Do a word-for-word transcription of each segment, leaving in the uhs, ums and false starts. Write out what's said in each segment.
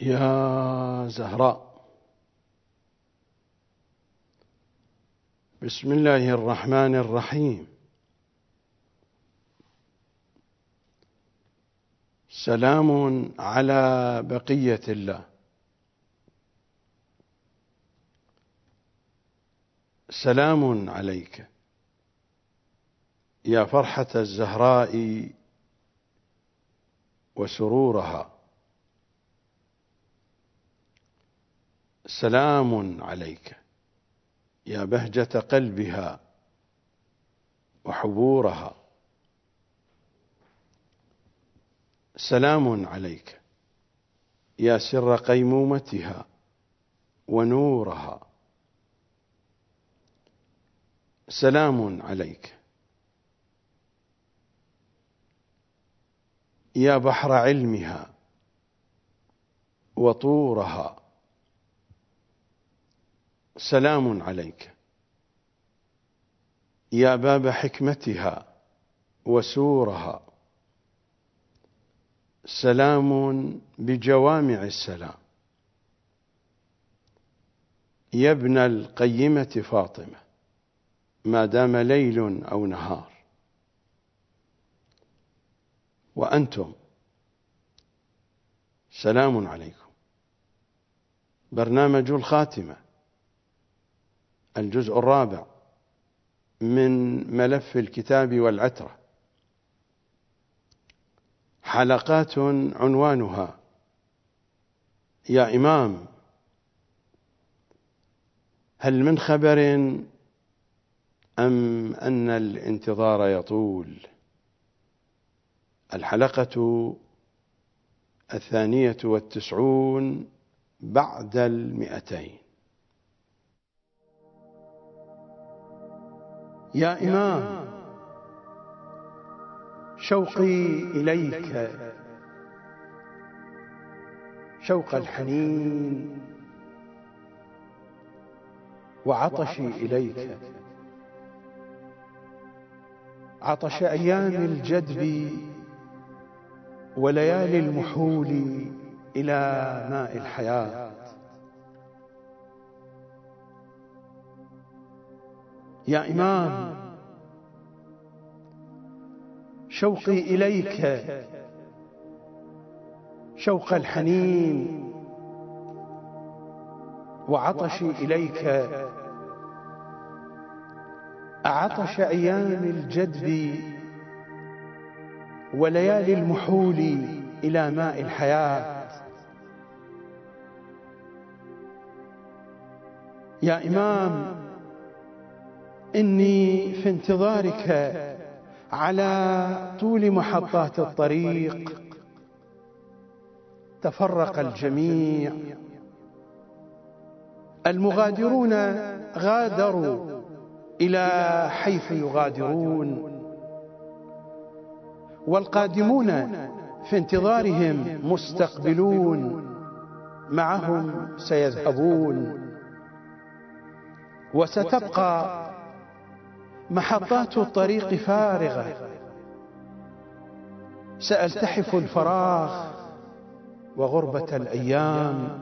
يا زهراء، بسم الله الرحمن الرحيم. سلام على بقية الله، سلام عليك يا فرحة الزهراء وسرورها، سلام عليك يا بهجة قلبها وحبورها، سلام عليك يا سر قيمومتها ونورها، سلام عليك يا بحر علمها وطورها، سلام عليك يا باب حكمتها وسورها، سلام بجوامع السلام يا ابن القيمة فاطمة ما دام ليل أو نهار. وأنتم سلام عليكم. برنامج الخاتمة، الجزء الرابع من ملف الكتاب والعترة، حلقات عنوانها يا إمام هل من خبر أم أن الانتظار يطول؟ الحلقة الثانية والتسعون بعد المئتين. يا إمام شوقي إليك شوق الحنين، وعطشي إليك عطش أيام الجدب وليالي المحول إلى ماء الحياة. يا إمام شوقي إليك شوق الحنين، وعطشي إليك عطش أيام الجدب وليالي المحول إلى ماء الحياة. يا إمام إني في انتظارك على طول محطات الطريق، تفرق الجميع، المغادرون غادروا إلى حيث يغادرون، والقادمون في انتظارهم مستقبلون معهم سيذهبون، وستبقى محطات الطريق فارغة. سألتحف الفراغ وغربة الأيام.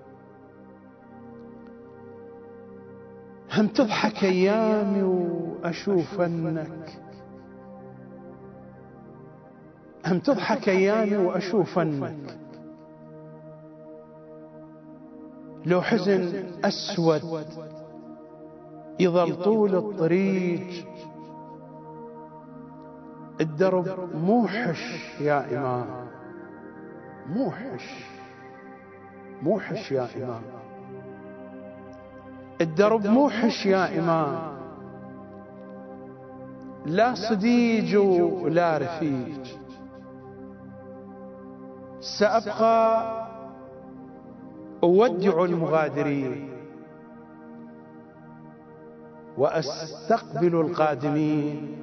هم تضحك أيامي وأشوفنك، هم تضحك أيامي وأشوفنك، لو حزن أسود يظل طول الطريق، الدرب موحش يا إمام، موحش موحش يا إمام، الدرب موحش يا إمام، لا صديج ولا رفيج. سأبقى أودع المغادرين وأستقبل القادمين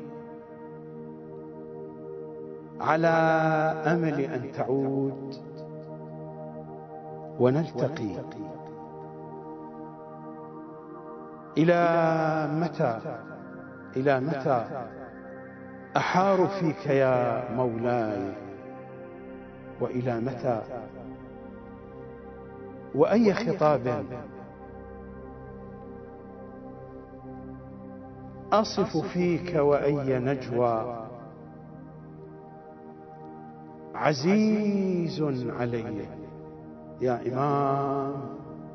على أمل أن تعود ونلتقي. إلى متى إلى متى أحار فيك يا مولاي؟ وإلى متى وأي خطاب أصف فيك وأي نجوى عزيز علي يا إمام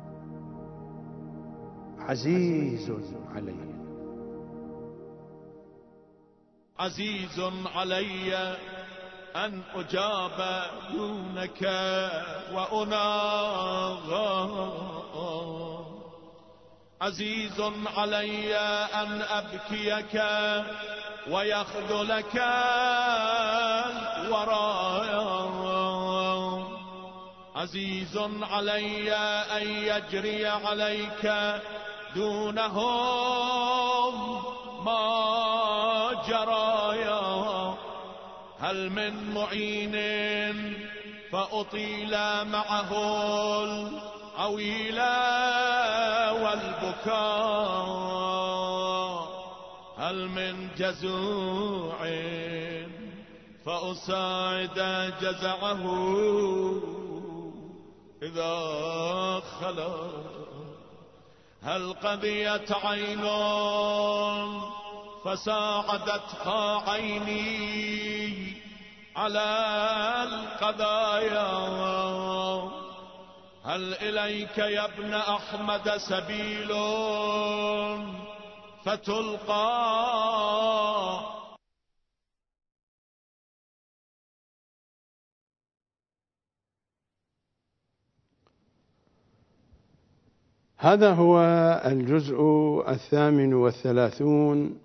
عزيز علي. عزيز علي أن أجاب دونك وأناغى، عزيز علي أن أبكيك ويخذلك الورايا، عزيز علي أن يجري عليك دونهم ما جرايا. هل من معين فأطيل معه العويل والبكاء، هل من جزوع فأساعد جزعه إذا خلا، هل قضيت عين فساعدتها عيني على القضايا، هل إليك يا ابن أحمد سبيل فتلقى. هذا هو الجزء الثامن والثلاثون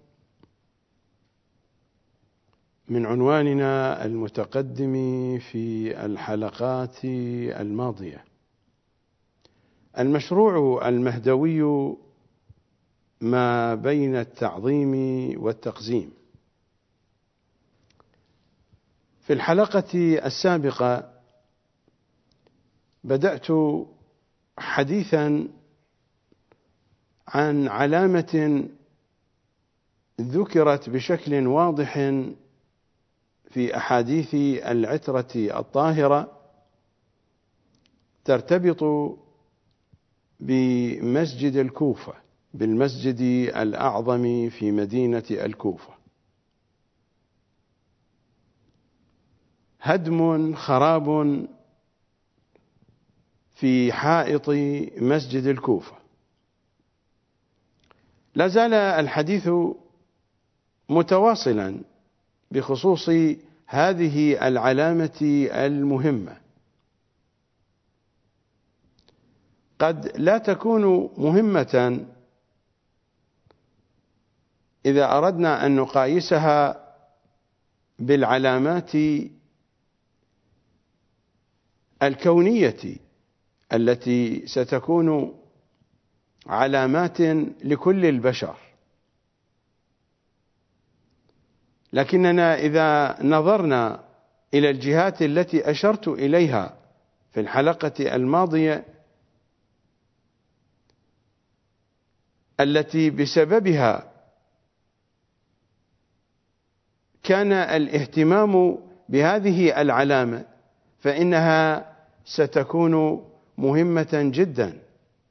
من عنواننا المتقدم في الحلقات الماضية، المشروع المهدوي ما بين التعظيم والتقزيم. في الحلقة السابقة بدأت حديثا عن علامة ذكرت بشكل واضح في أحاديث العترة الطاهرة ترتبط بمسجد الكوفة، بالمسجد الأعظم في مدينة الكوفة. هدم خراب في حائط مسجد الكوفة. لا زال الحديث متواصلا بخصوص هذه العلامة المهمة، قد لا تكون مهمة إذا أردنا أن نقايسها بالعلامات الكونية التي ستكون علامات لكل البشر، لكننا إذا نظرنا إلى الجهات التي أشرت إليها في الحلقة الماضية التي بسببها كان الاهتمام بهذه العلامة، فإنها ستكون مهمة جدا.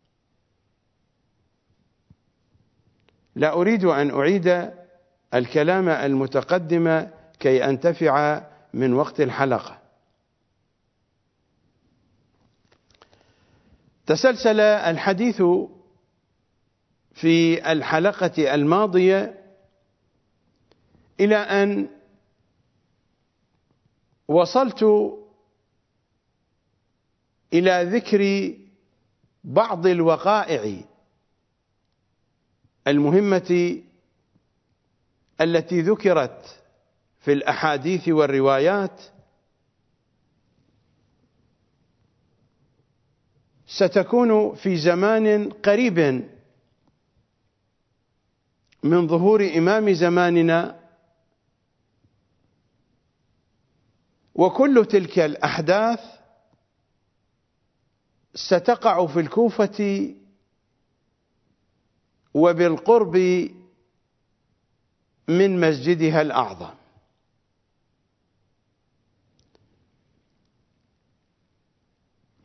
لا أريد أن أعيد الكلام المتقدم كي أنتفع من وقت الحلقة. تسلسل الحديث في الحلقة الماضية إلى أن وصلت إلى ذكر بعض الوقائع المهمة التي ذكرت في الأحاديث والروايات ستكون في زمان قريب من ظهور إمام زماننا، وكل تلك الأحداث ستقع في الكوفة وبالقرب من مسجدها الأعظم.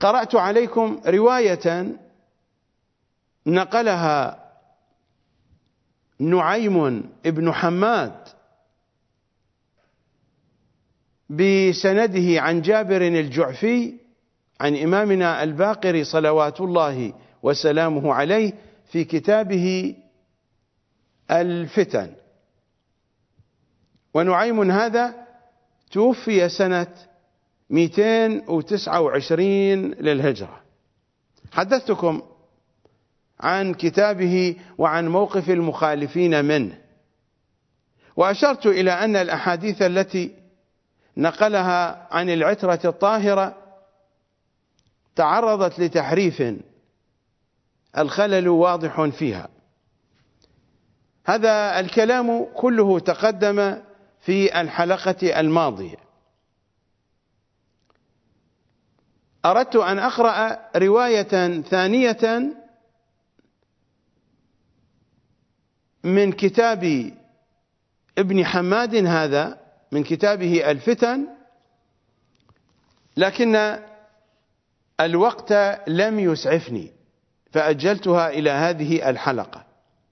قرأت عليكم رواية نقلها نعيم ابن حماد بسنده عن جابر الجعفي عن إمامنا الباقر صلوات الله وسلامه عليه في كتابه الفتن. ونعيم هذا توفي سنة مئتين وتسعة وعشرين للهجرة. حدثتكم عن كتابه وعن موقف المخالفين منه، وأشرت إلى أن الأحاديث التي نقلها عن العترة الطاهرة تعرضت لتحريف الخلل واضح فيها. هذا الكلام كله تقدم في الحلقة الماضية. أردت أن أقرأ رواية ثانية من كتاب ابن حماد هذا، من كتابه الفتن، لكن الوقت لم يسعفني فأجلتها إلى هذه الحلقة.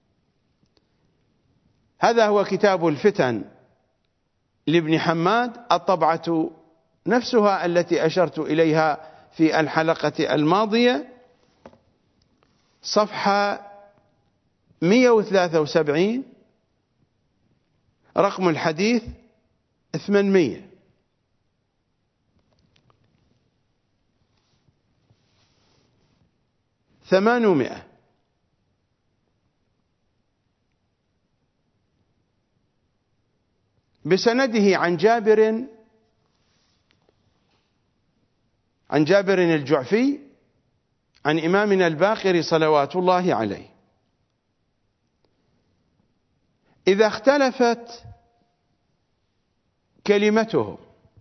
هذا هو كتاب الفتن لابن حماد، الطبعة نفسها التي أشرت إليها في الحلقة الماضية، صفحة مئة وثلاثة وسبعين، رقم الحديث ثمانمئة. ثمانمئة. بسنده عن جابر عن جابر الجعفي عن إمامنا الباقر صلوات الله عليه: إذا اختلفت كلمتهم.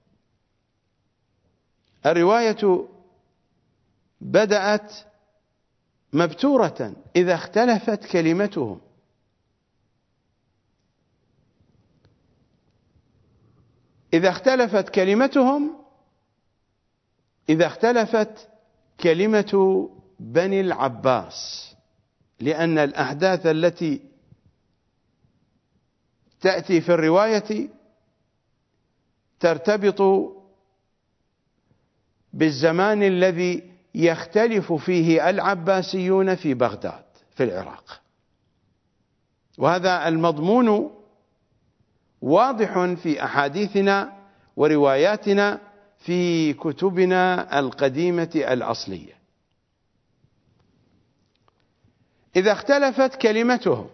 الرواية بدأت مبتورة: إذا اختلفت كلمتهم. إذا اختلفت كلمتهم، إذا اختلفت كلمة بني العباس، لأن الأحداث التي تأتي في الرواية ترتبط بالزمان الذي يختلف فيه العباسيون في بغداد في العراق، وهذا المضمون واضح في أحاديثنا ورواياتنا في كتبنا القديمة الأصلية. إذا اختلفت كلمتهم،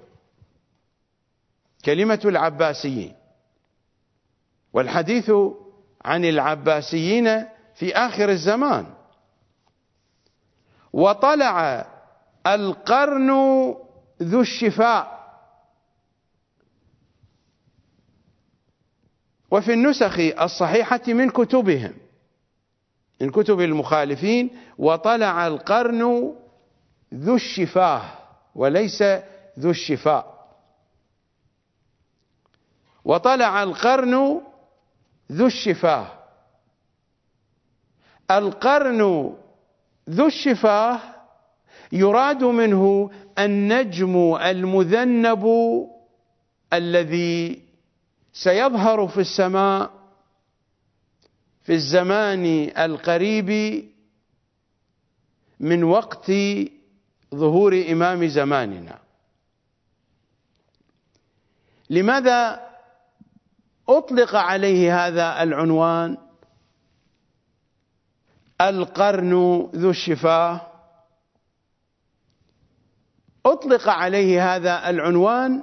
كلمة العباسيين، والحديث عن العباسيين في آخر الزمان، وطلع القرن ذو الشفاء. وفي النسخ الصحيحة من كتبهم، من كتب المخالفين: وطلع القرن ذو الشفاه، وليس ذو الشفاء. وطلع القرن ذو الشفاه. القرن ذو الشفاه يراد منه النجم المذنب الذي سيظهر في السماء في الزمان القريب من وقت ظهور إمام زماننا. لماذا أطلق عليه هذا العنوان القرن ذو الشفاه؟ أطلق عليه هذا العنوان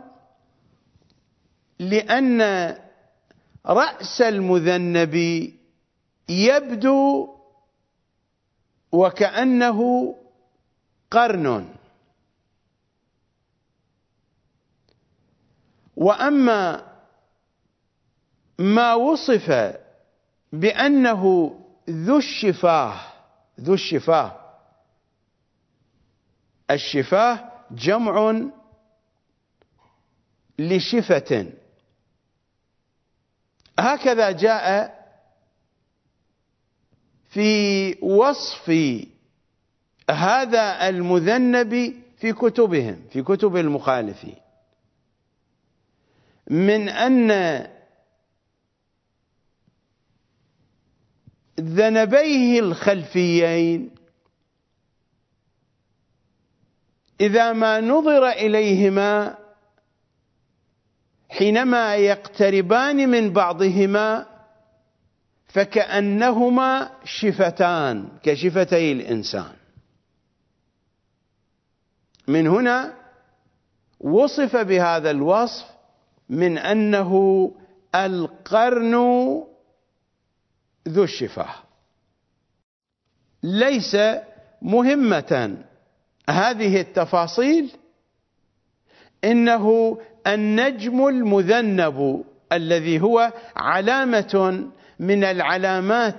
لأن رأس المذنب يبدو وكأنه قرن، وأما ما وصف بأنه ذو الشفاه، ذو الشفاه، الشفاه جمع لشفة، هكذا جاء في وصف هذا المذنب في كتبهم، في كتب المخالفين، من أن ذنبيه الخلفيين إذا ما نظر إليهما حينما يقتربان من بعضهما فكأنهما شفتان كشفتي الإنسان. من هنا وصف بهذا الوصف من أنه القرن ذو الشفاه. ليس مهمة هذه التفاصيل، إنه النجم المذنب الذي هو علامة من العلامات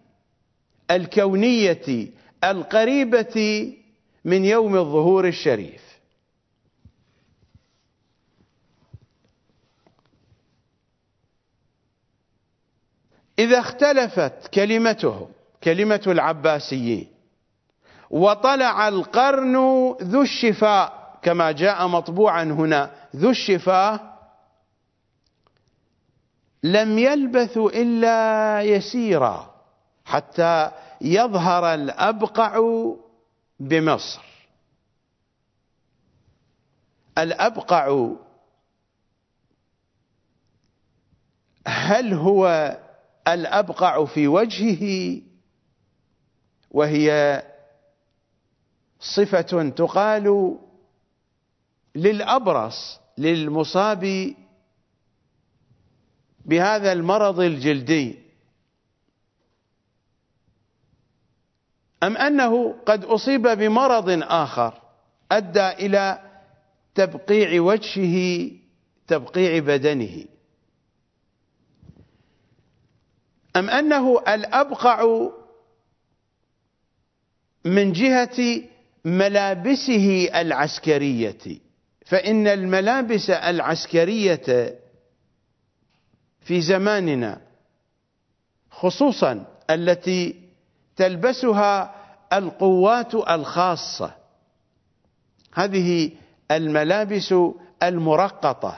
الكونية القريبة من يوم الظهور الشريف. إذا اختلفت كلمتهم كلمة العباسيين وطلع القرن ذو الشفاء كما جاء مطبوعا هنا ذو الشفاء، لم يلبثوا إلا يسيرا حتى يظهر الأبقع بمصر. الأبقع هل هو الأبقع في وجهه، وهي صفة تقال للأبرص للمصاب بهذا المرض الجلدي، أم أنه قد أصيب بمرض آخر أدى إلى تبقيع وجهه تبقيع بدنه، أم أنه الأبقع من جهة ملابسه العسكرية، فإن الملابس العسكرية في زماننا خصوصا التي تلبسها القوات الخاصة، هذه الملابس المرقطة،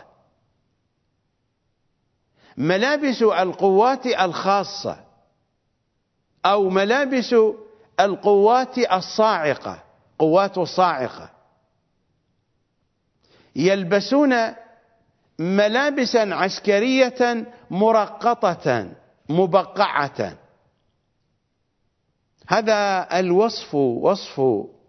ملابس القوات الخاصة أو ملابس القوات الصاعقة، قوات الصاعقة يلبسون ملابسا عسكرية مرقطة مبقعة. هذا الوصف وصف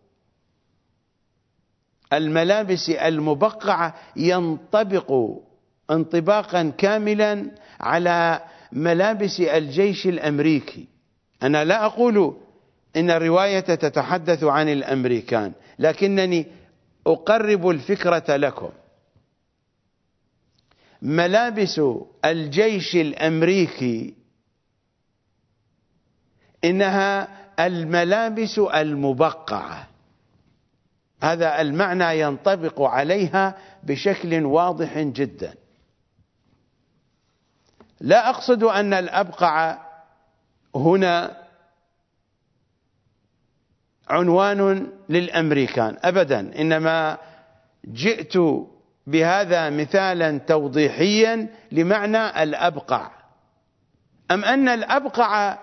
الملابس المبقعة ينطبق انطباقا كاملا على ملابس الجيش الأمريكي. أنا لا أقول إن الرواية تتحدث عن الأمريكان، لكنني أقرب الفكرة لكم. ملابس الجيش الأمريكي إنها الملابس المبقعة، هذا المعنى ينطبق عليها بشكل واضح جدا. لا أقصد أن الأبقع هنا عنوان للأمريكان أبدا، إنما جئت بهذا مثالا توضيحيا لمعنى الأبقع. أم أن الأبقع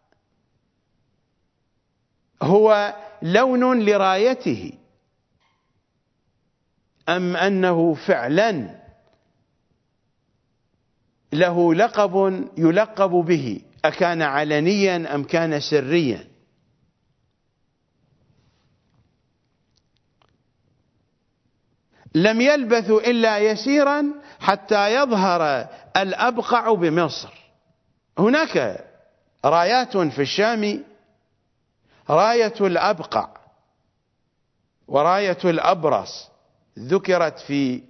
هو لون لرايته، أم أنه فعلا له لقب يلقب به، أكان علنيا أم كان سريا؟ لم يلبثوا إلا يسيرا حتى يظهر الأبقع بمصر. هناك رايات في الشام، راية الأبقع وراية الأبرص ذكرت في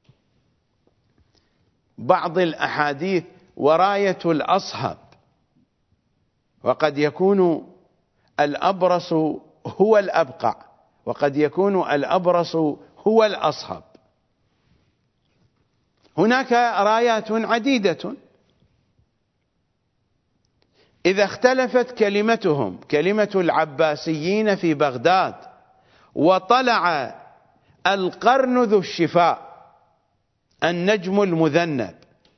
بعض الأحاديث، وراية الأصهب، وقد يكون الأبرص هو الأبقع وقد يكون الأبرص هو الأصهب. هناك رايات عديدة. إذا اختلفت كلمتهم، كلمة العباسيين في بغداد، وطلع القرن ذو الشفاء النجم المذنب،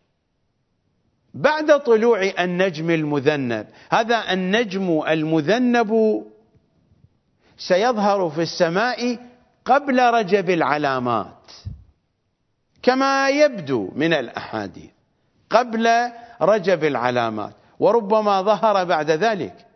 بعد طلوع النجم المذنب، هذا النجم المذنب سيظهر في السماء قبل رجب العلامات كما يبدو من الأحاديث، قبل رجب العلامات، وربما ظهر بعد ذلك،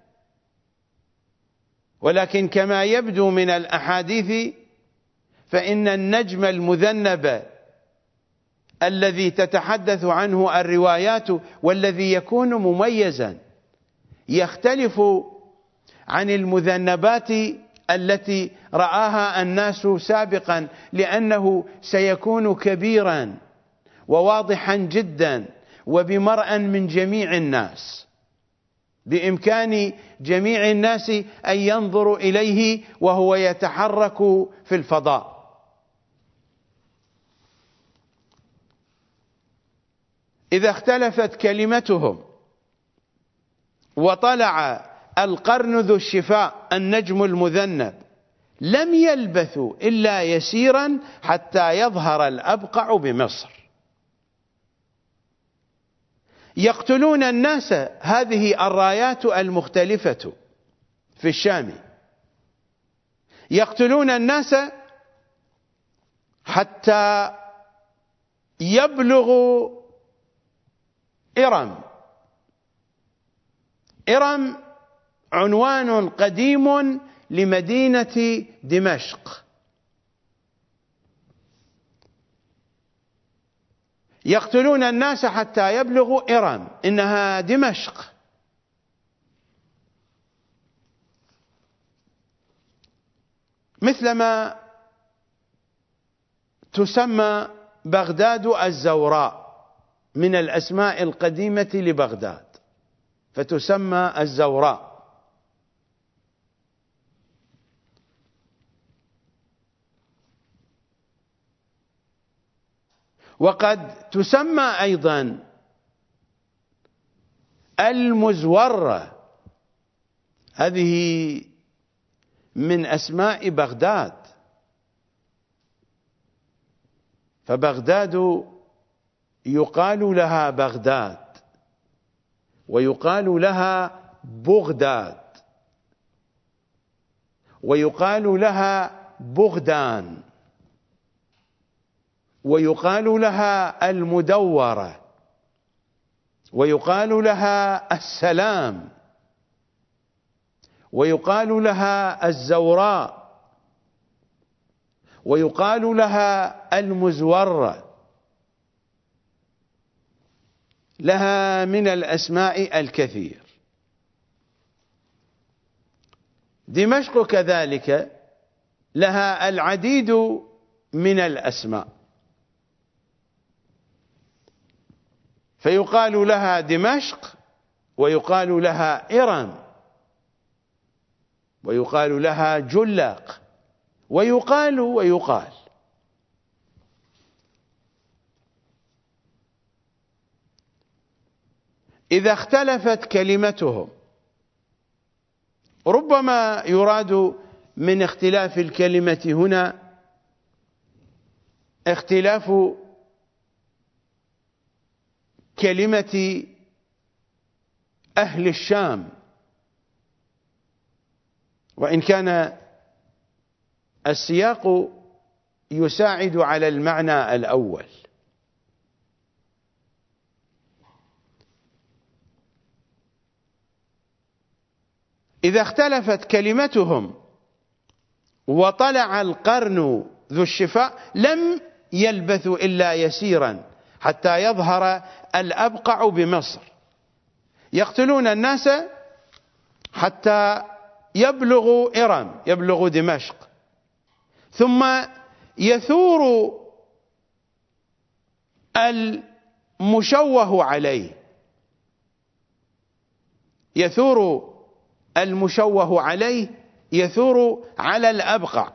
ولكن كما يبدو من الأحاديث فإن النجم المذنب الذي تتحدث عنه الروايات والذي يكون مميزا يختلف عن المذنبات التي رآها الناس سابقا، لأنه سيكون كبيرا وواضحا جدا وبمرأى من جميع الناس، بإمكان جميع الناس أن ينظروا إليه وهو يتحرك في الفضاء. إذا اختلفت كلمتهم وطلع القرن ذو الشفاء النجم المذنب، لم يلبثوا إلا يسيرا حتى يظهر الأبقع بمصر. يقتلون الناس، هذه الرايات المختلفة في الشام، يقتلون الناس حتى يبلغوا إرم. إرم عنوان قديم لمدينة دمشق. يقتلون الناس حتى يبلغوا إرم، إنها دمشق. مثلما تسمى بغداد الزوراء من الأسماء القديمة لبغداد، فتسمى الزوراء. وقد تسمى أيضا المزورة، هذه من أسماء بغداد، فبغداد يقال لها بغداد ويقال لها بغداد ويقال لها بغدان ويقال لها المدورة ويقال لها السلام ويقال لها الزوراء ويقال لها المزورة، لها من الأسماء الكثير. دمشق كذلك لها العديد من الأسماء، فيقال لها دمشق ويقال لها إرم ويقال لها جلاق ويقال ويقال. إذا اختلفت كلمتهم، ربما يراد من اختلاف الكلمة هنا اختلاف كلمة أهل الشام، وإن كان السياق يساعد على المعنى الأول. إذا اختلفت كلمتهم وطلع القرن ذو الشفاء، لم يلبثوا إلا يسيرا حتى يظهر الأبقع بمصر. يقتلون الناس حتى يبلغوا إرم، يبلغوا دمشق، ثم يثور المشوه عليه، يثور المشوه عليه يثور على الأبقع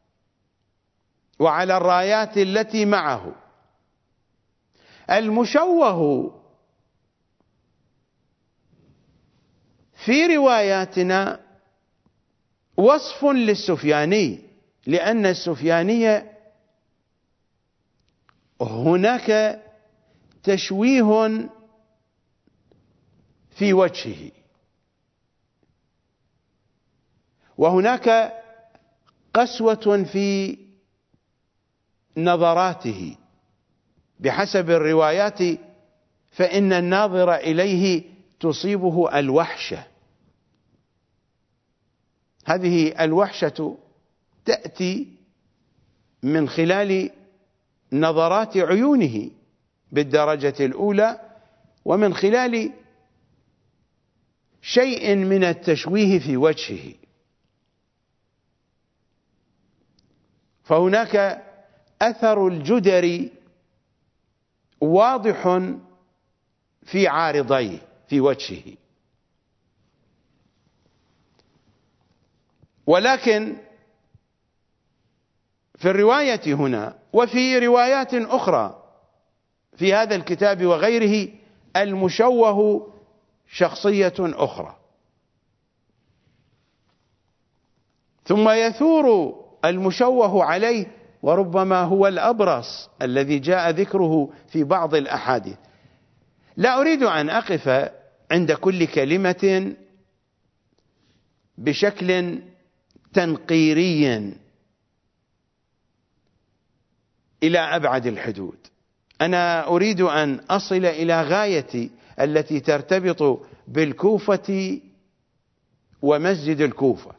وعلى الرايات التي معه. المشوه في رواياتنا وصف للسفياني، لأن السفياني هناك تشويه في وجهه، وهناك قسوة في نظراته بحسب الروايات، فإن الناظر إليه تصيبه الوحشة. هذه الوحشة تأتي من خلال نظرات عيونه بالدرجة الأولى، ومن خلال شيء من التشويه في وجهه. فهناك أثر الجدر واضح في عارضيه في وجهه. ولكن في الرواية هنا وفي روايات أخرى في هذا الكتاب وغيره المشوه شخصية أخرى. ثم يثور المشوه عليه، وربما هو الأبرص الذي جاء ذكره في بعض الأحاديث. لا أريد أن أقف عند كل كلمة بشكل تنقيري إلى أبعد الحدود. أنا أريد أن أصل إلى غايتي التي ترتبط بالكوفة ومسجد الكوفة،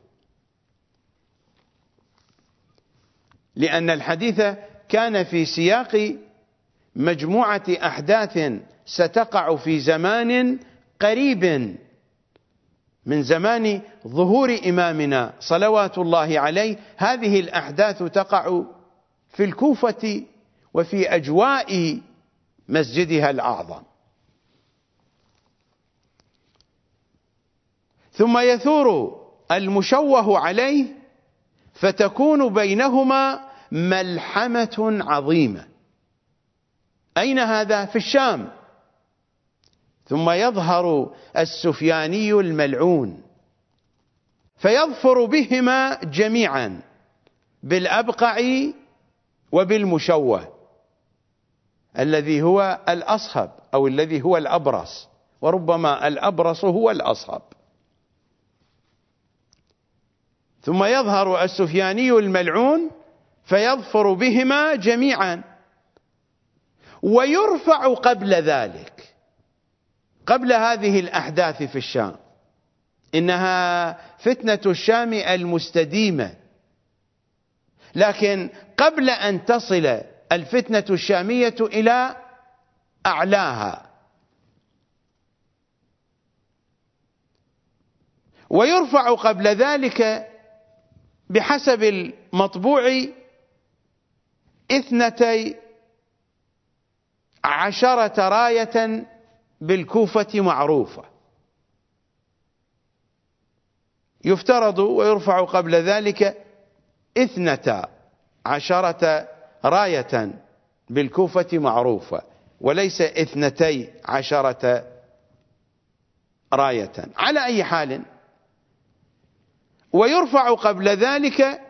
لأن الحديث كان في سياق مجموعة أحداث ستقع في زمان قريب من زمان ظهور إمامنا صلوات الله عليه. هذه الأحداث تقع في الكوفة وفي أجواء مسجدها الأعظم. ثم يثور المشوه عليه فتكون بينهما ملحمة عظيمة. أين هذا؟ في الشام. ثم يظهر السفياني الملعون فيظفر بهما جميعا، بالأبقع وبالمشوه الذي هو الأصهب أو الذي هو الأبرص، وربما الأبرص هو الأصهب. ثم يظهر السفياني الملعون فيظفر بهما جميعا، ويرفع قبل ذلك، قبل هذه الأحداث في الشام، إنها فتنة الشام المستديمة، لكن قبل أن تصل الفتنة الشامية إلى أعلاها، ويرفع قبل ذلك بحسب المطبوع اثنتي عشرة راية بالكوفة معروفة، يفترض ويرفع قبل ذلك اثنتا عشرة راية بالكوفة معروفة، وليس اثنتي عشرة راية. على أي حال، ويرفع قبل ذلك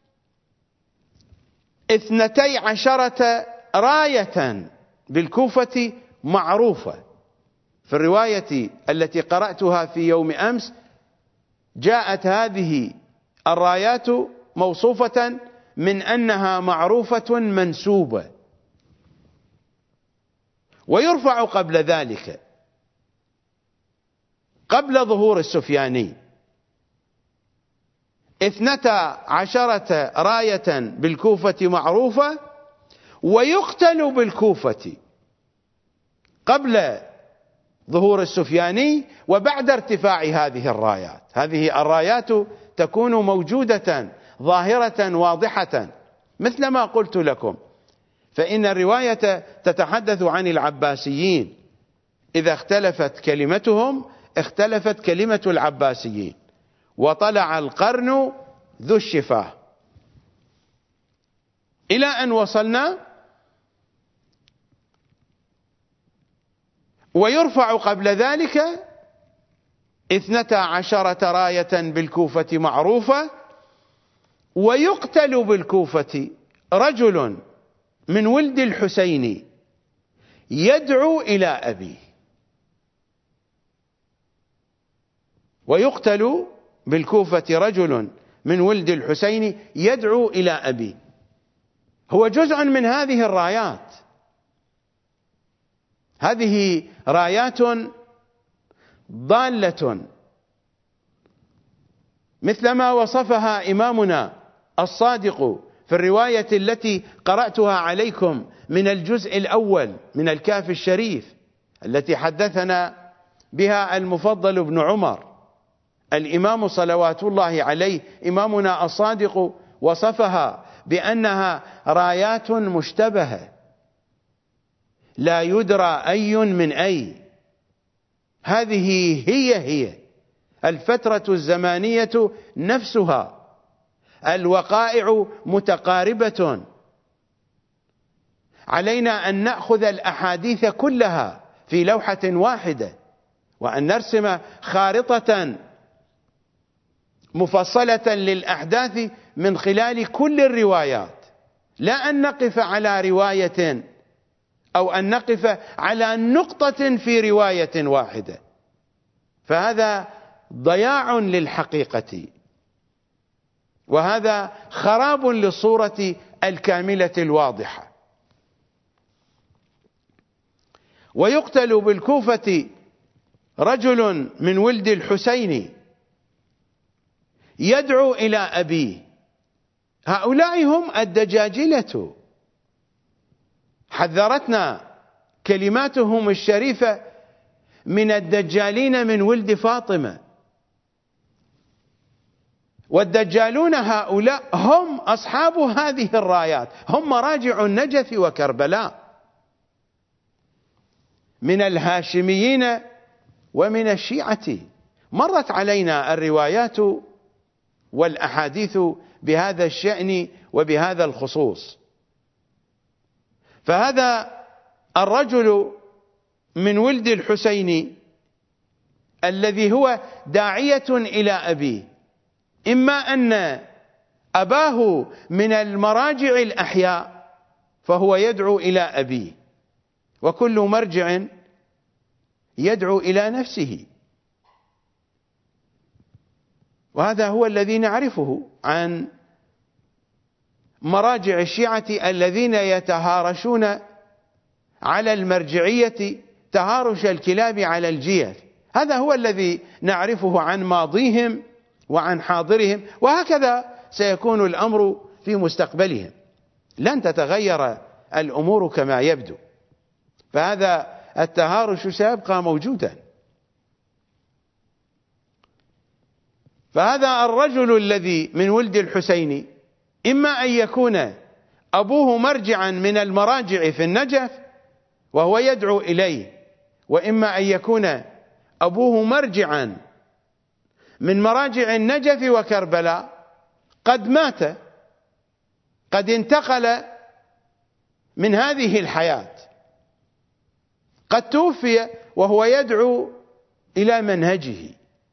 اثنتي عشرة راية بالكوفة معروفة. في الرواية التي قرأتها في يوم أمس جاءت هذه الرايات موصوفة من أنها معروفة منسوبة. ويرفع قبل ذلك، قبل ظهور السفياني، اثنتا عشرة راية بالكوفة معروفة، ويقتل بالكوفة قبل ظهور السفياني وبعد ارتفاع هذه الرايات. هذه الرايات تكون موجودة ظاهرة واضحة مثل ما قلت لكم، فإن الرواية تتحدث عن العباسيين، إذا اختلفت كلمتهم اختلفت كلمة العباسيين. وطلع القرن ذو الشفاه، إلى أن وصلنا ويرفع قبل ذلك اثنتا عشرة راية بالكوفة معروفة، ويقتل بالكوفة رجل من ولد الحسين يدعو إلى أبيه. ويقتل بالكوفة رجل من ولد الحسين يدعو إلى أبيه، هو جزء من هذه الرايات. هذه رايات ضالة مثلما وصفها إمامنا الصادق في الرواية التي قرأتها عليكم من الجزء الأول من الكهف الشريف، التي حدثنا بها المفضل بن عمر. الإمام صلوات الله عليه إمامنا الصادق وصفها بأنها رايات مشتبهة لا يدرى أي من أي. هذه هي هي الفترة الزمانية نفسها، الوقائع متقاربة، علينا أن نأخذ الأحاديث كلها في لوحة واحدة، وأن نرسم خارطة مفصلة للأحداث من خلال كل الروايات، لا أن نقف على رواية أو أن نقف على نقطة في رواية واحدة، فهذا ضياع للحقيقة، وهذا خراب للصورة الكاملة الواضحة. ويقتل بالكوفة رجل من ولد الحسين يدعو إلى أبيه. هؤلاء هم الدجاجلة، حذرتنا كلماتهم الشريفة من الدجالين من ولد فاطمة. والدجالون هؤلاء هم أصحاب هذه الرايات، هم مراجع النجف وكربلاء من الهاشميين ومن الشيعة. مرت علينا الروايات والأحاديث بهذا الشأن وبهذا الخصوص. فهذا الرجل من ولد الحسين الذي هو داعية إلى أبيه، إما أن أباه من المراجع الأحياء فهو يدعو إلى أبيه، وكل مرجع يدعو إلى نفسه. وهذا هو الذي نعرفه عن مراجع الشيعة الذين يتهارشون على المرجعية تهارش الكلاب على الجيف. هذا هو الذي نعرفه عن ماضيهم وعن حاضرهم، وهكذا سيكون الأمر في مستقبلهم، لن تتغير الأمور كما يبدو، فهذا التهارش سيبقى موجودا. فهذا الرجل الذي من ولد الحسين إما أن يكون أبوه مرجعا من المراجع في النجف وهو يدعو إليه، وإما أن يكون أبوه مرجعا من مراجع النجف وكربلاء، قد مات، قد انتقل من هذه الحياة، قد توفي وهو يدعو إلى منهجه،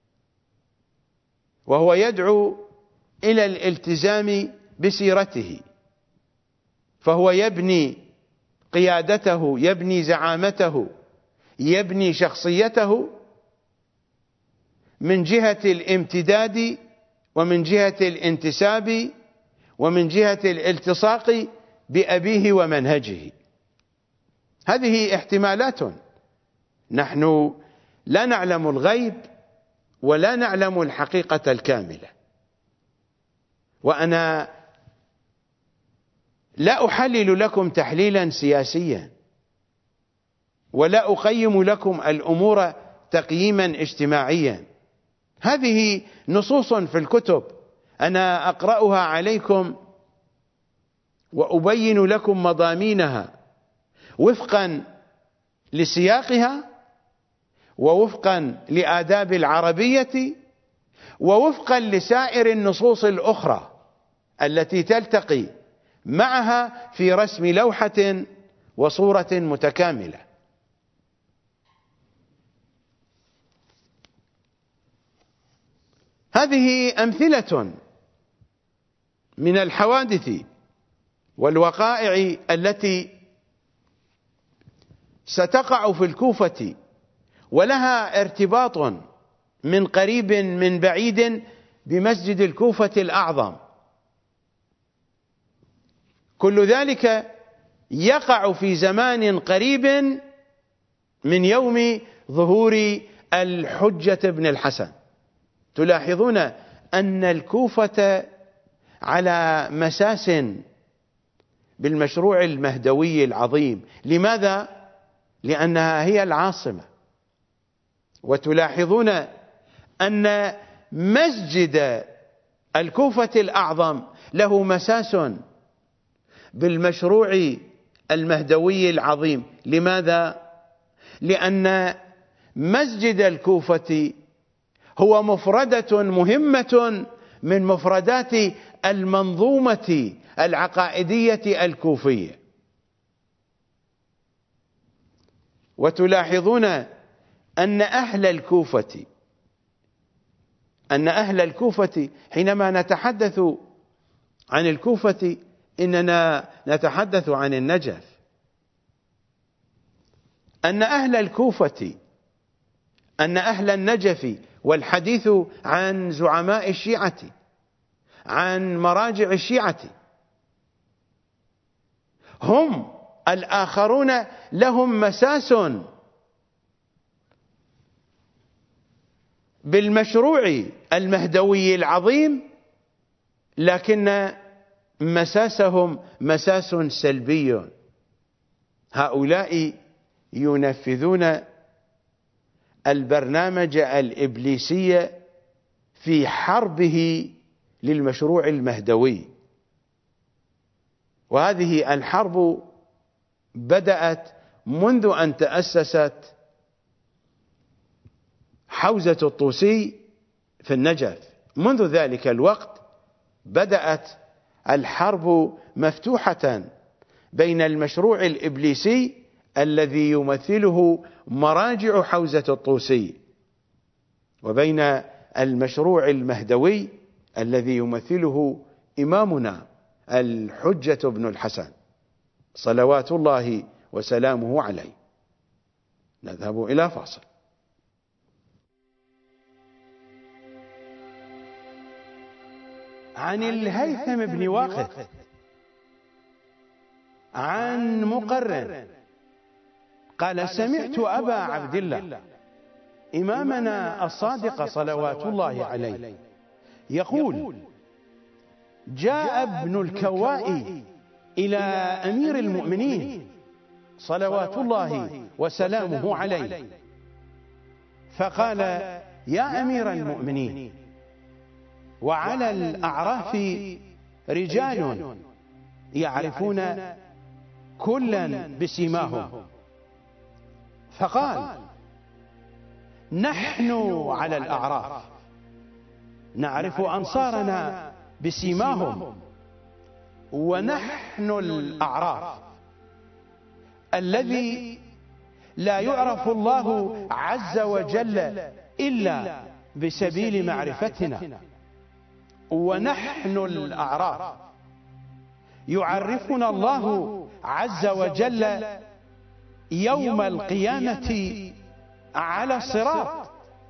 وهو يدعو إلى الالتزام بسيرته، فهو يبني قيادته، يبني زعامته، يبني شخصيته من جهة الامتداد ومن جهة الانتساب ومن جهة الالتصاق بأبيه ومنهجه. هذه احتمالات، نحن لا نعلم الغيب ولا نعلم الحقيقة الكاملة، وأنا لا أحلل لكم تحليلا سياسيا ولا أقيم لكم الأمور تقييما اجتماعيا. هذه نصوص في الكتب أنا أقرأها عليكم وأبين لكم مضامينها وفقا لسياقها ووفقا لآداب العربية ووفقا لسائر النصوص الأخرى التي تلتقي معها في رسم لوحة وصورة متكاملة. هذه أمثلة من الحوادث والوقائع التي ستقع في الكوفة، ولها ارتباط من قريب من بعيد بمسجد الكوفة الأعظم. كل ذلك يقع في زمان قريب من يوم ظهور الحجة بن الحسن. تلاحظون أن الكوفة على مساس بالمشروع المهدوي العظيم. لماذا؟ لأنها هي العاصمة. وتلاحظون أن مسجد الكوفة الأعظم له مساس بالمشروع المهدوي العظيم. لماذا؟ لأن مسجد الكوفة هو مفردة مهمة من مفردات المنظومة العقائدية الكوفية. وتلاحظون أن أهل الكوفة أن أهل الكوفة حينما نتحدث عن الكوفة إننا نتحدث عن النجف. أن أهل الكوفة أن أهل النجف، والحديث عن زعماء الشيعة، عن مراجع الشيعة، هم الآخرون لهم مساس بالمشروع المهدوي العظيم، لكن مساسهم مساس سلبي. هؤلاء ينفذون البرنامج الإبليسي في حربه للمشروع المهدوي. وهذه الحرب بدأت منذ أن تأسست حوزة الطوسي في النجف. منذ ذلك الوقت بدأت الحرب مفتوحة بين المشروع الإبليسي الذي يمثله مراجع حوزة الطوسي وبين المشروع المهدوي الذي يمثله إمامنا الحجة بن الحسن صلوات الله وسلامه عليه. نذهب إلى فاصل. عن الهيثم بن واقد عن مقرن قال: سمعت أبا عبد الله إمامنا الصادق صلوات الله عليه يقول: جاء ابن الكواء إلى أمير المؤمنين صلوات الله وسلامه عليه فقال: يا أمير المؤمنين، وعلى الأعراف رجال يعرفون كلا بسيماهم. فقال: نحن على الأعراف نعرف أنصارنا بسيماهم، ونحن الأعراف الذي لا يعرف الله عز وجل إلا بسبيل معرفتنا، ونحن الأعراف يعرفنا الله عز وجل يوم القيامة على الصراط،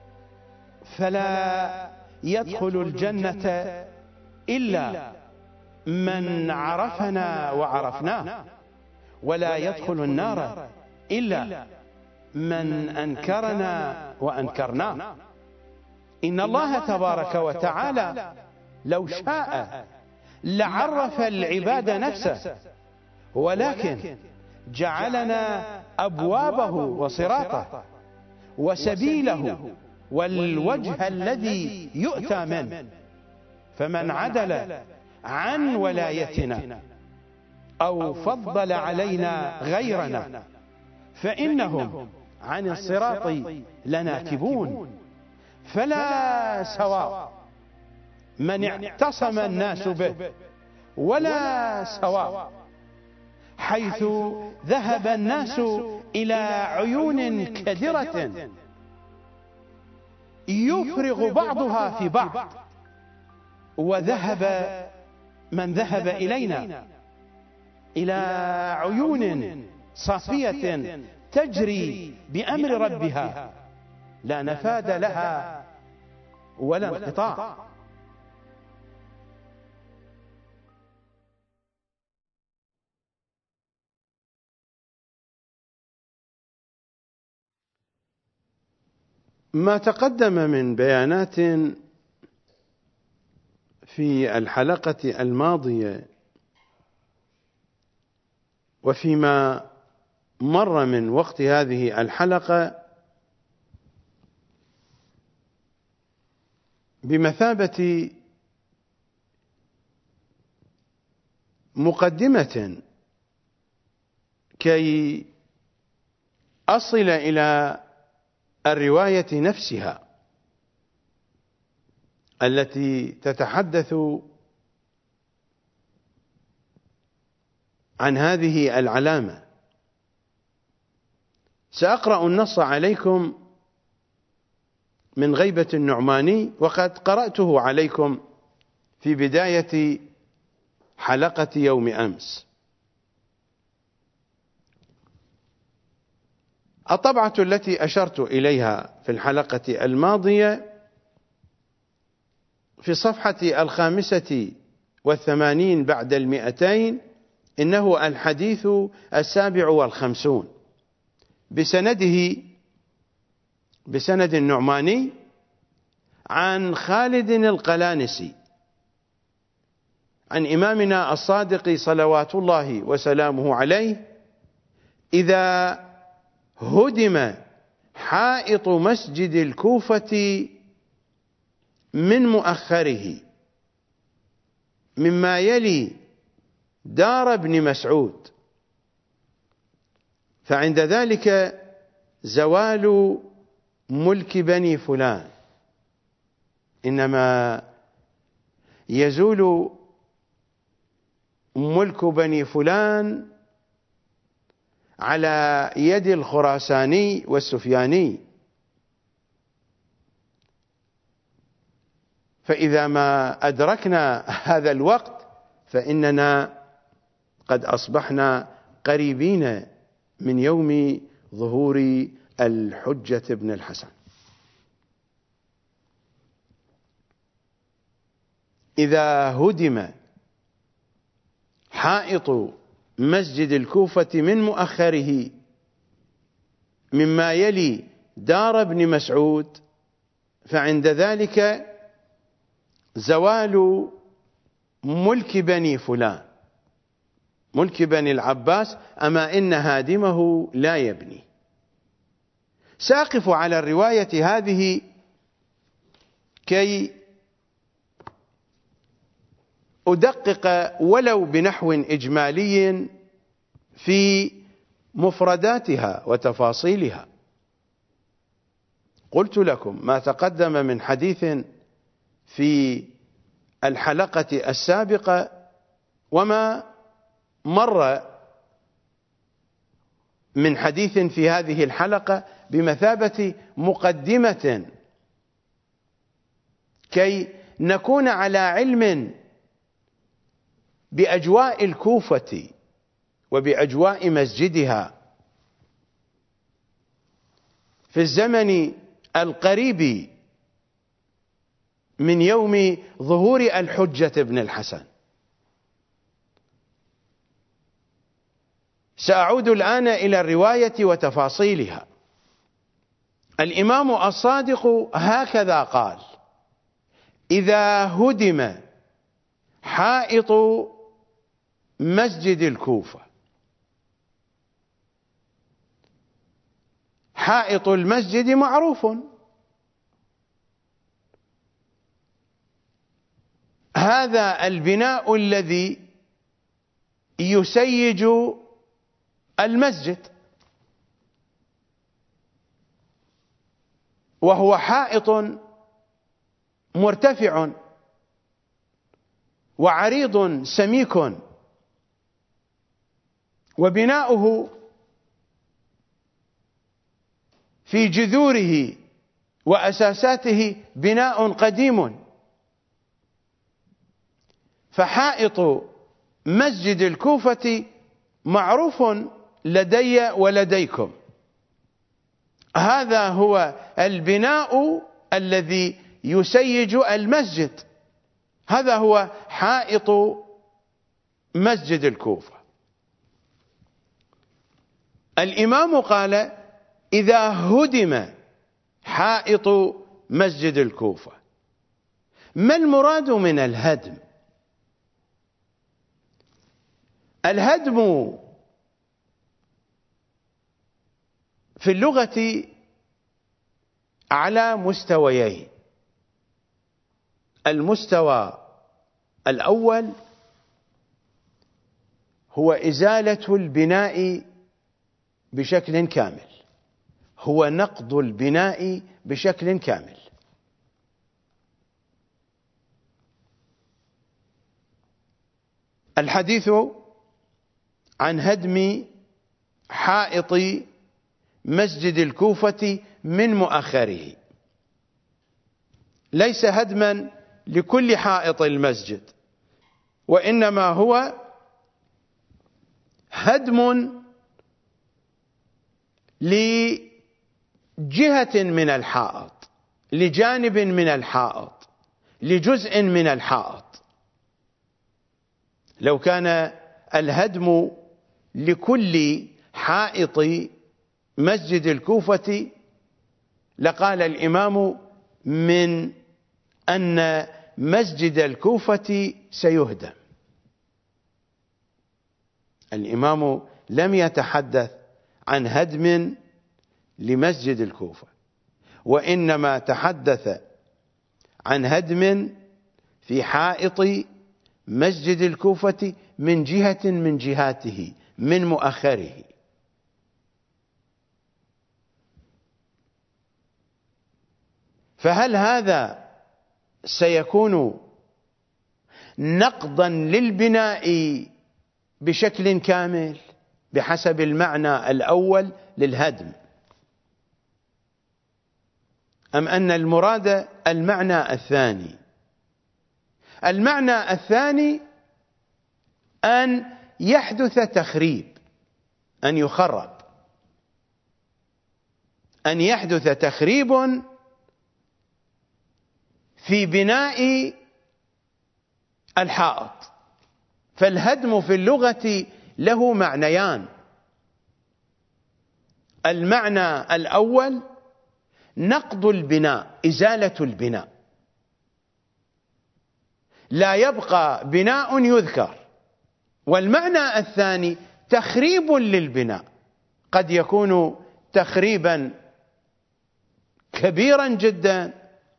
فلا يدخل الجنة إلا من عرفنا وعرفناه، ولا يدخل النار إلا من أنكرنا وأنكرناه. إن الله تبارك وتعالى لو شاء لعرف العباد نفسه، ولكن جعلنا أبوابه وصراطه وسبيله والوجه الذي يؤتى منه، فمن عدل عن ولايتنا أو فضل علينا غيرنا فإنهم عن الصراط لناكبون. فلا سواء من اعتصم الناس به، ولا سواء حيث ذهب الناس إلى عيون كدرة يفرغ بعضها في بعض. وذهب من ذهب إلينا إلى عيون صافية تجري بأمر ربها لا نفاد لها ولا انقطاع. ما تقدم من بيانات في الحلقة الماضية وفيما مر من وقت هذه الحلقة بمثابة مقدمة كي أصل إلى الرواية نفسها التي تتحدث عن هذه العلامة. سأقرأ النص عليكم من غيبة النعماني، وقد قرأته عليكم في بداية حلقة يوم أمس. الطبعة التي أشرت إليها في الحلقة الماضية في الصفحة الخامسة والثمانين بعد المئتين، إنه الحديث السابع والخمسون بسنده بسند النعماني عن خالد القلانسي عن إمامنا الصادق صلوات الله وسلامه عليه: إذا هدم حائط مسجد الكوفة من مؤخره مما يلي دار ابن مسعود، فعند ذلك زوال ملك بني فلان. إنما يزول ملك بني فلان على يد الخراساني والسفياني، فإذا ما أدركنا هذا الوقت فإننا قد أصبحنا قريبين من يوم ظهور الحجة بن الحسن. إذا هدم حائط مسجد الكوفة من مؤخره مما يلي دار ابن مسعود، فعند ذلك زوال ملك بني فلان، ملك بني العباس، أما إن هادمه لا يبني. سأقف على الرواية هذه كي أدقق ولو بنحو إجمالي في مفرداتها وتفاصيلها. قلت لكم ما تقدم من حديث في الحلقة السابقة وما مر من حديث في هذه الحلقة بمثابة مقدمة كي نكون على علم بأجواء الكوفة وبأجواء مسجدها في الزمن القريب من يوم ظهور الحجة بن الحسن. سأعود الآن إلى الرواية وتفاصيلها. الإمام الصادق هكذا قال: إذا هدم حائط مسجد الكوفة. حائط المسجد معروف، هذا البناء الذي يسيج المسجد، وهو حائط مرتفع وعريض سميك، وبناؤه في جذوره وأساساته بناء قديم. فحائط مسجد الكوفة معروف لدي ولديكم، هذا هو البناء الذي يسيج المسجد، هذا هو حائط مسجد الكوفة. الإمام قال: إذا هدم حائط مسجد الكوفة. ما المراد من الهدم؟ الهدم في اللغة على مستويين. المستوى الأول هو إزالة البناء بشكل كامل، هو نقض البناء بشكل كامل. الحديث عن هدم حائط مسجد الكوفة من مؤخره ليس هدما لكل حائط المسجد، وإنما هو هدم لجهة من الحائط، لجانب من الحائط، لجزء من الحائط. لو كان الهدم لكل حائط مسجد الكوفة لقال الإمام من أن مسجد الكوفة سيهدم. الإمام لم يتحدث عن هدم لمسجد الكوفة، وإنما تحدث عن هدم في حائط مسجد الكوفة من جهة من جهاته، من مؤخره. فهل هذا سيكون نقضا للبناء بشكل كامل بحسب المعنى الأول للهدم، أم أن المراد المعنى الثاني؟ المعنى الثاني أن يحدث تخريب، أن يخرب، أن يحدث تخريب في بناء الحائط. فالهدم في اللغة له معنيان. المعنى الأول نقض البناء، إزالة البناء، لا يبقى بناء يذكر. والمعنى الثاني تخريب للبناء، قد يكون تخريبا كبيرا جدا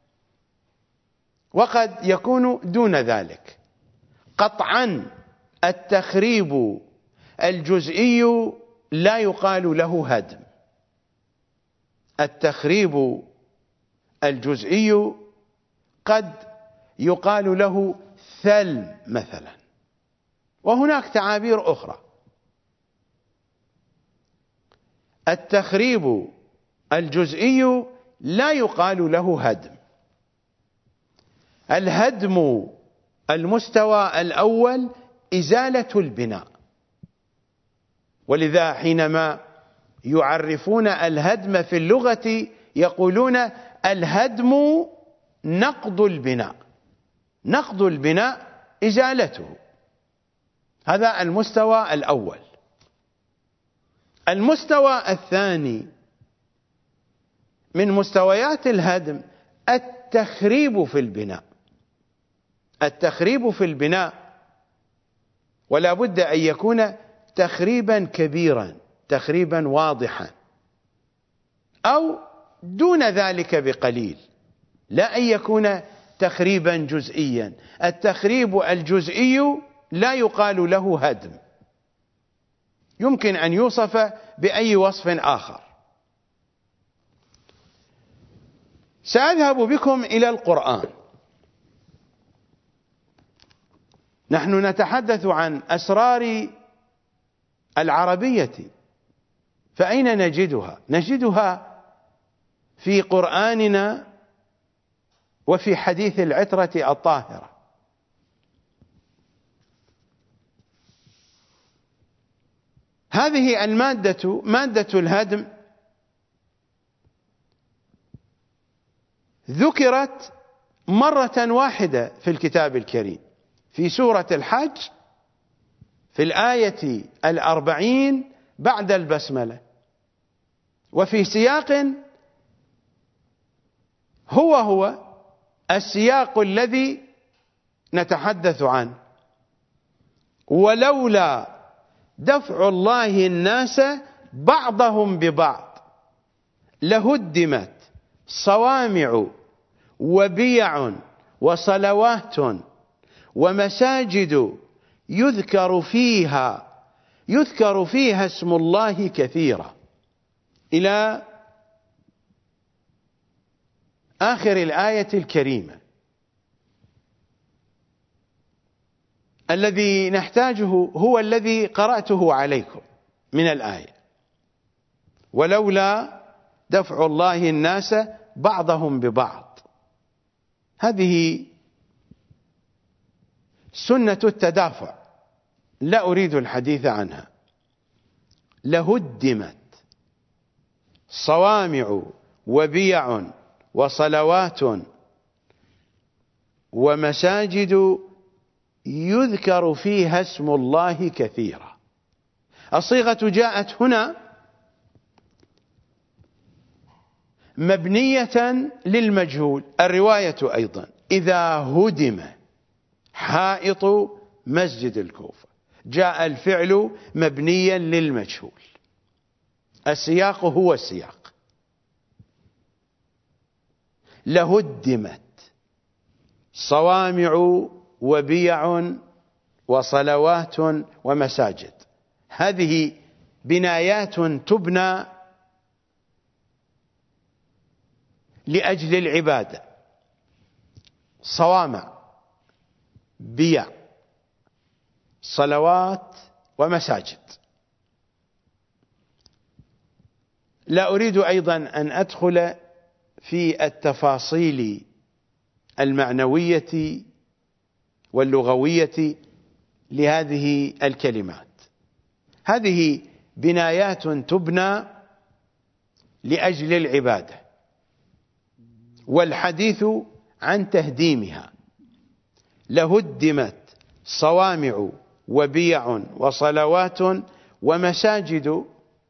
وقد يكون دون ذلك. قطعا التخريب الجزئي لا يقال له هدم. التخريب الجزئي قد يقال له ثلم مثلا، وهناك تعابير أخرى. التخريب الجزئي لا يقال له هدم. الهدم المستوى الأول إزالة البناء، ولذا حينما يعرفون الهدم في اللغة يقولون الهدم نقض البناء، نقض البناء إزالته. هذا المستوى الأول. المستوى الثاني من مستويات الهدم التخريب في البناء. التخريب في البناء ولا بد أن يكون تخريبا كبيرا، تخريبا واضحا، أو دون ذلك بقليل، لا أن يكون تخريبا جزئيا. التخريب الجزئي لا يقال له هدم، يمكن أن يوصف بأي وصف آخر. سأذهب بكم إلى القرآن. نحن نتحدث عن أسرار العربية، فأين نجدها؟ نجدها في قرآننا وفي حديث العترة الطاهرة. هذه المادة مادة الهدم ذكرت مرة واحدة في الكتاب الكريم في سورة الحج في الآية الأربعين بعد البسملة، وفي سياق هو هو السياق الذي نتحدث عنه: ولولا دفع الله الناس بعضهم ببعض لهدمت صوامع وبيع وصلوات ومساجد يذكر فيها يذكر فيها اسم الله كثيرا، إلى آخر الآية الكريمة. الذي نحتاجه هو الذي قرأته عليكم من الآية: ولولا دفع الله الناس بعضهم ببعض. هذه سنة التدافع، لا أريد الحديث عنها. لهدمت صوامع وبيع وصلوات ومساجد يذكر فيها اسم الله كثيرا. الصيغة جاءت هنا مبنية للمجهول، الرواية أيضا: إذا هدم حائط مسجد الكوفة، جاء الفعل مبنيا للمجهول، السياق هو السياق. لهدمت صوامع وبيع وصلوات ومساجد، هذه بنايات تبنى لأجل العبادة: صوامع، بيع، صلوات ومساجد. لا أريد أيضا أن أدخل في التفاصيل المعنوية واللغوية لهذه الكلمات. هذه بنايات تبنى لأجل العبادة، والحديث عن تهديمها. لهدمت صوامع وبيع وصلوات ومساجد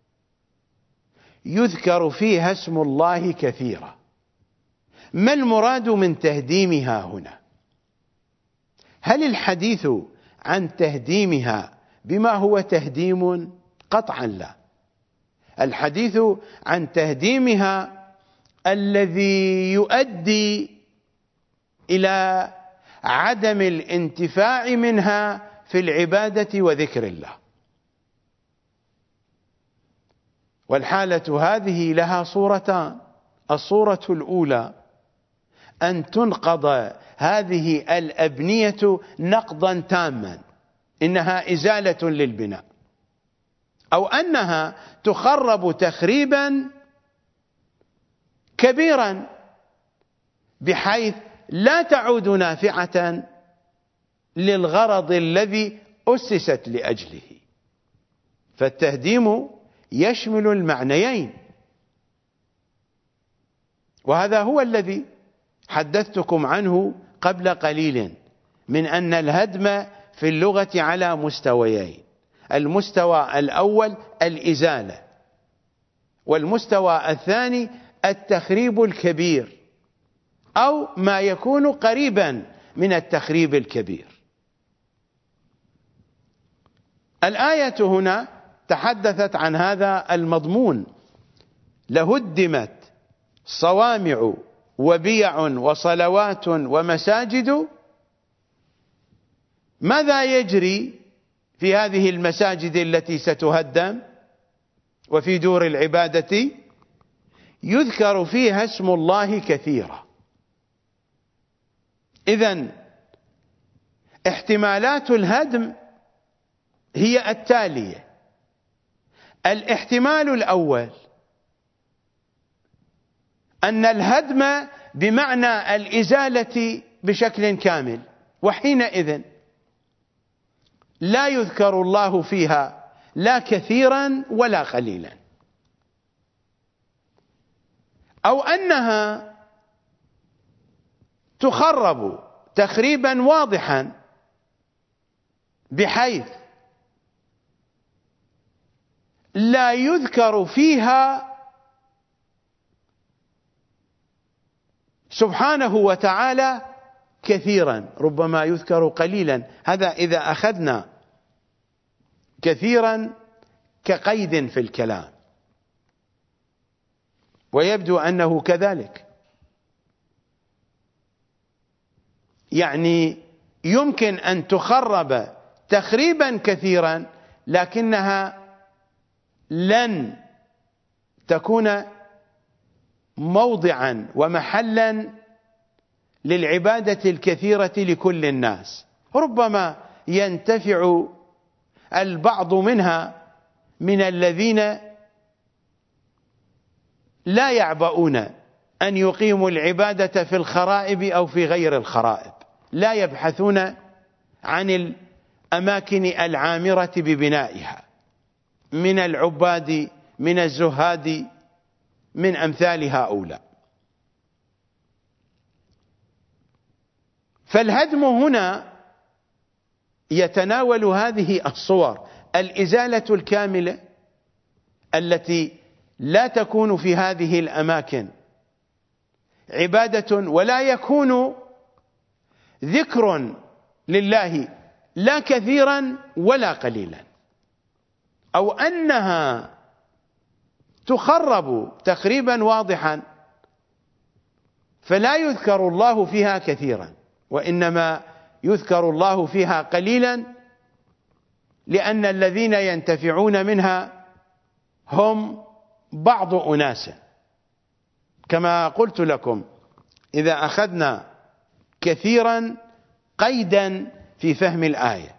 يذكر فيها اسم الله كثيرا. ما المراد من تهديمها هنا؟ هل الحديث عن تهديمها بما هو تهديم؟ قطعا لا. الحديث عن تهديمها الذي يؤدي إلى عدم الانتفاع منها في العبادة وذكر الله. والحالة هذه لها صورتان: الصورة الأولى أن تنقض هذه الأبنية نقضا تاما، إنها إزالة للبناء، أو أنها تخرب تخريبا كبيرا بحيث لا تعود نافعة للغرض الذي أسست لأجله. فالتهديم يشمل المعنيين، وهذا هو الذي حدثتكم عنه قبل قليل، من أن الهدم في اللغة على مستويين: المستوى الأول الإزالة، والمستوى الثاني التخريب الكبير، أو ما يكون قريبا من التخريب الكبير. الآية هنا تحدثت عن هذا المضمون: لهدمت صوامع وبيع وصلوات ومساجد. ماذا يجري في هذه المساجد التي ستهدم وفي دور العبادة؟ يذكر فيها اسم الله كثيرا. إذن احتمالات الهدم هي التالية: الاحتمال الأول أن الهدم بمعنى الإزالة بشكل كامل، وحينئذ لا يذكر الله فيها لا كثيرا ولا قليلا، أو أنها تخرب تخريبا واضحا بحيث لا يذكر فيها سبحانه وتعالى كثيرا، ربما يذكر قليلا. هذا إذا أخذنا كثيرا كقيد في الكلام، ويبدو أنه كذلك، يعني يمكن أن تخرب تخريبا كثيرا لكنها لن تكون موضعا ومحلا للعبادة الكثيرة لكل الناس، ربما ينتفع البعض منها من الذين لا يعبؤون أن يقيموا العبادة في الخرائب أو في غير الخرائب، لا يبحثون عن الأماكن العامرة ببنائها، من العباد من الزهاد من أمثال هؤلاء. فالهدم هنا يتناول هذه الصور: الإزالة الكاملة التي لا تكون في هذه الأماكن عبادة ولا يكون ذكر لله لا كثيرا ولا قليلا، أو أنها تخرب تخريبا واضحا فلا يذكر الله فيها كثيرا، وإنما يذكر الله فيها قليلا، لأن الذين ينتفعون منها هم بعض أناس. كما قلت لكم، إذا أخذنا كثيرا قيدا في فهم الآية،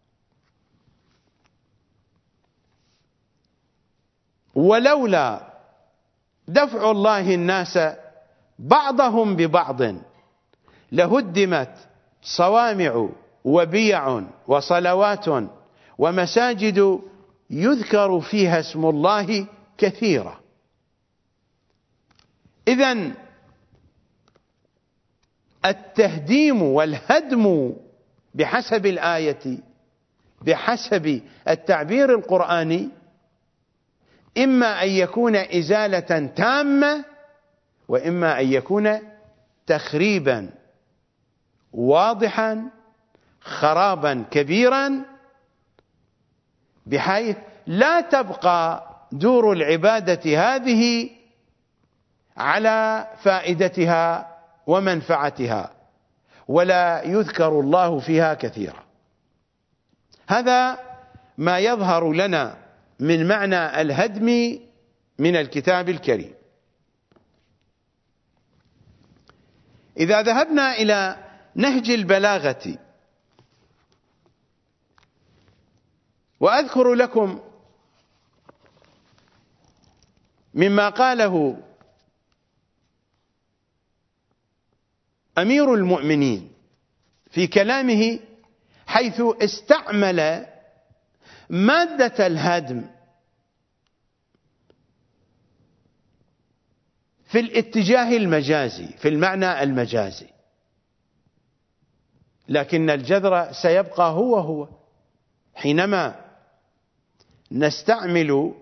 ولولا دفع الله الناس بعضهم ببعض لهدمت صوامع وبيع وصلوات ومساجد يذكر فيها اسم الله كثيرا. إذن التهديم والهدم بحسب الآية، بحسب التعبير القرآني، إما أن يكون إزالة تامة، وإما أن يكون تخريبا واضحا خرابا كبيرا، بحيث لا تبقى دور العبادة هذه على فائدتها ومنفعتها، ولا يذكر الله فيها كثيرا. هذا ما يظهر لنا من معنى الهدم من الكتاب الكريم. إذا ذهبنا إلى نهج البلاغة، وأذكر لكم مما قاله أمير المؤمنين في كلامه، حيث استعمل مادة الهدم في الاتجاه المجازي، في المعنى المجازي، لكن الجذر سيبقى هو هو. حينما نستعمل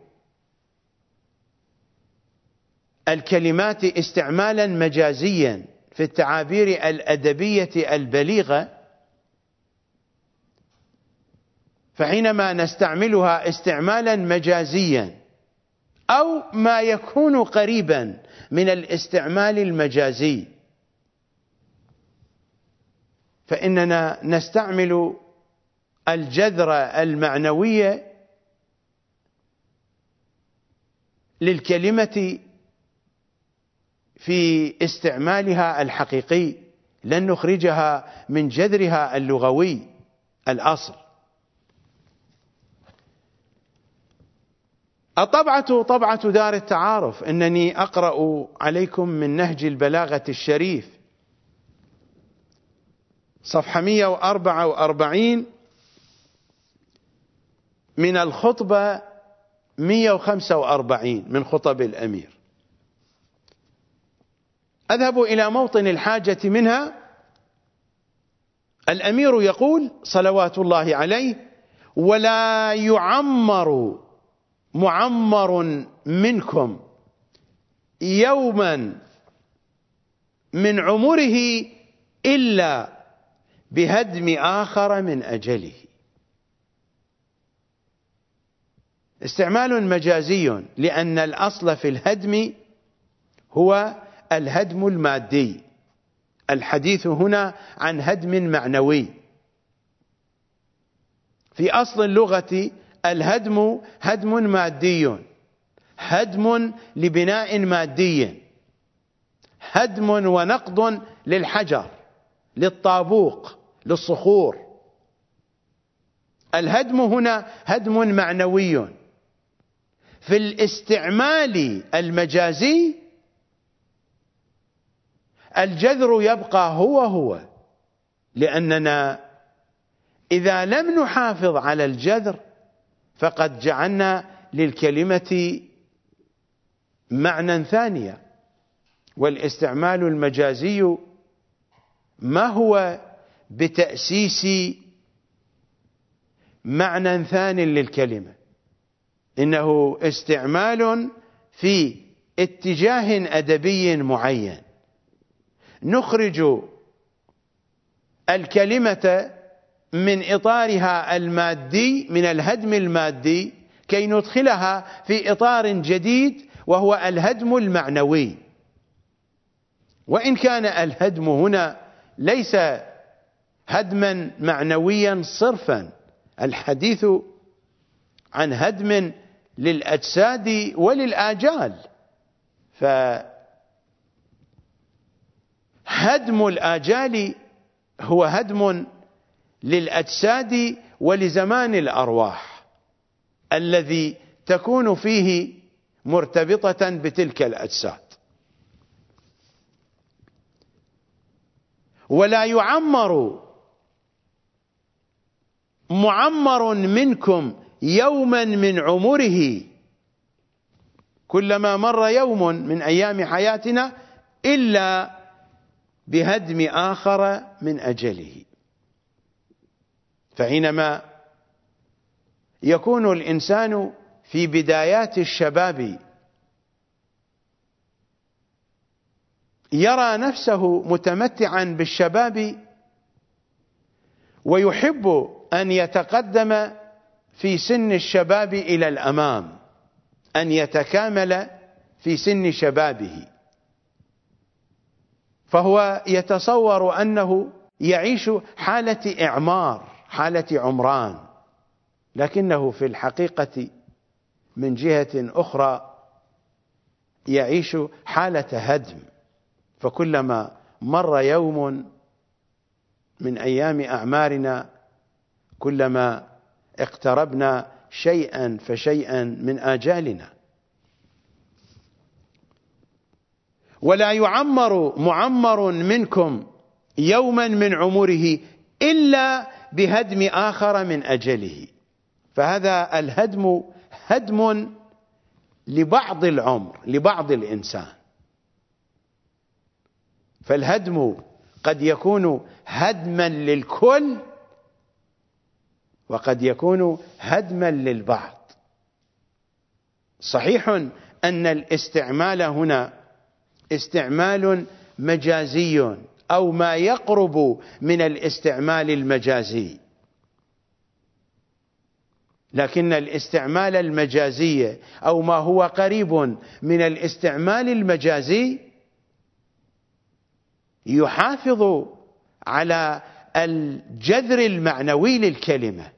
الكلمات استعمالا مجازيا في التعابير الأدبية البليغة، فحينما نستعملها استعمالا مجازيا أو ما يكون قريبا من الاستعمال المجازي، فإننا نستعمل الجذر المعنوي للكلمة في استعمالها الحقيقي، لن نخرجها من جذرها اللغوي الأصل. الطبعة طبعة دار التعارف، إنني أقرأ عليكم من نهج البلاغة الشريف صفحة مئة وأربعة وأربعين من الخطبة مئة وخمسة وأربعين من خطب الأمير. أذهب إلى موطن الحاجة منها. الأمير يقول صلوات الله عليه: ولا يعمر معمر منكم يوما من عمره إلا بهدم آخر من أجله. استعمال مجازي، لأن الأصل في الهدم هو الهدم المادي. الحديث هنا عن هدم معنوي. في أصل اللغة الهدم هدم مادي، هدم لبناء مادي، هدم ونقض للحجر، للطابوق، للصخور. الهدم هنا هدم معنوي. في الاستعمال المجازي الجذر يبقى هو هو، لأننا إذا لم نحافظ على الجذر فقد جعلنا للكلمة معنى ثانيا. والاستعمال المجازي ما هو بتأسيس معنى ثان للكلمة، إنه استعمال في اتجاه أدبي معين. نخرج الكلمة من إطارها المادي، من الهدم المادي، كي ندخلها في إطار جديد وهو الهدم المعنوي. وإن كان الهدم هنا ليس هدما معنويا صرفا، الحديث عن هدم للأجساد وللآجال. فهدم الآجال هو هدم للأجساد ولزمان الأرواح الذي تكون فيه مرتبطة بتلك الأجساد. ولا يعمر معمر منكم يوما من عمره، كلما مر يوم من أيام حياتنا إلا بهدم آخر من أجله. فحينما يكون الإنسان في بدايات الشباب يرى نفسه متمتعا بالشباب ويحب أن يتقدم في سن الشباب إلى الأمام، أن يتكامل في سن شبابه، فهو يتصور أنه يعيش حالة إعمار، حالة عمران، لكنه في الحقيقة من جهة أخرى يعيش حالة هدم. فكلما مر يوم من أيام أعمارنا كلما اقتربنا شيئا فشيئا من آجالنا. ولا يعمر معمر منكم يوما من عمره إلا بهدم آخر من أجله. فهذا الهدم هدم لبعض العمر، لبعض الإنسان. فالهدم قد يكون هدما للكل وقد يكون هدما للبعض. صحيح أن الاستعمال هنا استعمال مجازي أو ما يقرب من الاستعمال المجازي، لكن الاستعمال المجازي أو ما هو قريب من الاستعمال المجازي يحافظ على الجذر المعنوي للكلمة.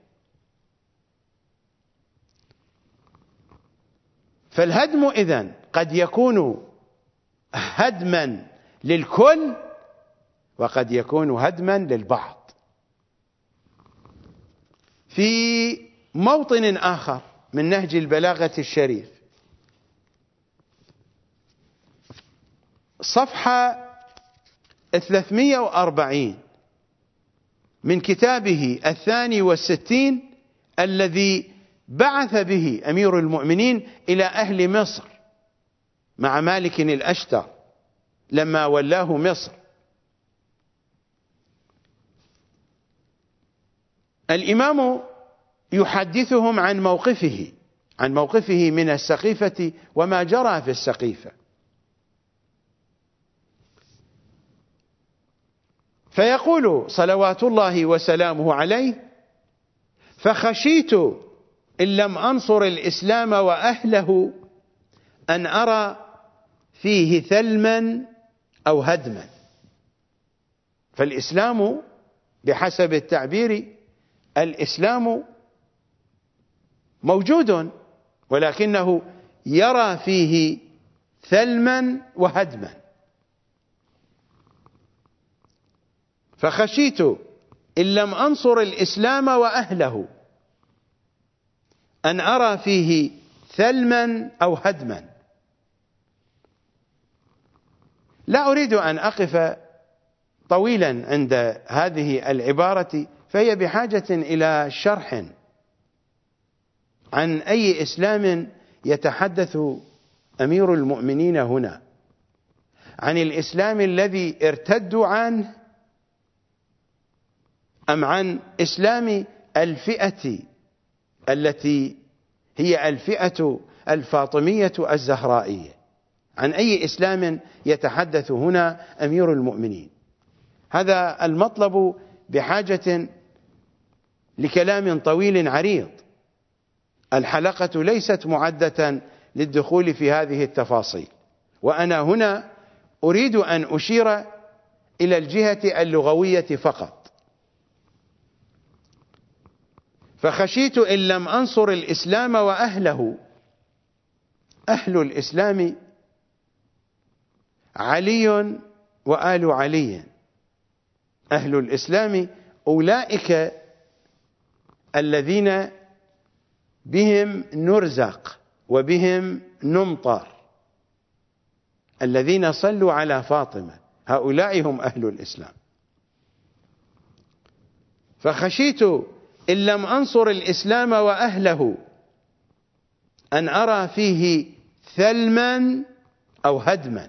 فالهدم إذن قد يكون هدما للكل وقد يكون هدما للبعض. في موطن آخر من نهج البلاغة الشريف، صفحة ثلاثمئة وأربعين من كتابه الثاني والستين الذي بعث به أمير المؤمنين إلى أهل مصر مع مالك الأشتر لما ولاه مصر. الإمام يحدثهم عن موقفه عن موقفه من السقيفة وما جرى في السقيفة، فيقول صلوات الله وسلامه عليه: فخشيت إن لم أنصر الإسلام وأهله أن أرى فيه ثلما أو هدما. فالإسلام بحسب التعبير الإسلام موجود، ولكنه يرى فيه ثلما وهدما. فخشيت إن لم أنصر الإسلام وأهله أن أرى فيه ثلما أو هدما. لا أريد أن أقف طويلا عند هذه العبارة، فهي بحاجة إلى شرح عن أي إسلام يتحدث أمير المؤمنين هنا، عن الإسلام الذي ارتدوا عنه أم عن إسلام الفئة التي هي الفئة الفاطمية الزهرائية؟ عن أي إسلام يتحدث هنا أمير المؤمنين؟ هذا المطلب بحاجة لكلام طويل عريض. الحلقة ليست معدة للدخول في هذه التفاصيل، وأنا هنا أريد أن أشير إلى الجهة اللغوية فقط. فخشيت إن لم أنصر الإسلام وأهله. أهل الإسلام علي وآل علي. أهل الإسلام أولئك الذين بهم نرزق وبهم نمطر، الذين صلوا على فاطمة، هؤلاء هم أهل الإسلام. فخشيت إن لم أنصر الإسلام وأهله أن أرى فيه ثلما أو هدما.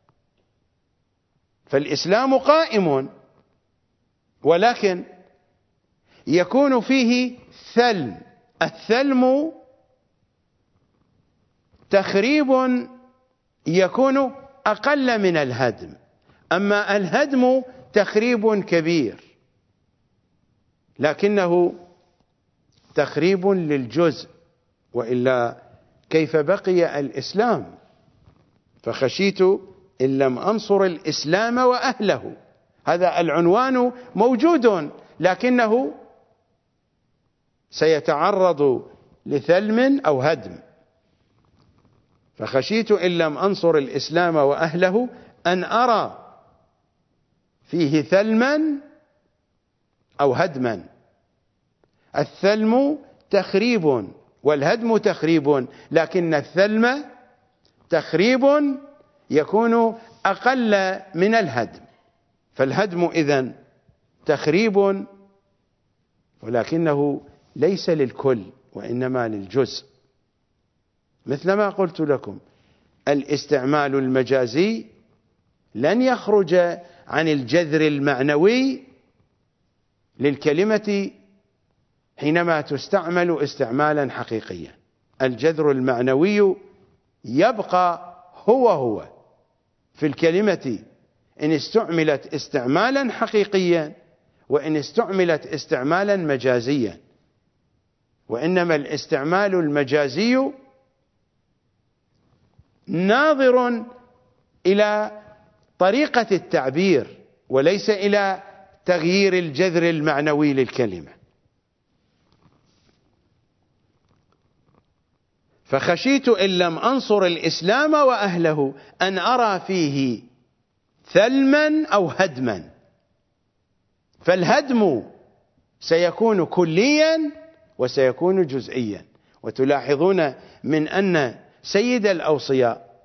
فالإسلام قائم، ولكن يكون فيه ثلم. الثلم تخريب يكون أقل من الهدم، أما الهدم تخريب كبير، لكنه تخريب للجزء، وإلا كيف بقي الإسلام؟ فخشيت إن لم أنصر الإسلام وأهله. هذا العنوان موجود، لكنه سيتعرض لثلم أو هدم. فخشيت إن لم أنصر الإسلام وأهله أن أرى فيه ثلما أو هدما. الثلم تخريب والهدم تخريب، لكن الثلم تخريب يكون أقل من الهدم. فالهدم إذن تخريب، ولكنه ليس للكل وإنما للجزء. مثلما قلت لكم، الاستعمال المجازي لن يخرج عن الجذر المعنوي للكلمة حينما تستعمل استعمالا حقيقيا. الجذر المعنوي يبقى هو هو في الكلمة إن استعملت استعمالا حقيقيا وإن استعملت استعمالا مجازيا، وإنما الاستعمال المجازي ناظر إلى طريقة التعبير وليس إلى تغيير الجذر المعنوي للكلمة. فخشيت إن لم أنصر الإسلام وأهله أن أرى فيه ثلما أو هدما. فالهدم سيكون كليا وسيكون جزئيا، وتلاحظون من أن سيد الأوصياء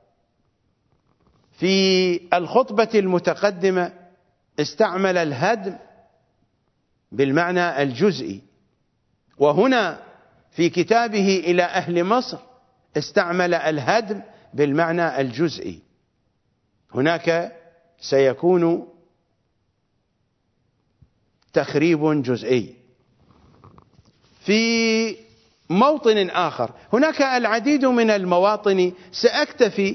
في الخطبة المتقدمة استعمل الهدم بالمعنى الجزئي، وهنا في كتابه إلى أهل مصر استعمل الهدم بالمعنى الجزئي. هناك سيكون تخريب جزئي. في موطن آخر هناك العديد من المواطن، سأكتفي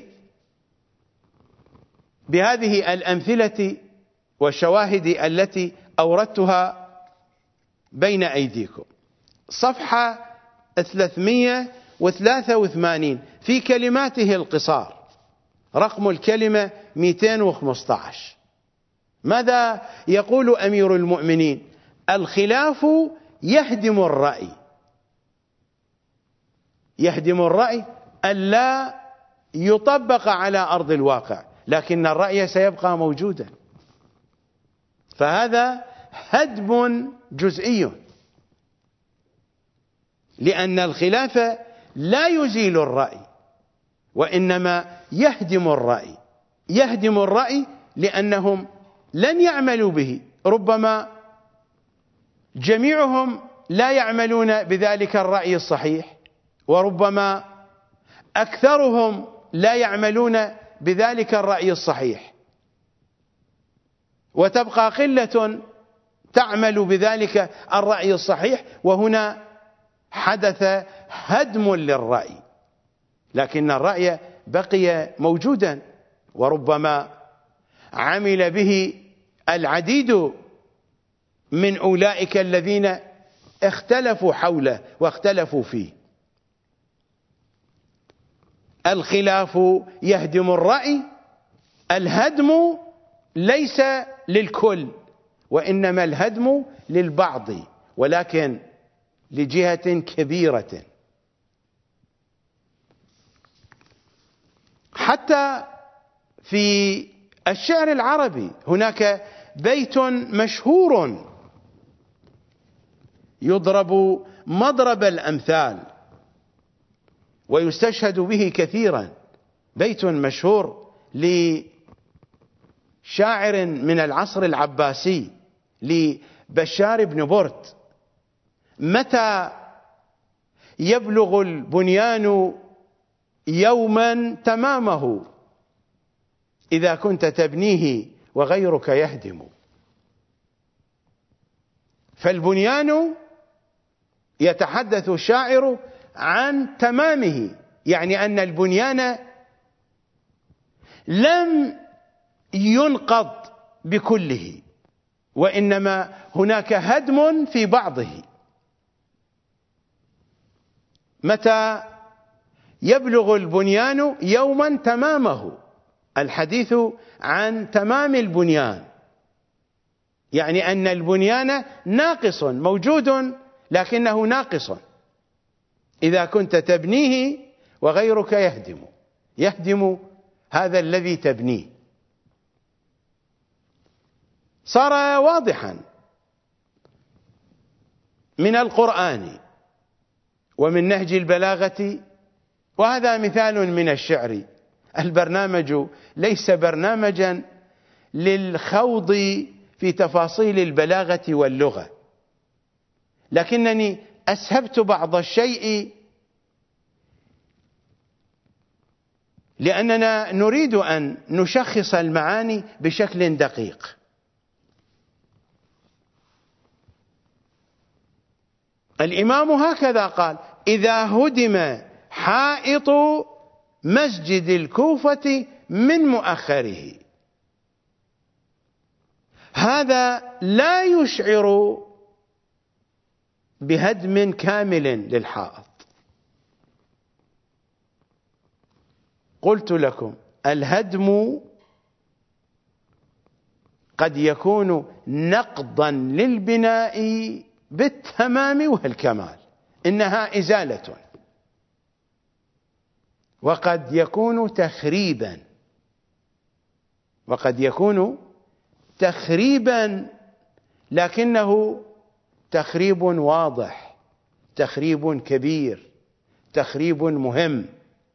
بهذه الأمثلة والشواهد التي أوردتها بين أيديكم. صفحة ثلاثمئة وثلاثة وثمانين في كلماته القصار، رقم الكلمة مئتين وخمسة عشر. ماذا يقول أمير المؤمنين؟ الخلاف يهدم الرأي. يهدم الرأي ألا يطبق على أرض الواقع، لكن الرأي سيبقى موجودا، فهذا هدم جزئي، لأن الخلاف لا يزيل الرأي وإنما يهدم الرأي. يهدم الرأي لأنهم لن يعملوا به، ربما جميعهم لا يعملون بذلك الرأي الصحيح، وربما أكثرهم لا يعملون بذلك الرأي الصحيح، وتبقى قلة تعمل بذلك الرأي الصحيح، وهنا حدث هدم للرأي، لكن الرأي بقي موجودا، وربما عمل به العديد من أولئك الذين اختلفوا حوله واختلفوا فيه. الخلاف يهدم الرأي. الهدم ليس للكل، وإنما الهدم للبعض، ولكن لجهة كبيرة. حتى في الشعر العربي هناك بيت مشهور يضرب مضرب الأمثال ويستشهد به كثيرا، بيت مشهور لشاعر من العصر العباسي لبشار بن برد: متى يبلغ البنيان يوما تمامه إذا كنت تبنيه وغيرك يهدم. فالبنيان يتحدث الشاعر عن تمامه، يعني أن البنيان لم ينقض بكله، وإنما هناك هدم في بعضه. متى يبلغ البنيان يوما تمامه، الحديث عن تمام البنيان، يعني أن البنيان ناقص، موجود لكنه ناقص. إذا كنت تبنيه وغيرك يهدم، يهدم هذا الذي تبنيه. صار واضحا من القرآن ومن نهج البلاغة، وهذا مثال من الشعر. البرنامج ليس برنامجا للخوض في تفاصيل البلاغة واللغة، لكنني أسهبت بعض الشيء لأننا نريد أن نشخص المعاني بشكل دقيق. الإمام هكذا قال: إذا هدم حائط مسجد الكوفة من مؤخره. هذا لا يشعر بهدم كامل للحائط. قلت لكم الهدم قد يكون نقضا للبناء بالتمام والكمال، إنها إزالة، وقد يكون تخريبا، وقد يكون تخريبا لكنه تخريب واضح، تخريب كبير، تخريب مهم.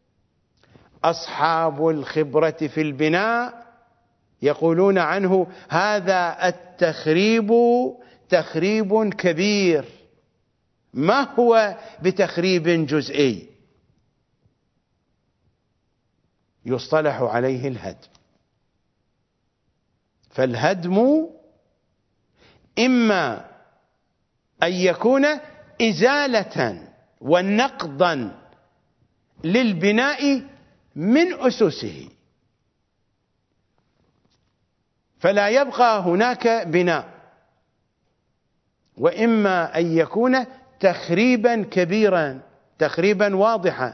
أصحاب الخبرة في البناء يقولون عنه هذا التخريب تخريب كبير، ما هو بتخريب جزئي. يصطلح عليه الهدم. فالهدم إما أن يكون إزالة ونقضا للبناء من أسسه، فلا يبقى هناك بناء، وإما أن يكون تخريبا كبيرا، تخريبا واضحا.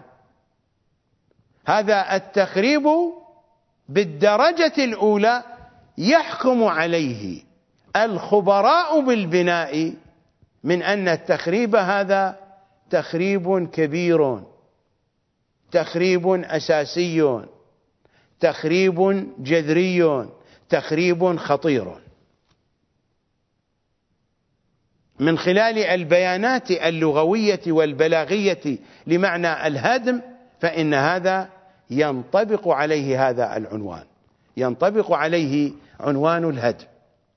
هذا التخريب بالدرجة الأولى يحكم عليه الخبراء بالبناء من أن التخريب هذا تخريب كبير، تخريب أساسي، تخريب جذري، تخريب خطير. من خلال البيانات اللغوية والبلاغية لمعنى الهدم فإن هذا ينطبق عليه هذا العنوان، ينطبق عليه عنوان الهدم.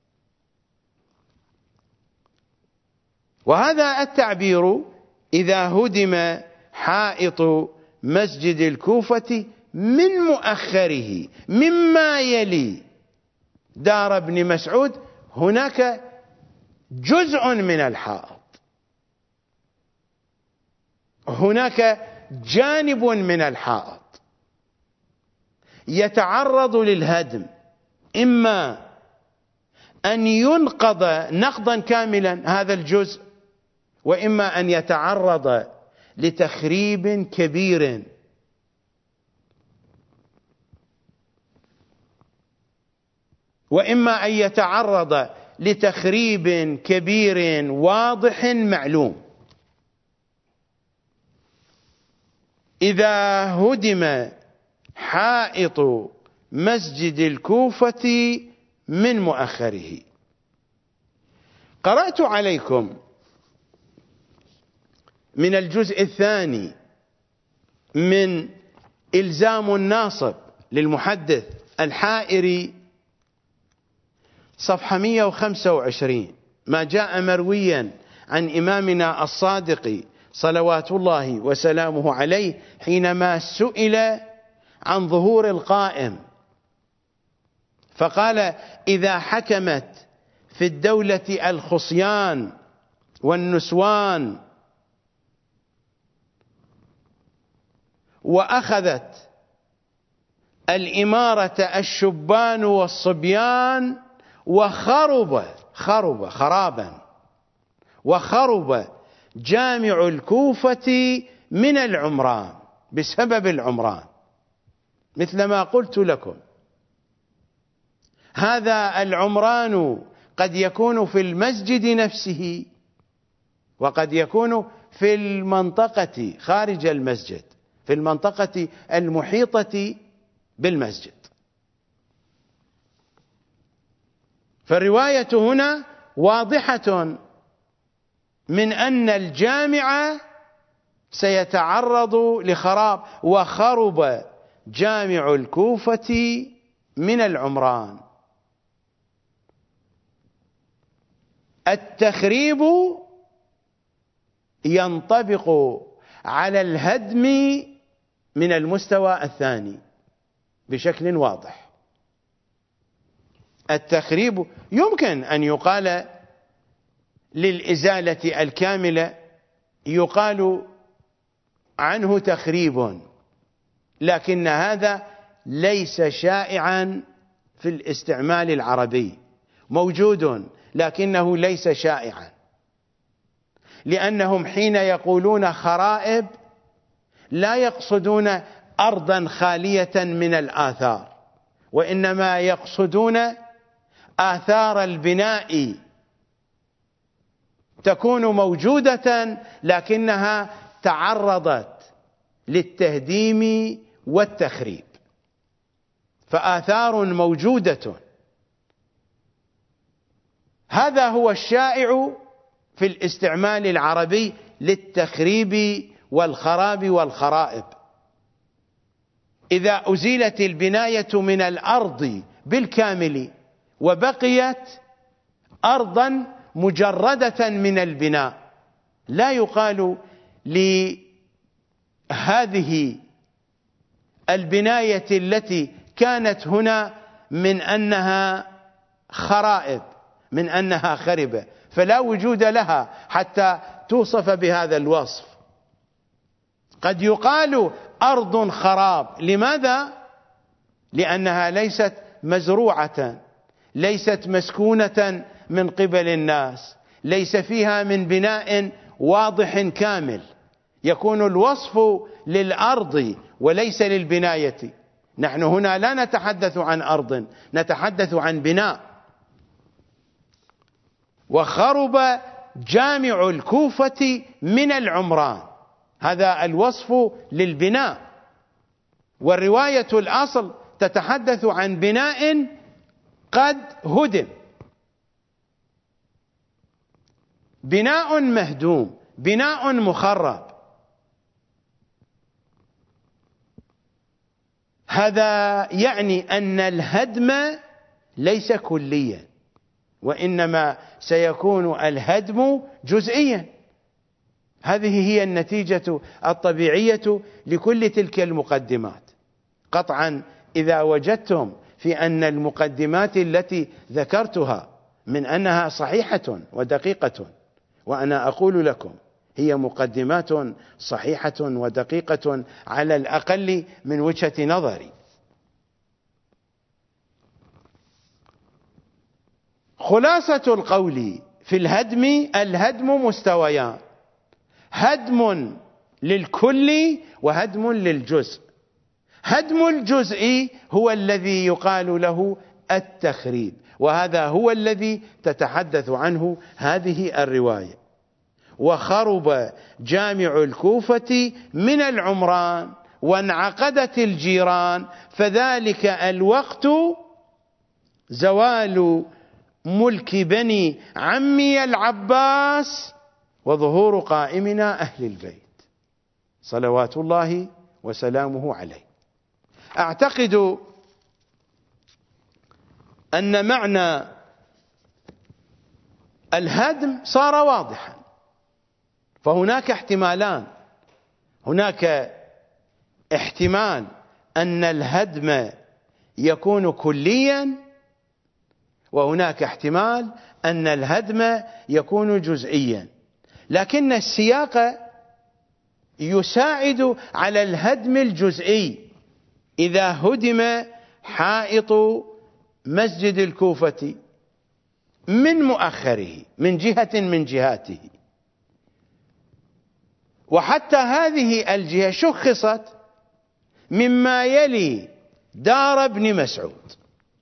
وهذا التعبير إذا هدم حائط مسجد الكوفة من مؤخره مما يلي دار ابن مسعود، هناك جزء من الحائط، هناك جانب من الحائط يتعرض للهدم، إما أن ينقض نقضا كاملا هذا الجزء، وإما أن يتعرض لتخريب كبير. وإما أن يتعرض لتخريب كبير واضح معلوم. إذا هدم حائط مسجد الكوفة من مؤخره. قرأت عليكم من الجزء الثاني من إلزام الناصب للمحدث الحائري صفحة مئة وخمسة وعشرين ما جاء مرويا عن إمامنا الصادق صلوات الله وسلامه عليه حينما سئل عن ظهور القائم فقال: إذا حكمت في الدولة الخصيان والنسوان وأخذت الإمارة الشبان والصبيان وخرب خرب خرابا وخرب جامع الكوفة من العمران بسبب العمران، مثل ما قلت لكم، هذا العمران قد يكون في المسجد نفسه وقد يكون في المنطقة خارج المسجد، في المنطقة المحيطة بالمسجد. فالرواية هنا واضحة من أن الجامع سيتعرض لخراب، وخرب جامع الكوفة من العمران. التخريب ينطبق على الهدم من المستوى الثاني بشكل واضح. التخريب يمكن أن يقال للإزالة الكاملة يقال عنه تخريب، لكن هذا ليس شائعا في الاستعمال العربي، موجود لكنه ليس شائعا، لأنهم حين يقولون خرائب لا يقصدون أرضا خالية من الآثار، وإنما يقصدون آثار البناء تكون موجودة لكنها تعرضت للتهديم والتخريب، فآثار موجودة. هذا هو الشائع في الاستعمال العربي للتخريب والخراب والخرائب. إذا أزيلت البناية من الأرض بالكامل وبقيت أرضا مجردة من البناء، لا يقال لهذه البناية التي كانت هنا من أنها خرائب، من أنها خربة، فلا وجود لها حتى توصف بهذا الوصف. قد يقال أرض خراب، لماذا؟ لأنها ليست مزروعة، ليست مسكونة من قبل الناس، ليس فيها من بناء واضح كامل، يكون الوصف للأرض وليس للبناية. نحن هنا لا نتحدث عن أرض، نتحدث عن بناء. وخرب جامع الكوفة من العمران، هذا الوصف للبناء، والرواية الأصل تتحدث عن بناء قد هدم، بناء مهدوم، بناء مخرب. هذا يعني أن الهدم ليس كليا، وإنما سيكون الهدم جزئيا. هذه هي النتيجة الطبيعية لكل تلك المقدمات. قطعا إذا وجدتم في أن المقدمات التي ذكرتها من أنها صحيحة ودقيقة، وأنا أقول لكم هي مقدمات صحيحة ودقيقة على الأقل من وجهة نظري. خلاصة القول في الهدم: الهدم مستويان، هدم للكل وهدم للجزء. هدم الجزء هو الذي يقال له التخريب، وهذا هو الذي تتحدث عنه هذه الرواية. وخرب جامع الكوفة من العمران وانعقدت الجيران، فذلك الوقت زوال ملك بني عمي العباس وظهور قائمنا أهل البيت صلوات الله وسلامه عليه. أعتقد أن معنى الهدم صار واضحا، فهناك احتمالان: هناك احتمال أن الهدم يكون كليا، وهناك احتمال أن الهدم يكون جزئيا، لكن السياق يساعد على الهدم الجزئي. إذا هدم حائط مسجد الكوفة من مؤخره من جهة من جهاته، وحتى هذه الجهة شخصت مما يلي دار ابن مسعود،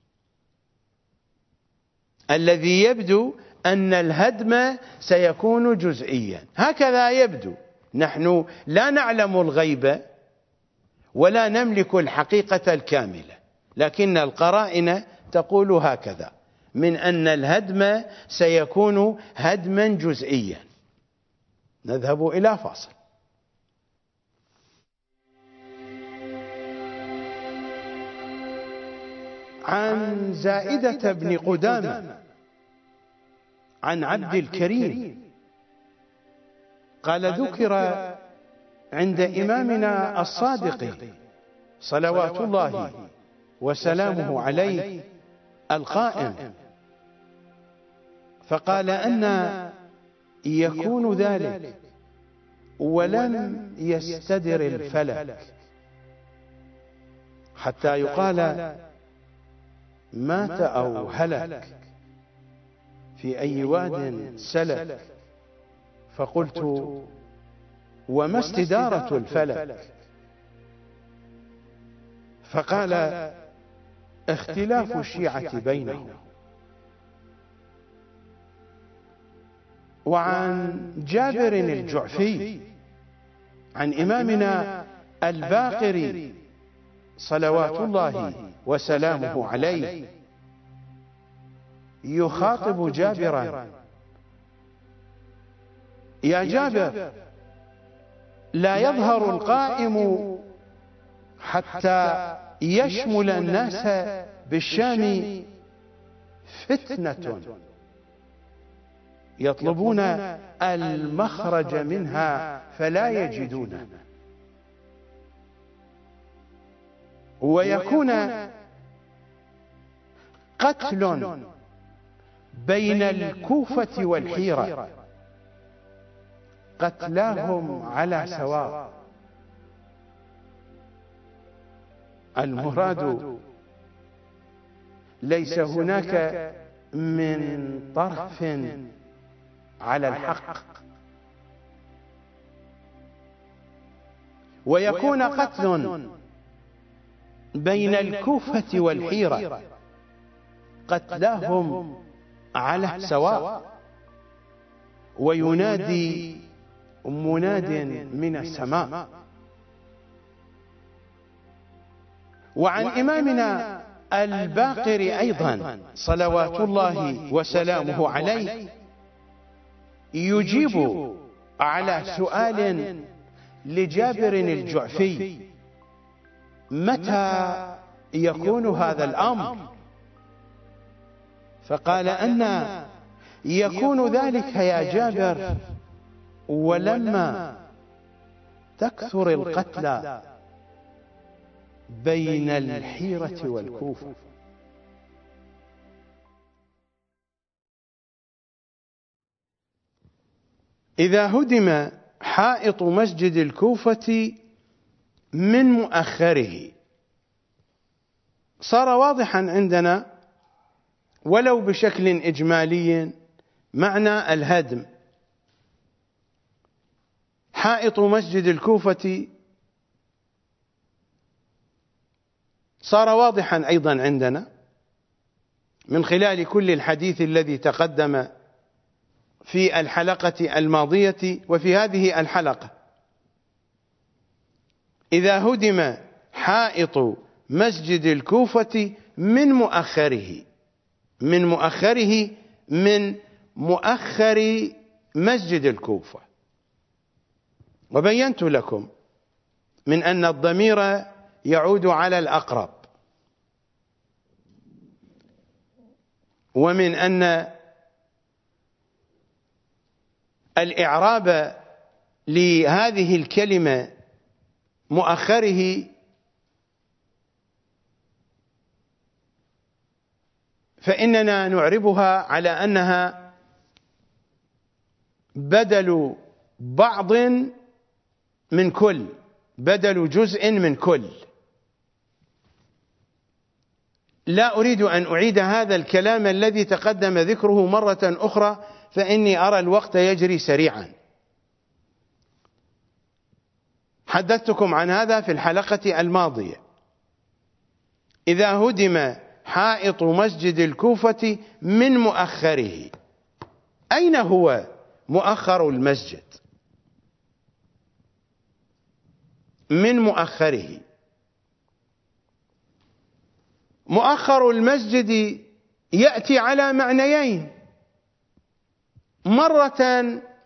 الذي يبدو أن الهدم سيكون جزئيا، هكذا يبدو. نحن لا نعلم الغيب ولا نملك الحقيقة الكاملة، لكن القرائن تقول هكذا، من أن الهدم سيكون هدما جزئيا. نذهب إلى فاصل. عن زائدة بن قدامة عن عبد الكريم قال: ذكر عند إمامنا الصادق صلوات الله وسلامه عليه القائم، فقال أن يكون ذلك ولم يستدر الفلك حتى يقال مات أو هلك في أي واد سلك، فقلت: وما استدارة الفلك؟ فقال: اختلاف الشيعة بينهم. وعن جابر الجعفي عن إمامنا الباقر صلوات الله وسلامه عليه يخاطب جابرا: يا جابر، لا يظهر القائم حتى يشمل الناس بالشام فتنة يطلبون المخرج منها فلا يجدونه، ويكون قتل بين الكوفة والحيرة قتلاهم على سواء. المراد ليس هناك من طرف على الحق، ويكون قتل بين الكوفة والحيرة قتلاهم على سواء. وينادي مناد من السماء. وعن إمامنا الباقر أيضا صلوات الله وسلامه عليه يجيب على سؤال لجابر الجعفي: متى يكون هذا الأمر؟ فقال: أن يكون ذلك يا جابر ولما تكثر القتلى بين الحيرة والكوفة. إذا هدم حائط مسجد الكوفة من مؤخره، صار واضحا عندنا ولو بشكل إجمالي معنى الهدم. حائط مسجد الكوفة صار واضحا أيضا عندنا من خلال كل الحديث الذي تقدم في الحلقة الماضية وفي هذه الحلقة. إذا هدم حائط مسجد الكوفة من مؤخره، من مؤخره من مؤخر مسجد الكوفة. وبينت لكم من أن الضمير يعود على الأقرب، ومن أن الإعراب لهذه الكلمة مؤخره فإننا نعربها على أنها بدل بعض من كل، بدل جزء من كل. لا أريد أن أعيد هذا الكلام الذي تقدم ذكره مرة أخرى، فإني أرى الوقت يجري سريعا. حدثتكم عن هذا في الحلقة الماضية. إذا هدم حائط مسجد الكوفة من مؤخره، أين هو مؤخر المسجد؟ من مؤخره. مؤخر المسجد يأتي على معنيين: مرة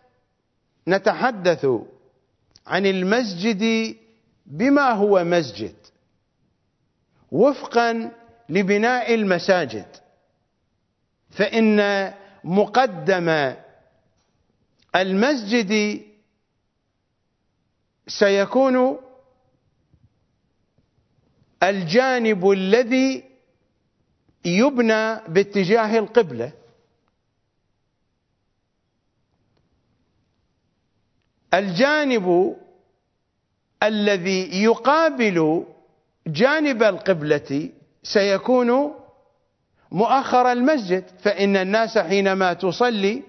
نتحدث عن المسجد بما هو مسجد وفقا لبناء المساجد، فإن مقدم المسجد سيكون الجانب الذي يبنى باتجاه القبلة، الجانب الذي يقابل جانب القبلة سيكون مؤخر المسجد، فإن الناس حينما تصلي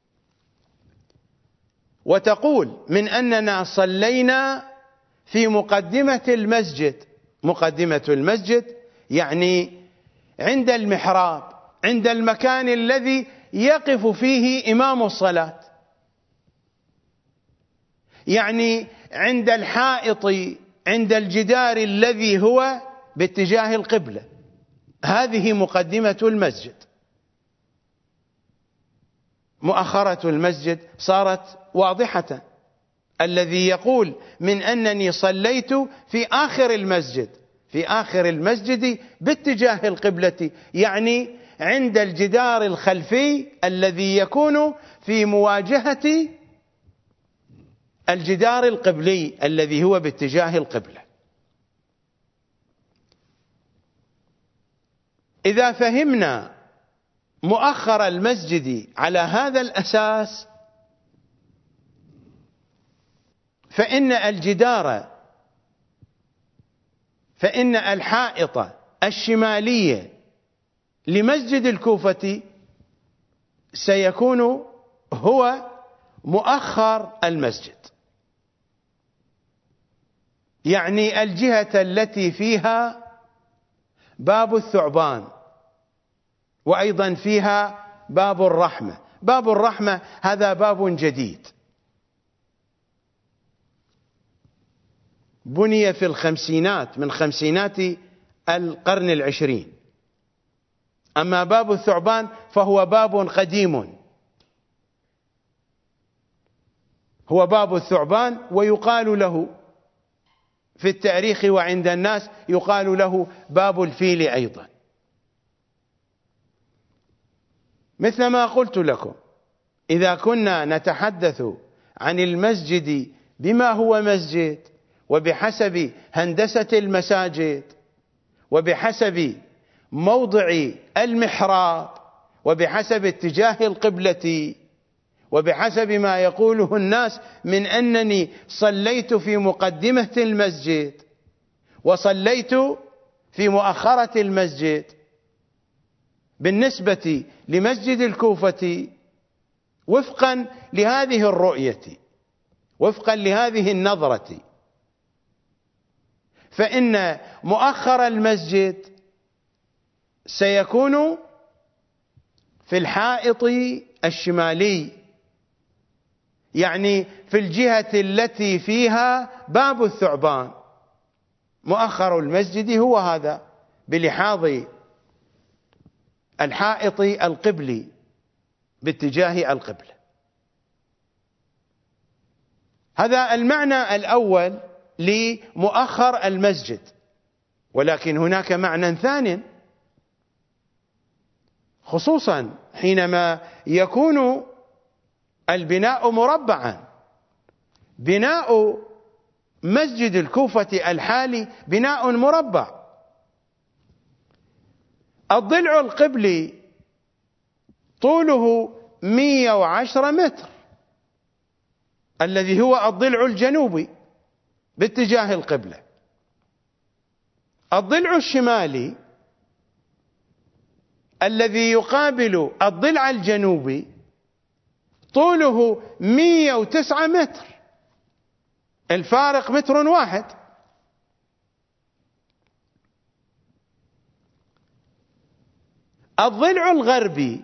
وتقول من أننا صلينا في مقدمة المسجد، مقدمة المسجد يعني عند المحراب، عند المكان الذي يقف فيه إمام الصلاة، يعني عند الحائط، عند الجدار الذي هو باتجاه القبلة. هذه مقدمة المسجد. مؤخرة المسجد صارت واضحة الذي يقول من أنني صليت في آخر المسجد، في آخر المسجد باتجاه القبلة، يعني عند الجدار الخلفي الذي يكون في مواجهة الجدار القبلي الذي هو باتجاه القبلة. إذا فهمنا مؤخر المسجد على هذا الأساس، فإن الجدار فإن الحائط الشمالية لمسجد الكوفة سيكون هو مؤخر المسجد، يعني الجهة التي فيها باب الثعبان، وأيضا فيها باب الرحمة. باب الرحمة هذا باب جديد بني في الخمسينات من خمسينات القرن العشرين، أما باب الثعبان فهو باب قديم، هو باب الثعبان، ويقال له في التاريخ وعند الناس يقال له باب الفيل أيضا. مثل ما قلت لكم، إذا كنا نتحدث عن المسجد بما هو مسجد، وبحسب هندسة المساجد، وبحسب موضع المحراب، وبحسب اتجاه القبلة، وبحسب ما يقوله الناس من أنني صليت في مقدمة المسجد وصليت في مؤخرة المسجد، بالنسبة لمسجد الكوفة وفقا لهذه الرؤية، وفقا لهذه النظرة، فإن مؤخر المسجد سيكون في الحائط الشمالي، يعني في الجهة التي فيها باب الثعبان. مؤخر المسجد هو هذا بلحاظ الحائط القبلي باتجاه القبلة. هذا المعنى الأول لمؤخر المسجد، ولكن هناك معنى ثاني، خصوصا حينما يكون البناء مربعا. بناء مسجد الكوفة الحالي بناء مربع، الضلع القبلي طوله مئة وعشرة متر الذي هو الضلع الجنوبي باتجاه القبلة. الضلع الشمالي الذي يقابل الضلع الجنوبي طوله مئة وتسعة متر، الفارق متر واحد. الضلع الغربي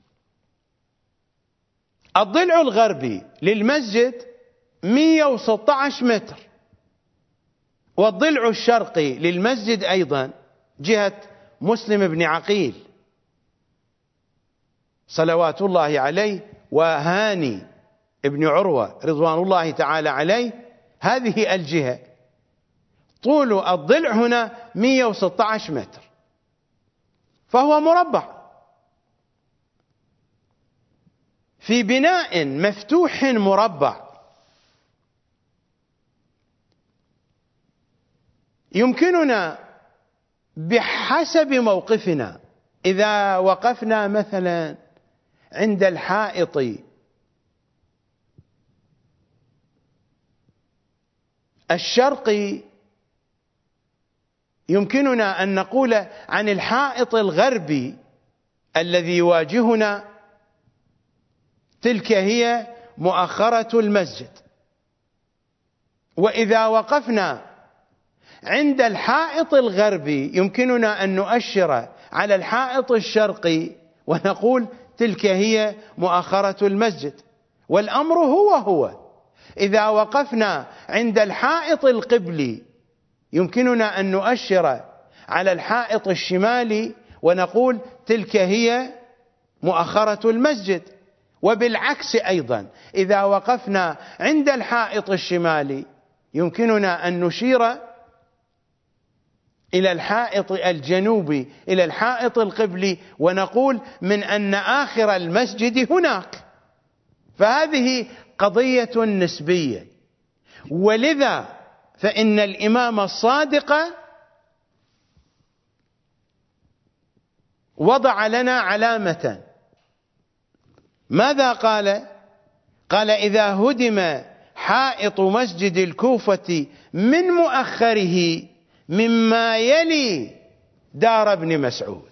الضلع الغربي للمسجد مئة وستة عشر متر، والضلع الشرقي للمسجد أيضا جهة مسلم بن عقيل صلوات الله عليه وهاني ابن عروة رضوان الله تعالى عليه، هذه الجهة طول الضلع هنا مئة وستة عشر متر، فهو مربع في بناء مفتوح مربع. يمكننا بحسب موقفنا، إذا وقفنا مثلا عند الحائط الشرقي، يمكننا أن نقول عن الحائط الغربي الذي يواجهنا تلك هي مؤخرة المسجد. وإذا وقفنا عند الحائط الغربي يمكننا أن نؤشر على الحائط الشرقي ونقول تلك هي مؤخرة المسجد، والأمر هو هو. إذا وقفنا عند الحائط القبلي يمكننا أن نؤشر على الحائط الشمالي ونقول تلك هي مؤخرة المسجد، وبالعكس أيضا إذا وقفنا عند الحائط الشمالي يمكننا أن نشير إلى الحائط الجنوبي، إلى الحائط القبلي، ونقول من أن آخر المسجد هناك. فهذه قضية نسبية، ولذا فإن الإمام الصادق وضع لنا علامة. ماذا قال؟ قال: إذا هدم حائط مسجد الكوفة من مؤخره مما يلي دار ابن مسعود.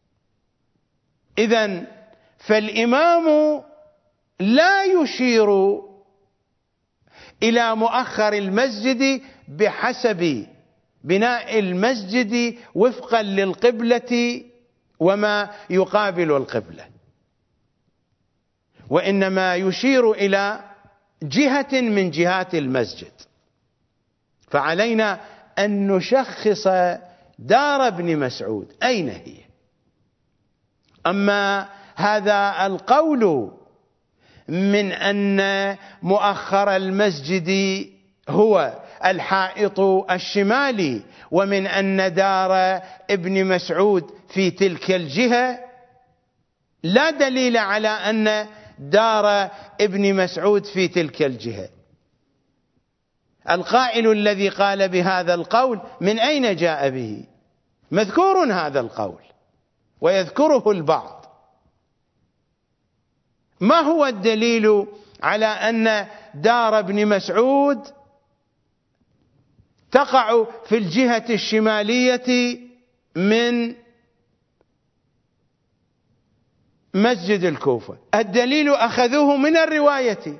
إذن فالإمام لا يشير إلى مؤخر المسجد بحسب بناء المسجد وفقا للقبلة وما يقابل القبلة، وإنما يشير إلى جهة من جهات المسجد. فعلينا أن نشخص دار ابن مسعود أين هي. أما هذا القول من أن مؤخر المسجد هو الحائط الشمالي ومن أن دار ابن مسعود في تلك الجهة، لا دليل على أن دار ابن مسعود في تلك الجهة. القائل الذي قال بهذا القول من أين جاء به؟ مذكور هذا القول ويذكره البعض. ما هو الدليل على أن دار ابن مسعود تقع في الجهة الشمالية من مسجد الكوفة؟ الدليل أخذوه من الرواية،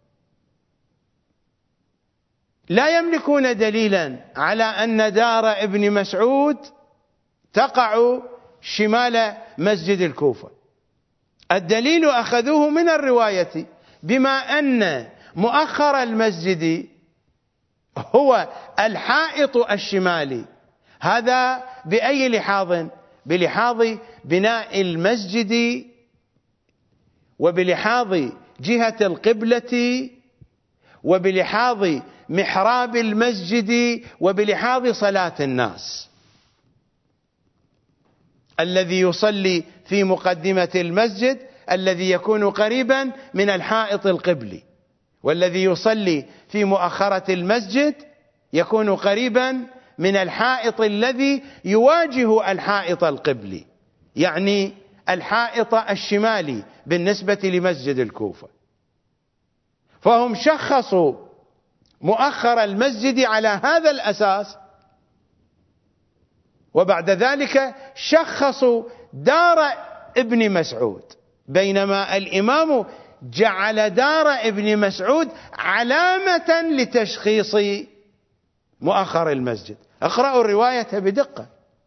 لا يملكون دليلا على أن دار ابن مسعود تقع شمال مسجد الكوفة. الدليل أخذوه من الرواية، بما أن مؤخر المسجد هو الحائط الشمالي. هذا بأي لحاظ؟ بلحاظ بناء المسجد وبلحاظ جهة القبلة وبلحاظ محراب المسجد وبلحاظ صلاة الناس. الذي يصلي في مقدمة المسجد الذي يكون قريبا من الحائط القبلي، والذي يصلي في مؤخرة المسجد يكون قريبا من الحائط الذي يواجه الحائط القبلي، يعني الحائط الشمالي بالنسبة لمسجد الكوفة. فهم شخصوا مؤخر المسجد على هذا الأساس، وبعد ذلك شخصوا دار ابن مسعود، بينما الإمام جعل دار ابن مسعود علامة لتشخيص مؤخر المسجد. اقرأوا الرواية بدقة.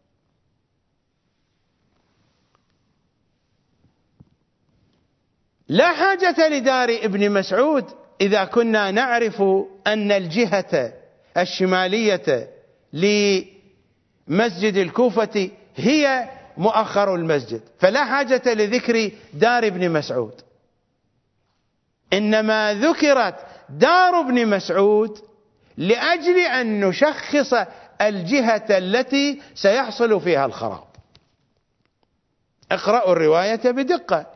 لا حاجة لدار ابن مسعود إذا كنا نعرف أن الجهة الشمالية لمسجد الكوفة هي مؤخر المسجد، فلا حاجة لذكر دار ابن مسعود. إنما ذكرت دار ابن مسعود لأجل أن نشخص الجهة التي سيحصل فيها الخراب. اقرأوا الرواية بدقة.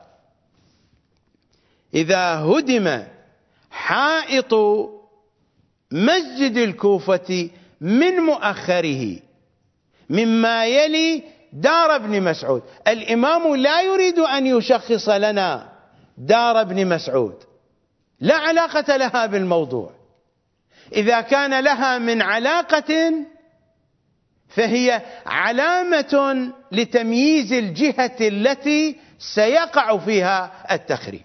إذا هدم حائط مسجد الكوفة من مؤخره مما يلي دار ابن مسعود. الإمام لا يريد أن يشخص لنا دار ابن مسعود، لا علاقة لها بالموضوع. إذا كان لها من علاقة فهي علامة لتمييز الجهة التي سيقع فيها التخريب،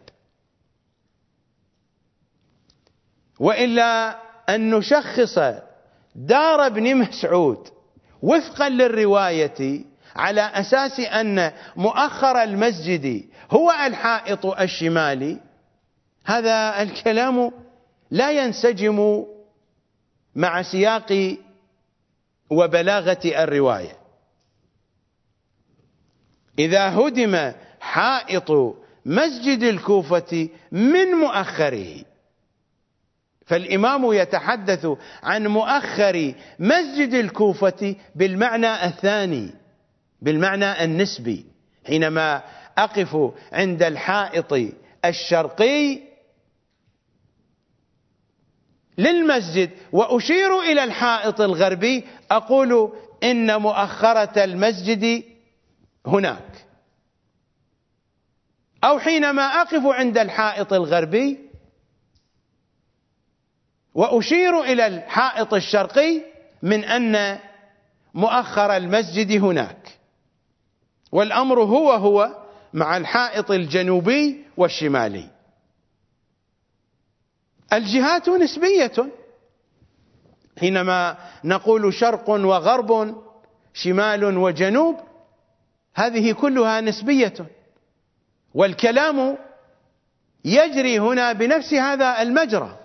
وإلا أن نشخص دار ابن مسعود وفقا للرواية على أساس أن مؤخر المسجد هو الحائط الشمالي، هذا الكلام لا ينسجم مع سياق وبلاغة الرواية. إذا هدم حائط مسجد الكوفة من مؤخره، فالإمام يتحدث عن مؤخر مسجد الكوفة بالمعنى الثاني، بالمعنى النسبي. حينما أقف عند الحائط الشرقي للمسجد وأشير إلى الحائط الغربي أقول إن مؤخرة المسجد هناك. أو حينما أقف عند الحائط الغربي وأشير إلى الحائط الشرقي من أن مؤخر المسجد هناك، والأمر هو هو مع الحائط الجنوبي والشمالي. الجهات نسبية، حينما نقول شرق وغرب، شمال وجنوب، هذه كلها نسبية، والكلام يجري هنا بنفس هذا المجرى.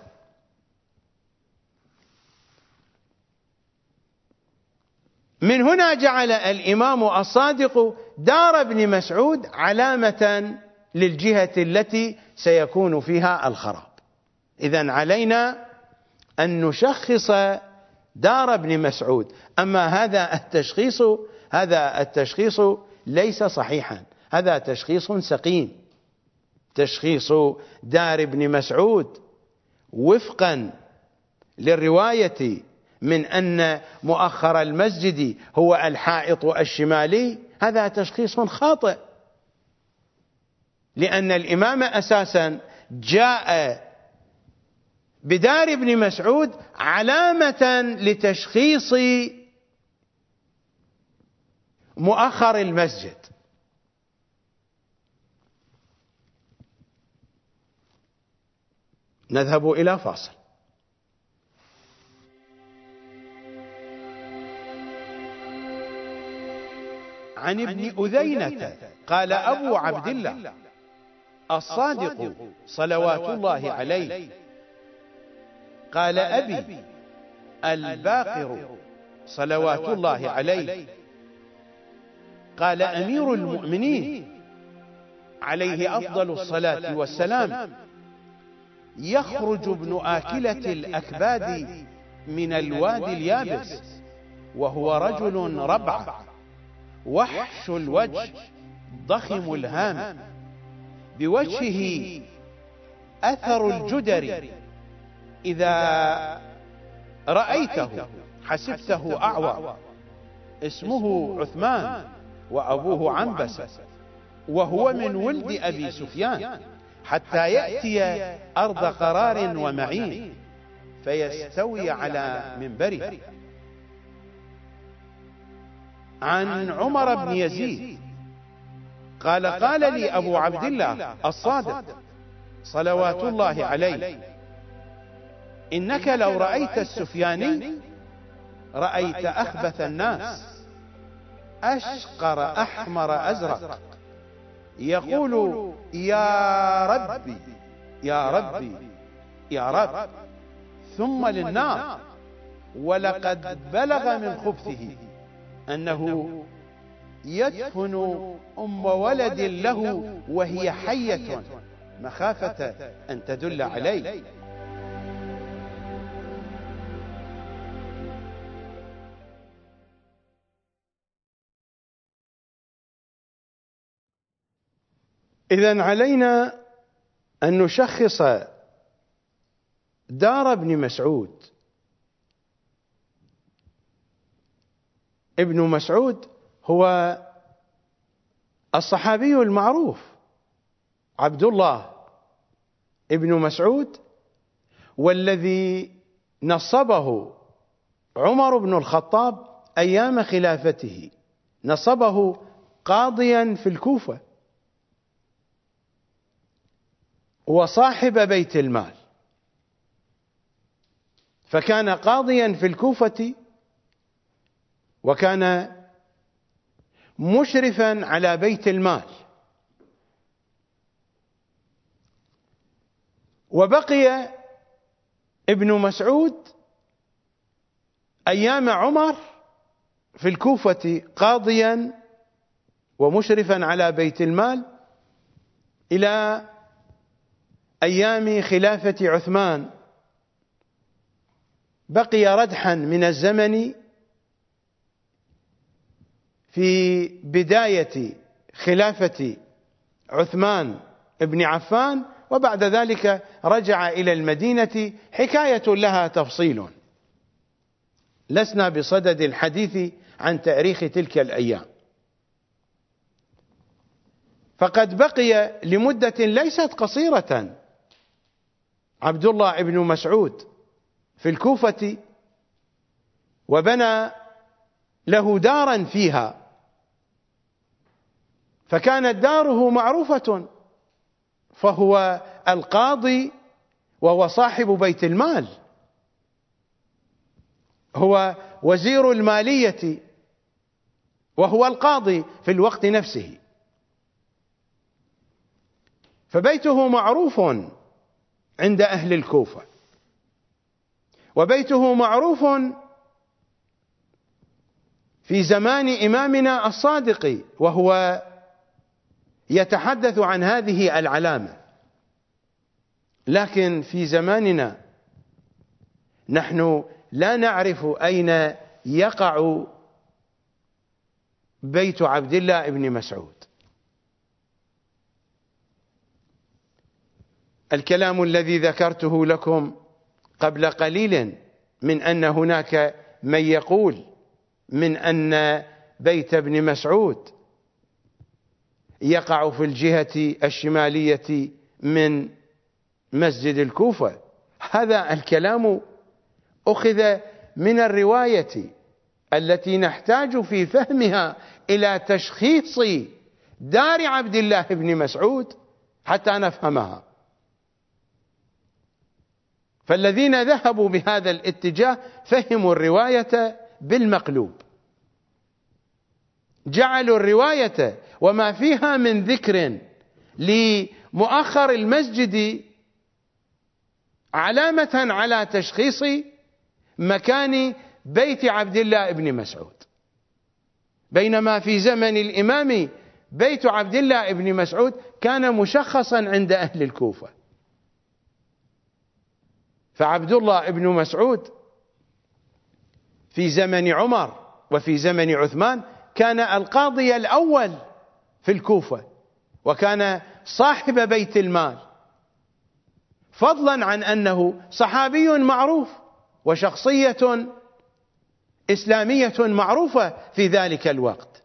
من هنا جعل الإمام الصادق دار ابن مسعود علامة للجهة التي سيكون فيها الخراب. إذن علينا أن نشخص دار ابن مسعود. أما هذا التشخيص هذا التشخيص ليس صحيحا، هذا تشخيص سقيم. تشخيص دار ابن مسعود وفقا للرواية من أن مؤخر المسجد هو الحائط الشمالي، هذا تشخيص خاطئ، لأن الإمام أساسا جاء بدار ابن مسعود علامة لتشخيص مؤخر المسجد. نذهب إلى فاصل. عن ابن أذينة قال أبو عبد الله الصادق صلوات الله عليه قال أبي الباقر صلوات الله عليه قال أمير المؤمنين عليه أفضل الصلاة والسلام يخرج ابن آكلة الأكباد من الوادي اليابس وهو رجل ربع وحش الوجه ضخم الهام بوجهه أثر الجدر، إذا رأيته حسبته أعور، اسمه عثمان وأبوه عنبسة، وهو من ولد أبي سفيان، حتى يأتي أرض قرار ومعين فيستوي على منبره. عن عمر بن يزيد قال قال لي أبو عبد الله الصادق صلوات الله عليه إنك لو رأيت السفياني رأيت أخبث الناس أشقر أحمر أزرق يقول يا ربي يا ربي يا رب، ثم للنار، ولقد بلغ من خبثه أنه يدفن أم ولد له وهي حية مخافة أن تدل عليه. إذن علينا أن نشخص دار ابن مسعود. ابن مسعود هو الصحابي المعروف عبد الله ابن مسعود، والذي نصبه عمر بن الخطاب أيام خلافته، نصبه قاضيا في الكوفة وصاحب بيت المال، فكان قاضيا في الكوفة وكان مشرفا على بيت المال. وبقي ابن مسعود أيام عمر في الكوفة قاضيا ومشرفا على بيت المال، إلى أيام خلافة عثمان بقي ردحا من الزمن في بداية خلافة عثمان بن عفان، وبعد ذلك رجع إلى المدينة، حكاية لها تفصيل، لسنا بصدد الحديث عن تاريخ تلك الأيام. فقد بقي لمدة ليست قصيرة عبد الله بن مسعود في الكوفة، وبنى له دارا فيها، فكانت داره معروفة، فهو القاضي وهو صاحب بيت المال، هو وزير المالية وهو القاضي في الوقت نفسه، فبيته معروف عند أهل الكوفة، وبيته معروف في زمان إمامنا الصادق، وهو يتحدث عن هذه العلامة. لكن في زماننا نحن لا نعرف أين يقع بيت عبد الله بن مسعود. الكلام الذي ذكرته لكم قبل قليل من أن هناك من يقول من أن بيت ابن مسعود يقع في الجهة الشمالية من مسجد الكوفة، هذا الكلام أخذ من الرواية التي نحتاج في فهمها إلى تشخيص دار عبد الله بن مسعود حتى نفهمها. فالذين ذهبوا بهذا الاتجاه فهموا الرواية بالمقلوب، جعلوا الرواية وما فيها من ذكر لمؤخر المسجد علامة على تشخيص مكان بيت عبد الله بن مسعود، بينما في زمن الإمام بيت عبد الله بن مسعود كان مشخصا عند أهل الكوفة. فعبد الله بن مسعود في زمن عمر وفي زمن عثمان كان القاضي الأول في الكوفة، وكان صاحب بيت المال، فضلا عن أنه صحابي معروف وشخصية إسلامية معروفة في ذلك الوقت،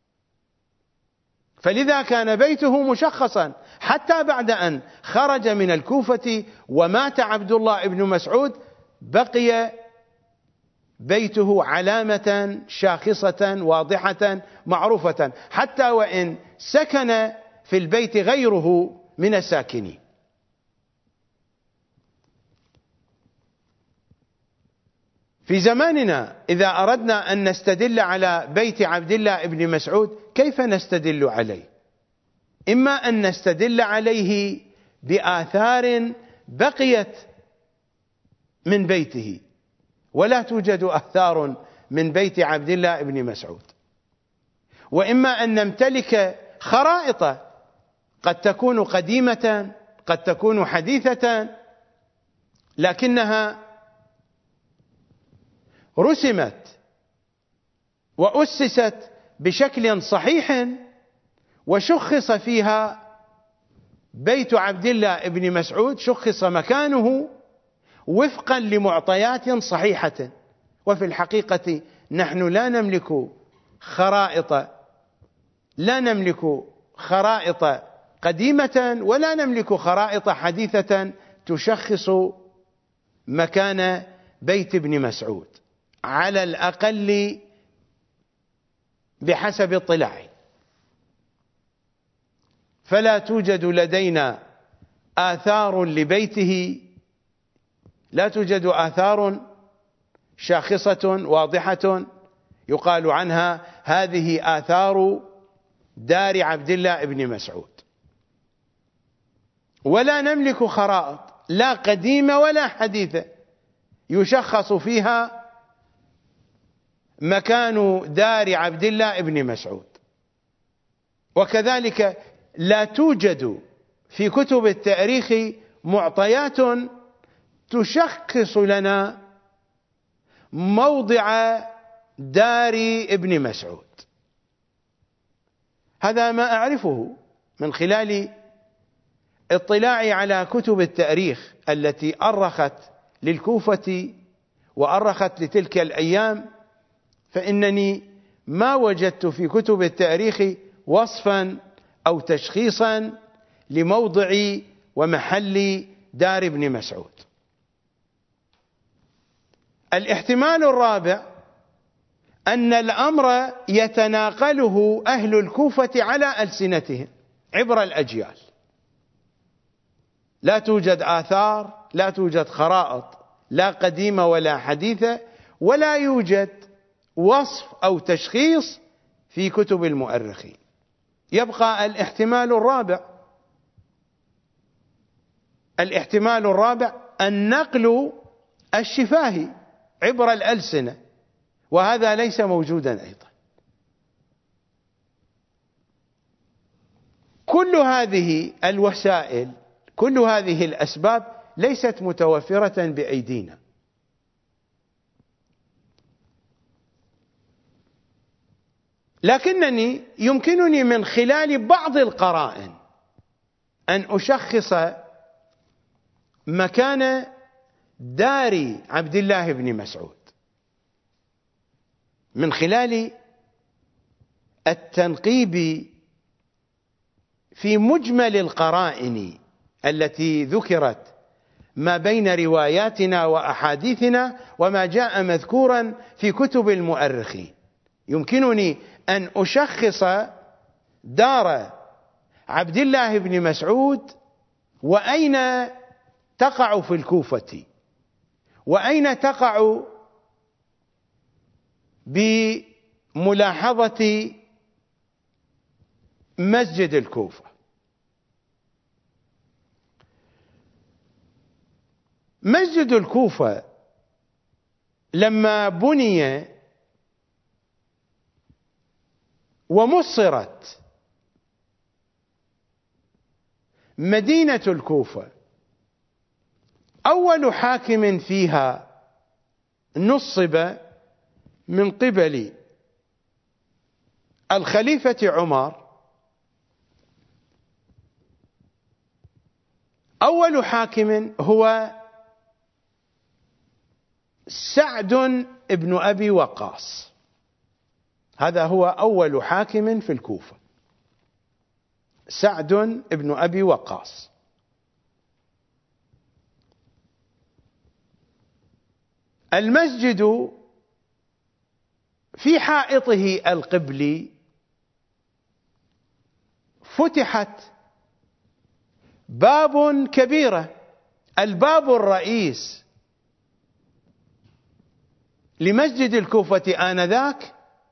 فلذا كان بيته مشخصا حتى بعد أن خرج من الكوفة ومات عبد الله بن مسعود، بقي بيته علامة شاخصة واضحة معروفة، حتى وإن سكن في البيت غيره من الساكنين. في زماننا إذا أردنا أن نستدل على بيت عبد الله بن مسعود كيف نستدل عليه؟ إما أن نستدل عليه بآثار بقيت من بيته، ولا توجد آثار من بيت عبد الله بن مسعود، وإما أن نمتلك خرائط قد تكون قديمة قد تكون حديثة، لكنها رسمت وأسست بشكل صحيح وشخص فيها بيت عبد الله بن مسعود، شخص مكانه وفقا لمعطيات صحيحة. وفي الحقيقة نحن لا نملك خرائط لا نملك خرائط قديمة ولا نملك خرائط حديثة تشخص مكان بيت ابن مسعود، على الأقل بحسب اطلاعي. فلا توجد لدينا آثار لبيته، لا توجد آثار شاخصة واضحة يقال عنها هذه آثار دار عبد الله بن مسعود، ولا نملك خرائط لا قديمة ولا حديثة يشخص فيها مكان دار عبد الله بن مسعود. وكذلك لا توجد في كتب التاريخ معطيات تشخص لنا موضع دار ابن مسعود. هذا ما أعرفه من خلال اطلاعي على كتب التاريخ التي أرخت للكوفة وأرخت لتلك الأيام، فإنني ما وجدت في كتب التاريخ وصفا أو تشخيصا لموضع ومحل دار ابن مسعود. الاحتمال الرابع أن الأمر يتناقله أهل الكوفة على ألسنتهم عبر الأجيال، لا توجد آثار، لا توجد خرائط، لا قديمة ولا حديثة، ولا يوجد وصف أو تشخيص في كتب المؤرخين. يبقى الاحتمال الرابع الاحتمال الرابع النقل الشفاهي عبر الألسنة، وهذا ليس موجودا أيضا. كل هذه الوسائل، كل هذه الأسباب ليست متوفرة بأيدينا، لكنني يمكنني من خلال بعض القرائن أن أشخص مكان دار عبد الله بن مسعود من خلال التنقيب في مجمل القرائن التي ذكرت ما بين رواياتنا وأحاديثنا وما جاء مذكورا في كتب المؤرخين. يمكنني أن أشخص دار عبد الله بن مسعود وأين تقع في الكوفة، وأين تقع بملاحظة مسجد الكوفة. مسجد الكوفة لما بني ومصرت مدينة الكوفة، أول حاكم فيها نصب من قبل الخليفة عمر، أول حاكم هو سعد بن أبي وقاص. هذا هو أول حاكم في الكوفة، سعد بن أبي وقاص. المسجد في حائطه القبلي فتحت باب كبيرة، الباب الرئيس لمسجد الكوفة آنذاك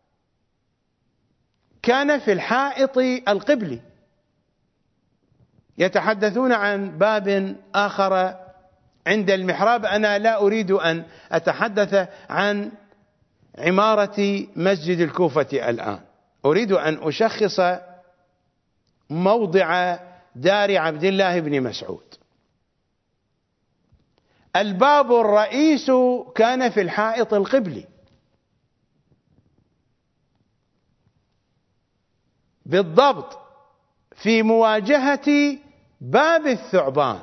كان في الحائط القبلي. يتحدثون عن باب آخر عند المحراب، أنا لا أريد أن أتحدث عن عمارة مسجد الكوفة الآن، أريد أن أشخص موضع دار عبد الله بن مسعود. الباب الرئيس كان في الحائط القبلي بالضبط في مواجهة باب الثعبان.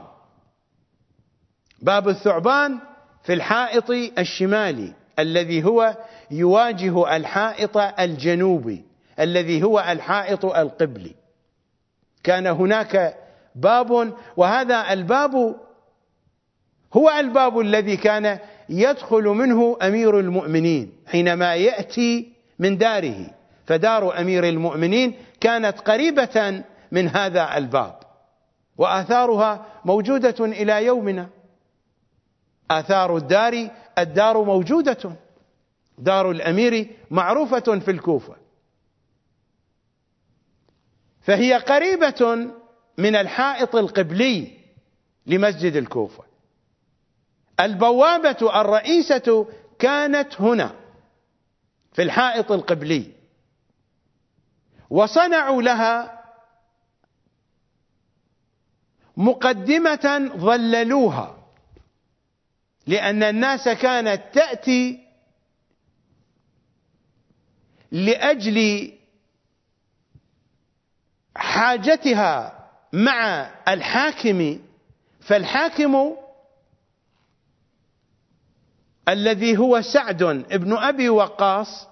باب الثعبان في الحائط الشمالي الذي هو يواجه الحائط الجنوبي الذي هو الحائط القبلي. كان هناك باب، وهذا الباب هو الباب الذي كان يدخل منه أمير المؤمنين حينما يأتي من داره، فدار أمير المؤمنين كانت قريبة من هذا الباب، وآثارها موجودة إلى يومنا. آثار الدار الدار موجودة، دار الأمير معروفة في الكوفة، فهي قريبة من الحائط القبلي لمسجد الكوفة. البوابة الرئيسة كانت هنا في الحائط القبلي، وصنعوا لها مقدمة ظللوها، لأن الناس كانت تأتي لأجل حاجتها مع الحاكم، فالحاكم الذي هو سعد بن أبي وقاص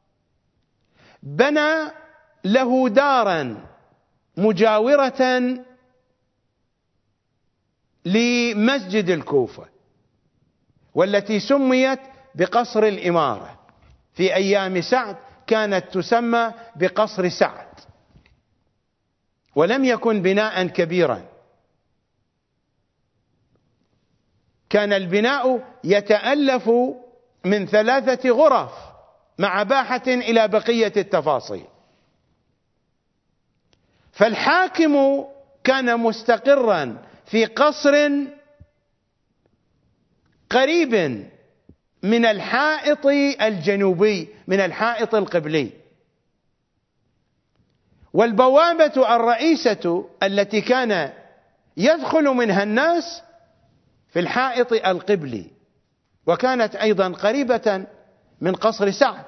بنى له دارا مجاورة لمسجد الكوفة، والتي سميت بقصر الإمارة. في أيام سعد كانت تسمى بقصر سعد، ولم يكن بناء كبيرا، كان البناء يتألف من ثلاثة غرف مع باحة إلى بقية التفاصيل. فالحاكم كان مستقرا في قصر قريب من الحائط الجنوبي، من الحائط القبلي، والبوابة الرئيسة التي كان يدخل منها الناس في الحائط القبلي، وكانت أيضا قريبة من قصر سعد.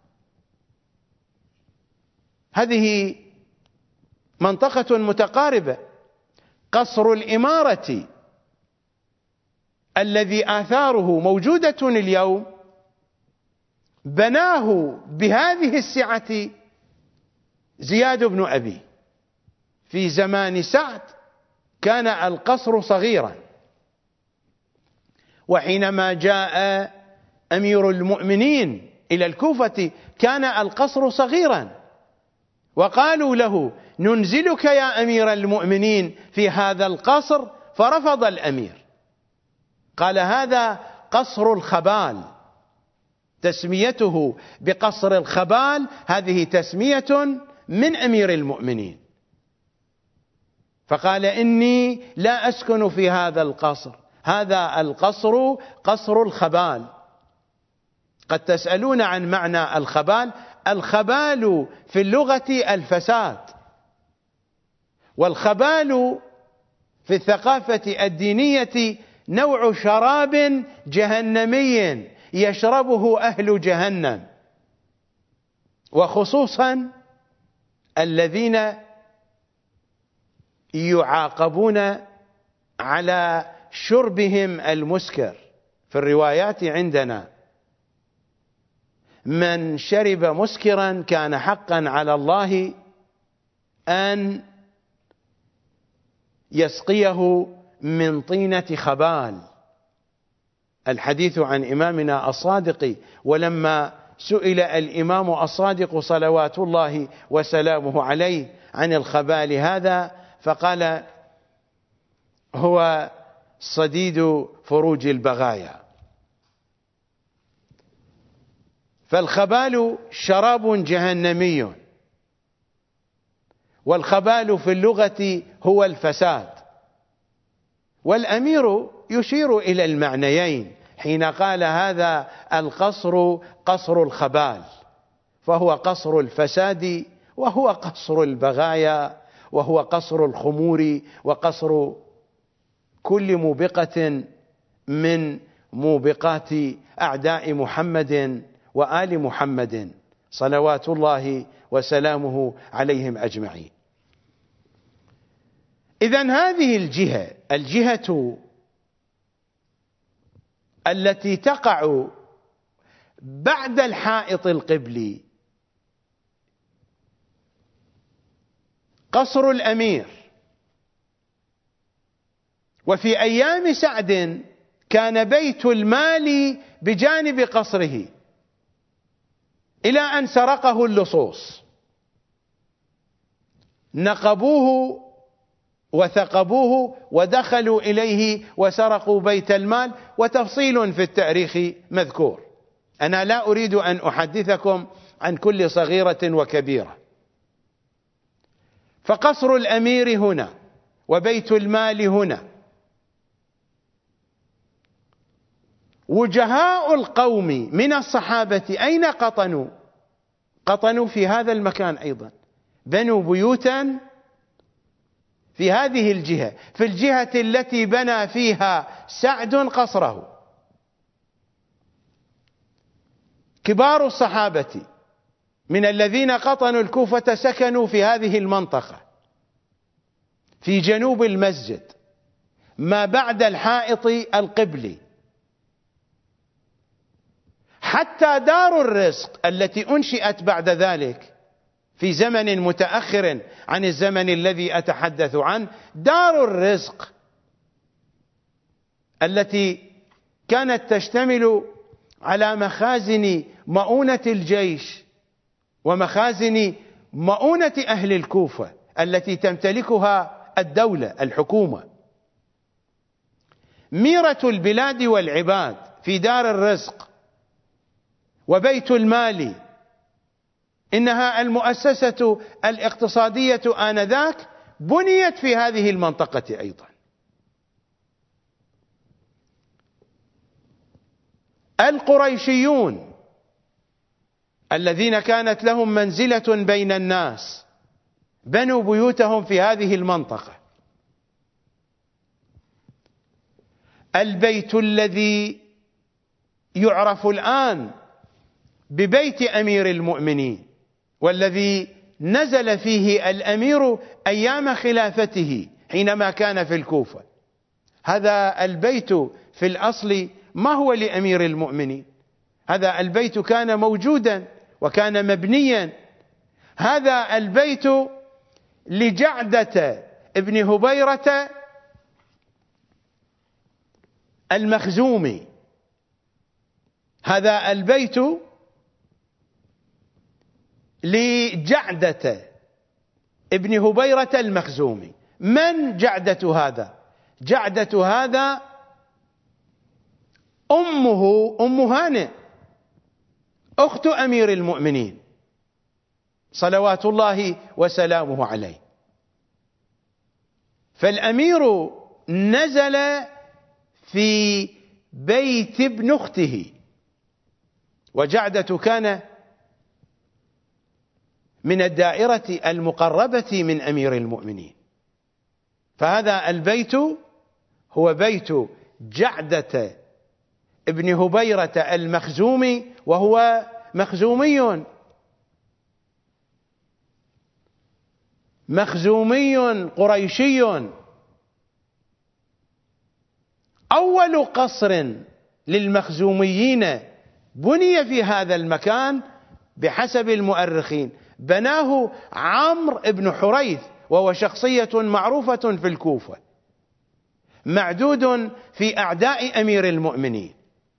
هذه منطقة متقاربة. قصر الإمارة الذي آثاره موجودة اليوم بناه بهذه السعة زياد بن أبي. في زمان سعد كان القصر صغيرا، وحينما جاء أمير المؤمنين إلى الكوفة كان القصر صغيرا، وقالوا له: ننزلك يا أمير المؤمنين في هذا القصر، فرفض الأمير، قال: هذا قصر الخبال. تسميته بقصر الخبال هذه تسمية من أمير المؤمنين، فقال: إني لا أسكن في هذا القصر، هذا القصر قصر الخبال. قد تسألون عن معنى الخبال. الخبال في اللغة الفساد، والخبال في الثقافة الدينية نوع شراب جهنمي يشربه أهل جهنم، وخصوصا الذين يعاقبون على شربهم المسكر. في الروايات عندنا: من شرب مسكرا كان حقا على الله أن يسقيه من طينة خبال. الحديث عن إمامنا الصادق، ولما سئل الإمام الصادق صلوات الله وسلامه عليه عن الخبال هذا فقال: هو صديد فروج البغايا. فالخبال شراب جهنمي، والخبال في اللغة هو الفساد. والأمير يشير إلى المعنيين حين قال: هذا القصر قصر الخبال، فهو قصر الفساد، وهو قصر البغايا، وهو قصر الخمور، وقصر كل موبقة من موبقات أعداء محمد وآل محمد صلوات الله وسلامه عليهم أجمعين. إذن هذه الجهة الجهة التي تقع بعد الحائط القبلي قصر الأمير. وفي أيام سعد كان بيت المال بجانب قصره، إلى أن سرقه اللصوص، نقبوه وثقبوه ودخلوا إليه وسرقوا بيت المال، وتفصيل في التاريخ مذكور. أنا لا أريد أن أحدثكم عن كل صغيرة وكبيرة. فقصر الأمير هنا وبيت المال هنا. وجهاء القوم من الصحابة أين قطنوا؟ قطنوا في هذا المكان أيضا، بنوا بيوتا في هذه الجهة، في الجهة التي بنى فيها سعد قصره. كبار الصحابة من الذين قطنوا الكوفة سكنوا في هذه المنطقة في جنوب المسجد ما بعد الحائط القبلي، حتى دار الرزق التي أنشئت بعد ذلك في زمن متأخر عن الزمن الذي أتحدث عنه، دار الرزق التي كانت تشتمل على مخازن مؤونة الجيش ومخازن مؤونة أهل الكوفة التي تمتلكها الدولة الحكومة. ميرة البلاد والعباد في دار الرزق وبيت المال، إنها المؤسسة الاقتصادية آنذاك بنيت في هذه المنطقة أيضا. القريشيون الذين كانت لهم منزلة بين الناس بنوا بيوتهم في هذه المنطقة. البيت الذي يعرف الآن ببيت أمير المؤمنين والذي نزل فيه الأمير أيام خلافته حينما كان في الكوفة، هذا البيت في الأصل ما هو لأمير المؤمنين، هذا البيت كان موجودا وكان مبنيا. هذا البيت لجعدة ابن هبيرة المخزومي، هذا البيت لجعدة ابن هبيرة المخزومي. من جعدة هذا؟ جعدة هذا أمه أم هانئ أخت أمير المؤمنين صلوات الله وسلامه عليه. فالأمير نزل في بيت ابن أخته، وجعدة كان من الدائرة المقربة من أمير المؤمنين، فهذا البيت هو بيت جعدة ابن هبيرة المخزومي، وهو مخزومي مخزومي قريشي. أول قصر للمخزوميين بني في هذا المكان بحسب المؤرخين بناه عمرو بن حريث، وهو شخصية معروفة في الكوفة معدود في أعداء أمير المؤمنين،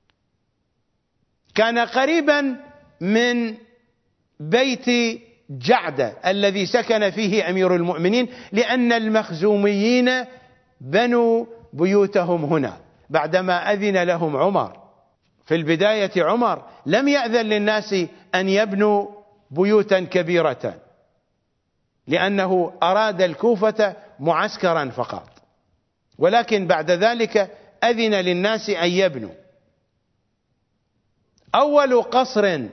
كان قريبا من بيت جعدة الذي سكن فيه أمير المؤمنين، لأن المخزوميين بنوا بيوتهم هنا بعدما أذن لهم عمر. في البداية عمر لم يأذن للناس أن يبنوا بيوتا كبيرة، لأنه أراد الكوفة معسكرا فقط، ولكن بعد ذلك أذن للناس أن يبنوا. أول قصر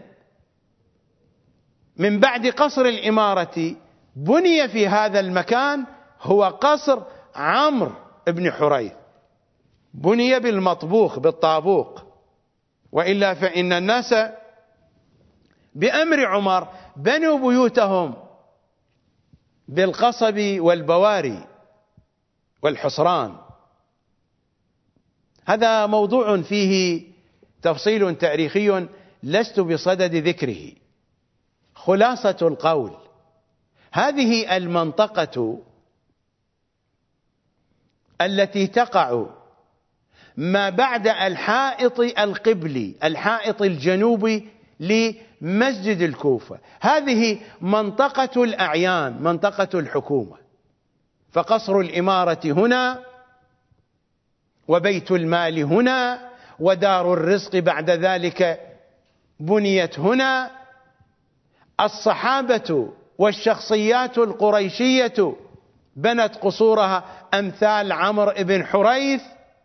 من بعد قصر الإمارة بني في هذا المكان هو قصر عمرو بن حريث، بني بالمطبوخ بالطابوق، وإلا فإن الناس بأمر عمر بنوا بيوتهم بالقصب والبواري والحصران. هذا موضوع فيه تفصيل تاريخي لست بصدد ذكره. خلاصة القول، هذه المنطقة التي تقع ما بعد الحائط القبلي، الحائط الجنوبي لمسجد الكوفة، هذه منطقة الأعيان، منطقة الحكومة، فقصر الإمارة هنا، وبيت المال هنا، ودار الرزق بعد ذلك بنيت هنا. الصحابة والشخصيات القريشية بنت قصورها، أمثال عمرو بن حريث،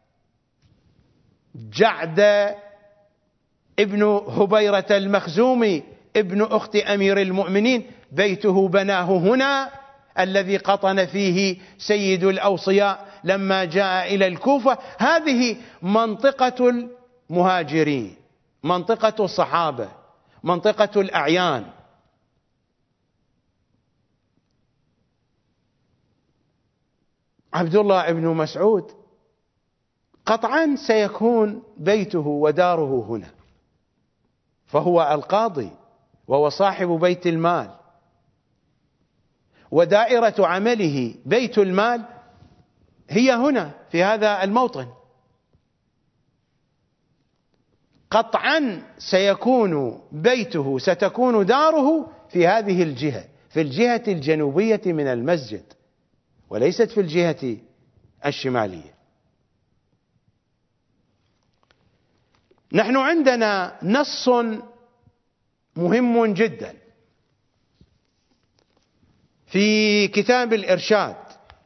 جعد ابن هبيرة المخزومي ابن أخت أمير المؤمنين، بيته بناه هنا. الذي قطن فيه سيد الأوصياء لما جاء إلى الكوفة. هذه منطقة المهاجرين، منطقة الصحابة، منطقة الأعيان. عبد الله بن مسعود قطعا سيكون بيته وداره هنا، فهو القاضي وهو صاحب بيت المال، ودائرة عمله بيت المال هي هنا في هذا الموطن. قطعا سيكون بيته، ستكون داره في هذه الجهة، في الجهة الجنوبية من المسجد، وليست في الجهة الشمالية. نحن عندنا نص مهم جدا في كتاب الإرشاد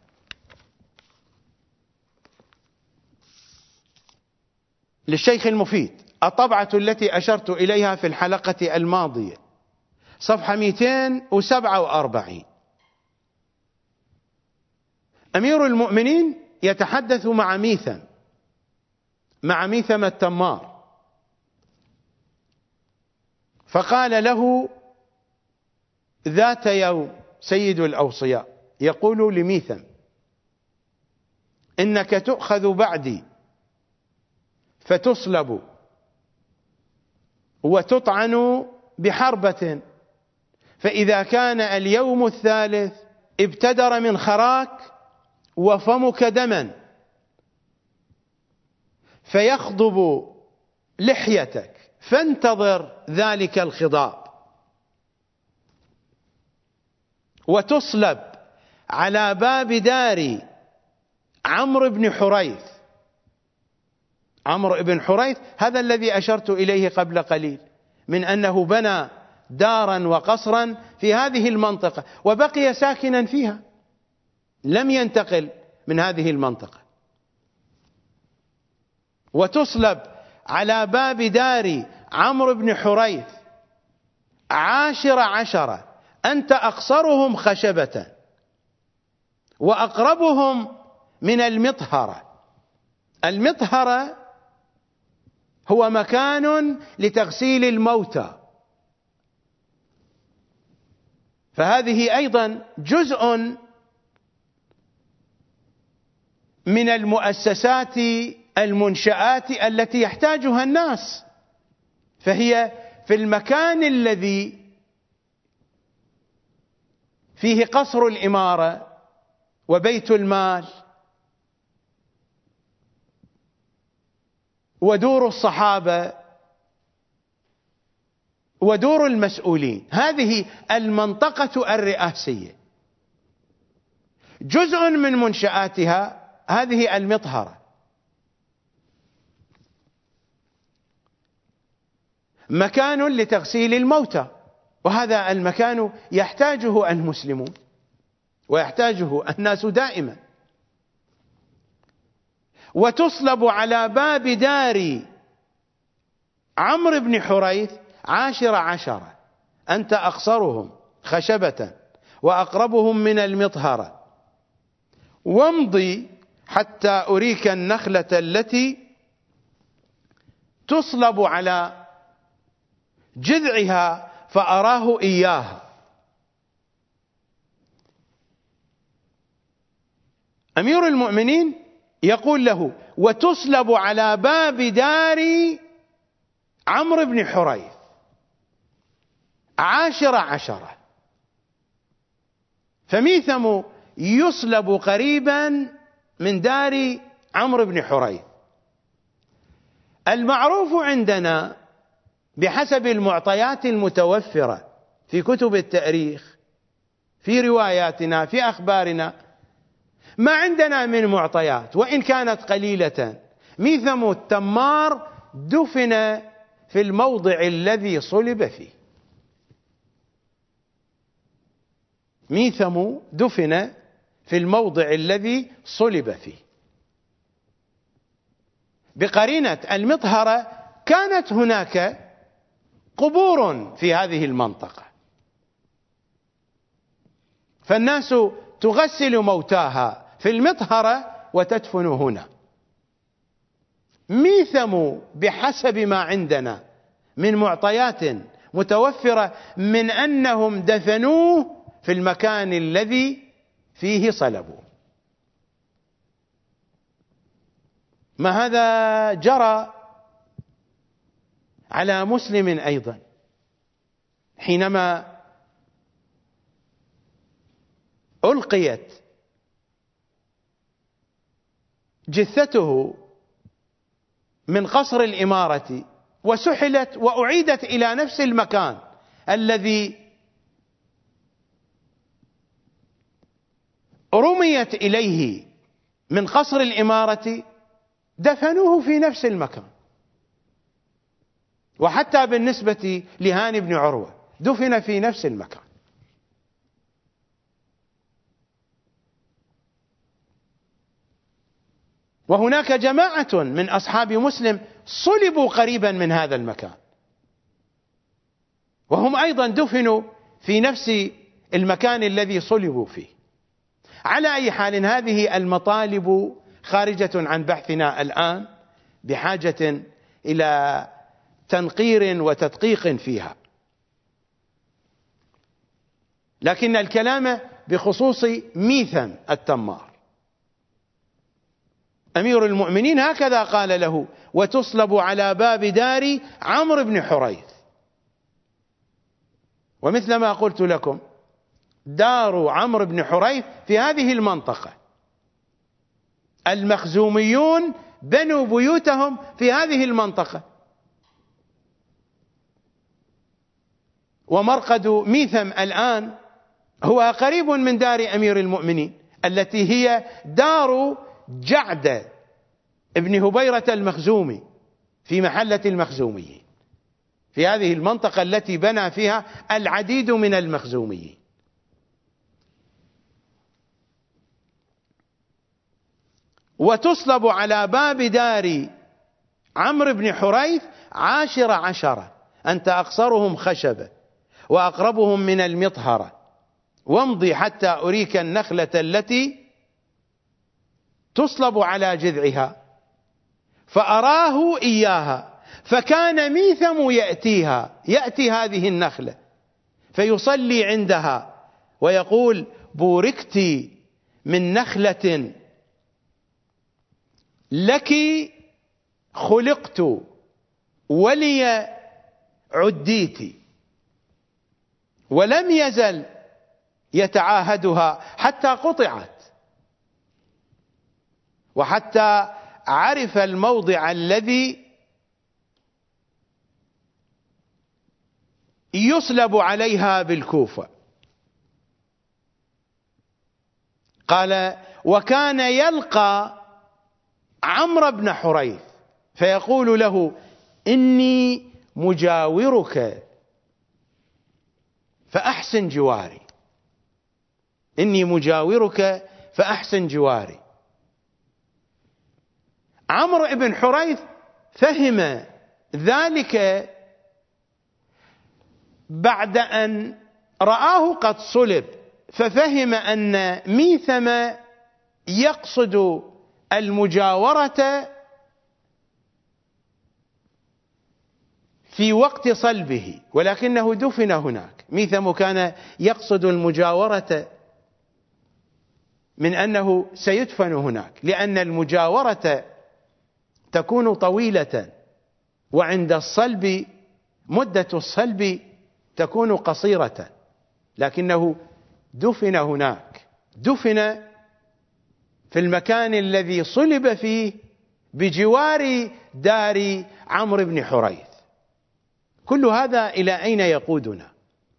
للشيخ المفيد، الطبعة التي أشرت إليها في الحلقة الماضية، صفحة مئتين وسبعة وأربعين. أمير المؤمنين يتحدث مع ميثم، مع ميثم التمار، فقال له ذات يوم سيد الأوصياء يقول لميثم: إنك تؤخذ بعدي فتصلب وتطعن بحربة، فإذا كان اليوم الثالث ابتدر من خراك وفمك دما، فيخضب لحيتك، فانتظر ذلك الخضاب، وتصلب على باب دار عمرو بن حريث. عمرو بن حريث هذا الذي أشرت إليه قبل قليل من أنه بنى دارا وقصرا في هذه المنطقة وبقي ساكنا فيها، لم ينتقل من هذه المنطقة. وتصلب على باب دار عمرو بن حريث عاشر عشرة، أنت أقصرهم خشبة وأقربهم من المطهرة. المطهرة هو مكان لتغسيل الموتى، فهذه أيضا جزء من المؤسسات المنشآت التي يحتاجها الناس، فهي في المكان الذي فيه قصر الإمارة وبيت المال ودور الصحابة ودور المسؤولين. هذه المنطقة الرئاسية، جزء من منشآتها هذه المطهرة، مكان لتغسيل الموتى، وهذا المكان يحتاجه المسلمون ويحتاجه الناس دائما. وتصلب على باب دار عمرو بن حريث عاشر عشرة، أنت أقصرهم خشبة وأقربهم من المطهرة، وامضي حتى أريك النخلة التي تصلب على جذعها فأراه إياها. أمير المؤمنين يقول له: وتصلب على باب دار عمرو بن حريث عاشر عشرة، فميثم يصلب قريبا من دار عمرو بن حريث. المعروف عندنا بحسب المعطيات المتوفرة في كتب التاريخ، في رواياتنا، في أخبارنا، ما عندنا من معطيات وإن كانت قليلة. ميثم التمار دفن في الموضع الذي صلب فيه، ميثم دفن في الموضع الذي صلب فيه. بقرينة المطهرة كانت هناك قبور في هذه المنطقة، فالناس تغسل موتاها في المطهرة وتدفن هنا. ميثم بحسب ما عندنا من معطيات متوفرة من أنهم دفنوه في المكان الذي فيه صلبوه. ما هذا جرى على مسلم أيضا حينما ألقيت جثته من قصر الإمارة وسحلت وأعيدت إلى نفس المكان الذي رميت إليه من قصر الإمارة، دفنوه في نفس المكان. وحتى بالنسبة لهاني بن عروة دفن في نفس المكان. وهناك جماعة من أصحاب مسلم صلبوا قريبا من هذا المكان، وهم أيضا دفنوا في نفس المكان الذي صلبوا فيه. على أي حال، هذه المطالب خارجة عن بحثنا الآن، بحاجة إلى تنقير وتدقيق فيها. لكن الكلام بخصوص ميثم التمار. أمير المؤمنين هكذا قال له: وتصلب على باب دار عمرو بن حريث. ومثل ما قلت لكم، دار عمرو بن حريث في هذه المنطقة، المخزوميون بنوا بيوتهم في هذه المنطقة. ومرقد ميثم الآن هو قريب من دار أمير المؤمنين التي هي دار جعد ابن هبيرة المخزومي في محلة المخزوميين، في هذه المنطقة التي بنى فيها العديد من المخزوميين. وتصلب على باب دار عمرو بن حريث عاشر عشرة، أنت أقصرهم خشبة وأقربهم من المطهرة، وامضي حتى أريك النخلة التي تصلب على جذعها. فأراه إياها، فكان ميثم يأتيها، يأتي هذه النخلة فيصلي عندها ويقول: بوركت من نخلة لك خلقت ولي عديت. ولم يزل يتعاهدها حتى قطعت، وحتى عرف الموضع الذي يصلب عليها بالكوفة. قال: وكان يلقى عمرو بن حريث فيقول له: إني مجاورك فأحسن جواري، إني مجاورك فأحسن جواري. عمرو بن حريث فهم ذلك بعد أن رآه قد صلب، ففهم أن ميثم يقصد المجاورة في وقت صلبه، ولكنه دفن هناك. ميثم كان يقصد المجاورة من أنه سيدفن هناك، لأن المجاورة تكون طويلة، وعند الصلب مدة الصلب تكون قصيرة، لكنه دفن هناك، دفن في المكان الذي صلب فيه بجوار دار عمرو بن حريث. كل هذا إلى أين يقودنا؟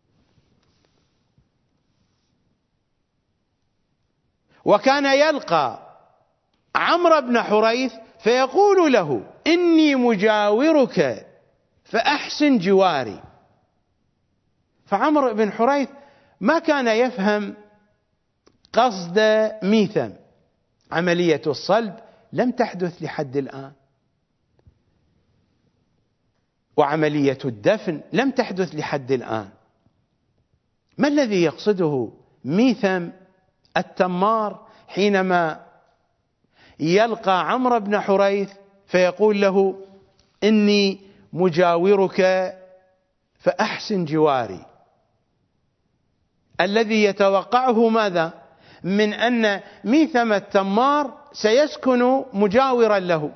وكان يلقى عمرو بن حريث فيقول له: إني مجاورك فأحسن جواري. فعمرو بن حريث ما كان يفهم قصد ميثم. عملية الصلب لم تحدث لحد الآن، وعملية الدفن لم تحدث لحد الآن. ما الذي يقصده ميثم التمار حينما يلقى عمرو بن حريث فيقول له: إني مجاورك فأحسن جواري، الذي يتوقعه ماذا؟ من أن ميثم التمار سيسكن مجاورا له.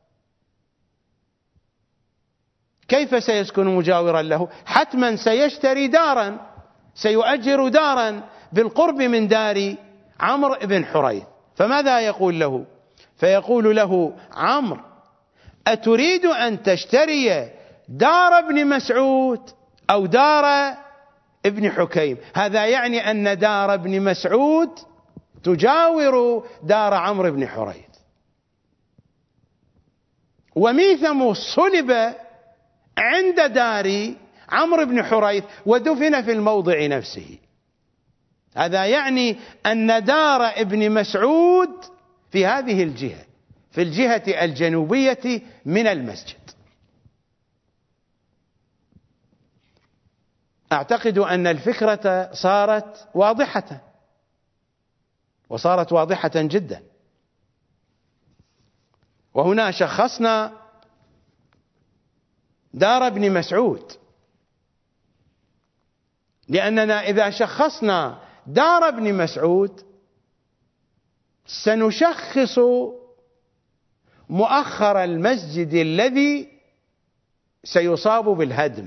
كيف سيسكن مجاورا له؟ حتما سيشتري دارا، سيؤجر دارا بالقرب من دار عمرو بن حريث. فماذا يقول له؟ فيقول له عمرو: أتريد أن تشتري دار ابن مسعود أو دار ابن حكيم؟ هذا يعني أن دار ابن مسعود تجاور دار عمرو بن حريث. وميثم صلب عند دار عمرو بن حريث ودفن في الموضع نفسه. هذا يعني أن دار ابن مسعود في هذه الجهة، في الجهة الجنوبية من المسجد. أعتقد أن الفكرة صارت واضحة، وصارت واضحة جدا. وهنا شخصنا دار ابن مسعود، لأننا إذا شخصنا دار ابن مسعود سنشخص مؤخر المسجد الذي سيصاب بالهدم.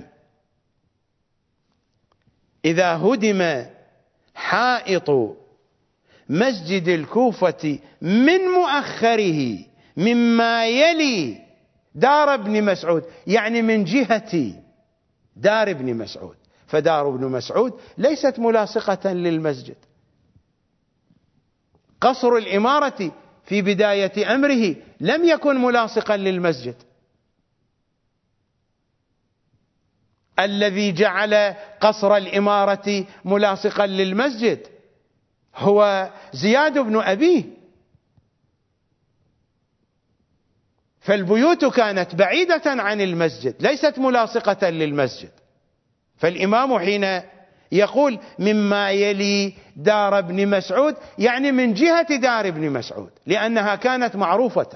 إذا هدم حائط مسجد الكوفة من مؤخره مما يلي دار ابن مسعود، يعني من جهة دار ابن مسعود، فدار ابن مسعود ليست ملاصقة للمسجد. قصر الإمارة في بداية أمره لم يكن ملاصقا للمسجد. الذي جعل قصر الإمارة ملاصقا للمسجد هو زياد بن أبيه، فالبيوت كانت بعيدة عن المسجد ليست ملاصقة للمسجد. فالإمام حين يقول مما يلي دار ابن مسعود يعني من جهة دار ابن مسعود، لأنها كانت معروفة.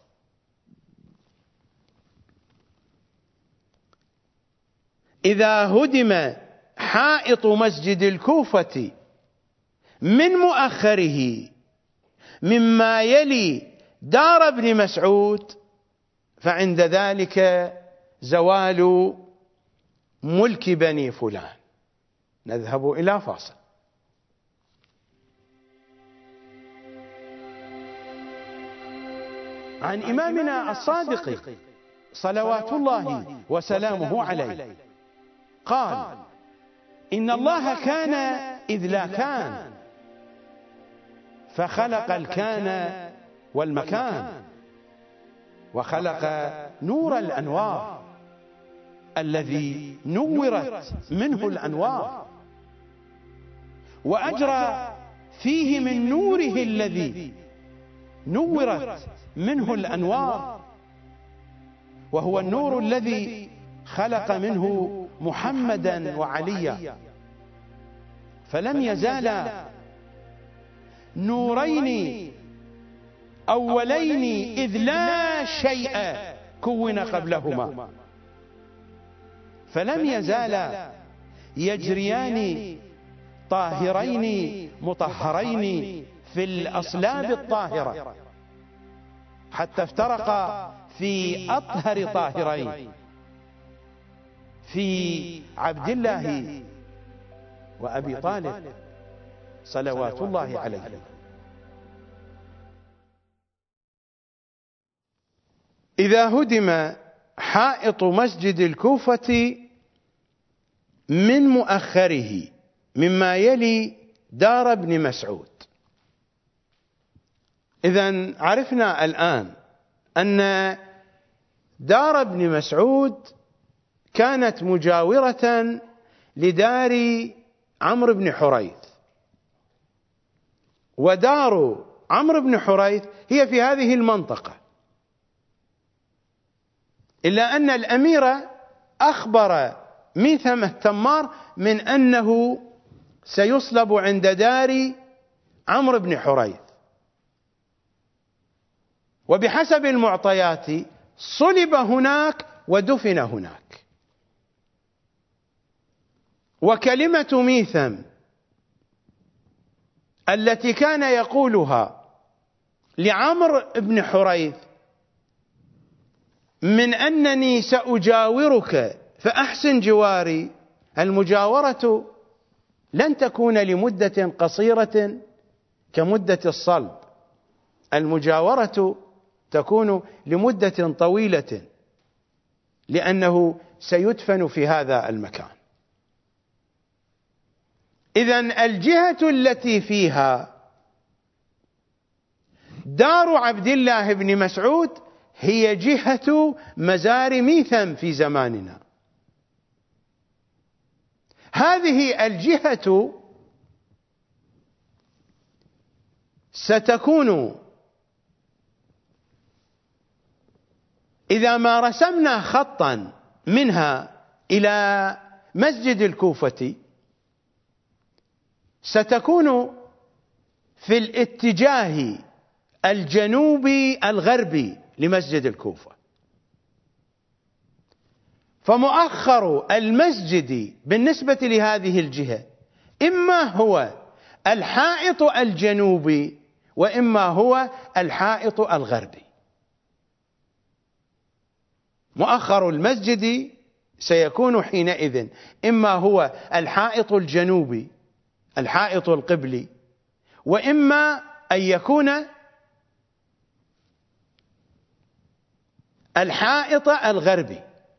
إذا هدم حائط مسجد الكوفة من مؤخره مما يلي دار ابن مسعود فعند ذلك زوال ملك بني فلان. نذهب إلى فاصل. عن إمامنا الصادق صلوات الله وسلامه عليه قال: إن الله كان إذ لا كان، فخلق الكان والمكان، وخلق نور الأنوار الذي نورت منه الأنوار، وأجرى فيه من نوره الذي نورت منه الأنوار، وهو النور الذي خلق منه محمدا وعليا، فلم يزالا نورين أولين إذ لا شيء كون قبلهما، فلم يزالا يجريان طاهرين مطهرين في الأصلاب الطاهرة، حتى افترقا في أطهر طاهرين، في عبد الله وأبي طالب صلوات الله عليه. إذا هدم حائط مسجد الكوفة من مؤخره مما يلي دار ابن مسعود، إذن عرفنا الآن أن دار ابن مسعود كانت مجاورة لدار عمرو بن حريث، ودار عمرو بن حريث هي في هذه المنطقة، إلا أن الأمير أخبر ميثم التمار من أنه سيصلب عند دار عمرو بن حريث، وبحسب المعطيات صلب هناك ودفن هناك. وكلمة ميثم التي كان يقولها لعمرو بن حريث من أنني سأجاورك فأحسن جواري، المجاورة لن تكون لمدة قصيرة كمدة الصلب، المجاورة تكون لمدة طويلة، لأنه سيدفن في هذا المكان. إذن الجهة التي فيها دار عبد الله بن مسعود هي جهة مزار ميثم في زماننا. هذه الجهة ستكون إذا ما رسمنا خطا منها إلى مسجد الكوفة ستكون في الاتجاه الجنوبي الغربي لمسجد الكوفة. فمؤخر المسجد بالنسبة لهذه الجهة إما هو الحائط الجنوبي وإما هو الحائط الغربي. مؤخر المسجد سيكون حينئذ إما هو الحائط الجنوبي الحائط القبلي، وإما أن يكون الحائط الغربي.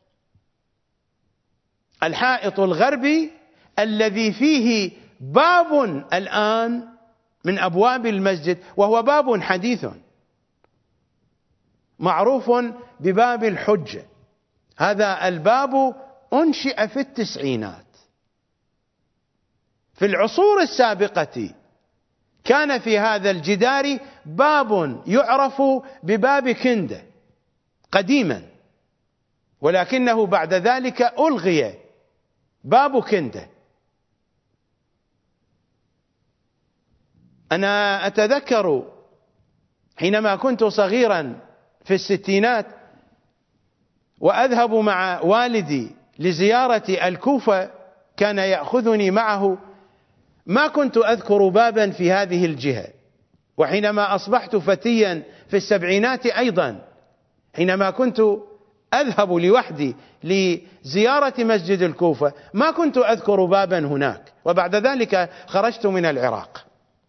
الحائط الغربي الذي فيه باب الآن من أبواب المسجد، وهو باب حديث معروف بباب الحجة. هذا الباب أنشئ في التسعينات. في العصور السابقة كان في هذا الجدار باب يعرف بباب كندة قديما، ولكنه بعد ذلك ألغي باب كندة. أنا أتذكر حينما كنت صغيرا في الستينات وأذهب مع والدي لزيارة الكوفة، كان يأخذني معه، ما كنت أذكر بابا في هذه الجهة. وحينما أصبحت فتيا في السبعينات أيضا، حينما كنت أذهب لوحدي لزيارة مسجد الكوفة ما كنت أذكر بابا هناك، وبعد ذلك خرجت من العراق.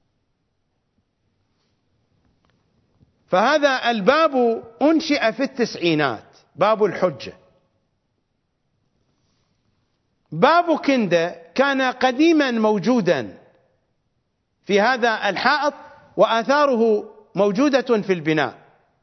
فهذا الباب أنشئ في التسعينات، باب الحجة. باب كندة كان قديما موجودا في هذا الحائط، وآثاره موجودة في البناء،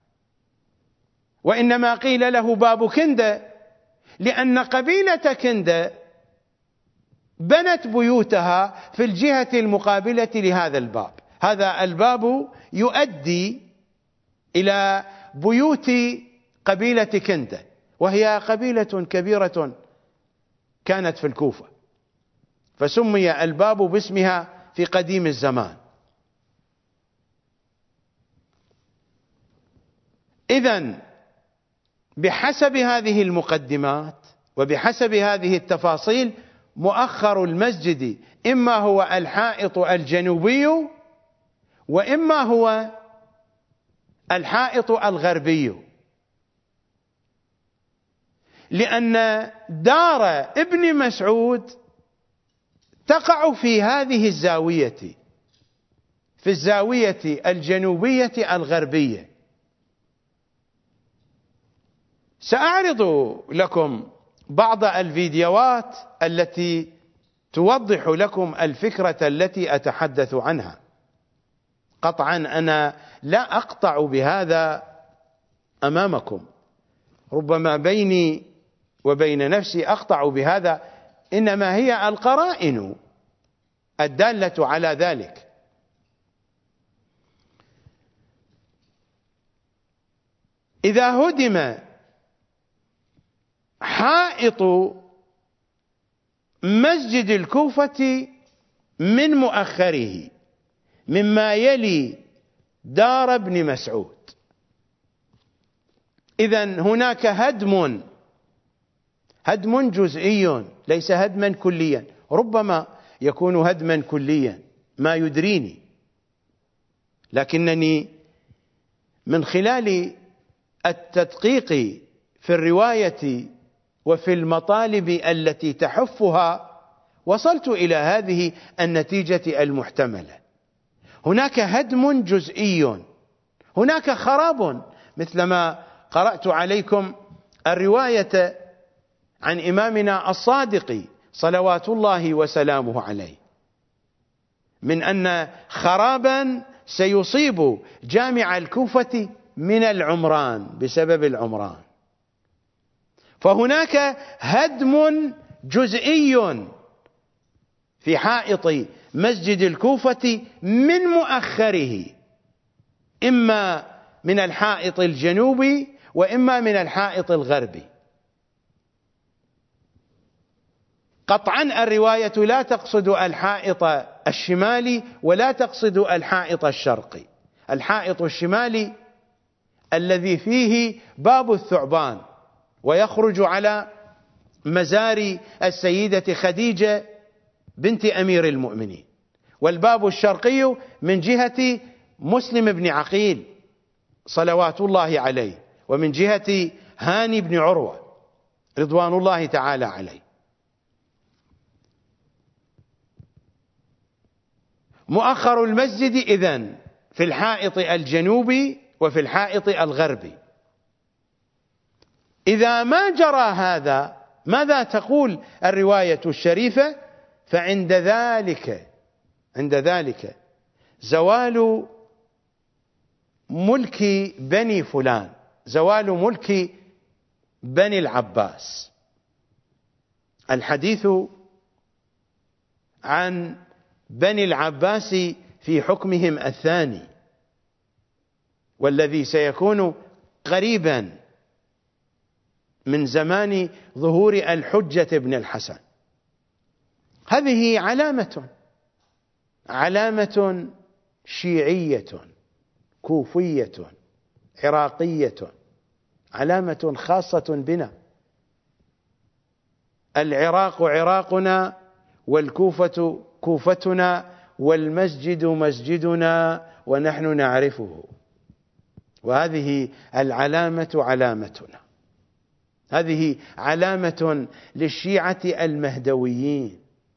وإنما قيل له باب كندة لأن قبيلة كندة بنت بيوتها في الجهة المقابلة لهذا الباب. هذا الباب يؤدي إلى بيوت قبيلة كندة، وهي قبيلة كبيرة كانت في الكوفة، فسمي الباب باسمها في قديم الزمان. إذن بحسب هذه المقدمات وبحسب هذه التفاصيل، مؤخر المسجد إما هو الحائط الجنوبي وإما هو الحائط الغربي، لأن دار ابن مسعود تقع في هذه الزاوية، في الزاوية الجنوبية الغربية. سأعرض لكم بعض الفيديوهات التي توضح لكم الفكرة التي أتحدث عنها. قطعا أنا لا أقطع بهذا أمامكم، ربما بيني وبين نفسي أقطع بهذا، إنما هي القرائن الدالة على ذلك. إذا هدم حائط مسجد الكوفة من مؤخره مما يلي دار ابن مسعود. إذن هناك هدم هدم جزئي ليس هدما كليا، ربما يكون هدما كليا ما يدريني، لكنني من خلال التدقيق في الرواية وفي المطالب التي تحفها وصلت إلى هذه النتيجة المحتملة. هناك هدم جزئي، هناك خراب، مثلما قرأت عليكم الرواية عن إمامنا الصادق صلوات الله وسلامه عليه من أن خرابا سيصيب جامع الكوفة من العمران بسبب العمران. فهناك هدم جزئي في حائط مسجد الكوفة من مؤخره، إما من الحائط الجنوبي وإما من الحائط الغربي. قطعا الرواية لا تقصد الحائط الشمالي ولا تقصد الحائط الشرقي. الحائط الشمالي الذي فيه باب الثعبان ويخرج على مزار السيدة خديجة بنت أمير المؤمنين، والباب الشرقي من جهة مسلم بن عقيل صلوات الله عليه ومن جهة هاني بن عروة رضوان الله تعالى عليه. مؤخر المسجد إذن في الحائط الجنوبي وفي الحائط الغربي. إذا ما جرى هذا ماذا تقول الرواية الشريفة؟ فعند ذلك عند ذلك زوال ملك بني فلان، زوال ملك بني العباس. الحديث عن بني العباس في حكمهم الثاني والذي سيكون قريبا من زمان ظهور الحجة بن الحسن. هذه علامة علامة شيعية كوفية عراقية، علامة خاصة بنا. العراق عراقنا والكوفة كوفتنا والمسجد مسجدنا ونحن نعرفه، وهذه العلامة علامتنا، هذه علامة للشيعة المهدويين،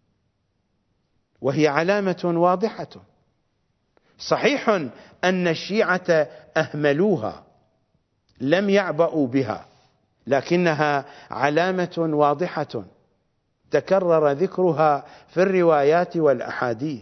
وهي علامة واضحة. صحيح أن الشيعة أهملوها لم يعبأوا بها، لكنها علامة واضحة تكرر ذكرها في الروايات والأحاديث.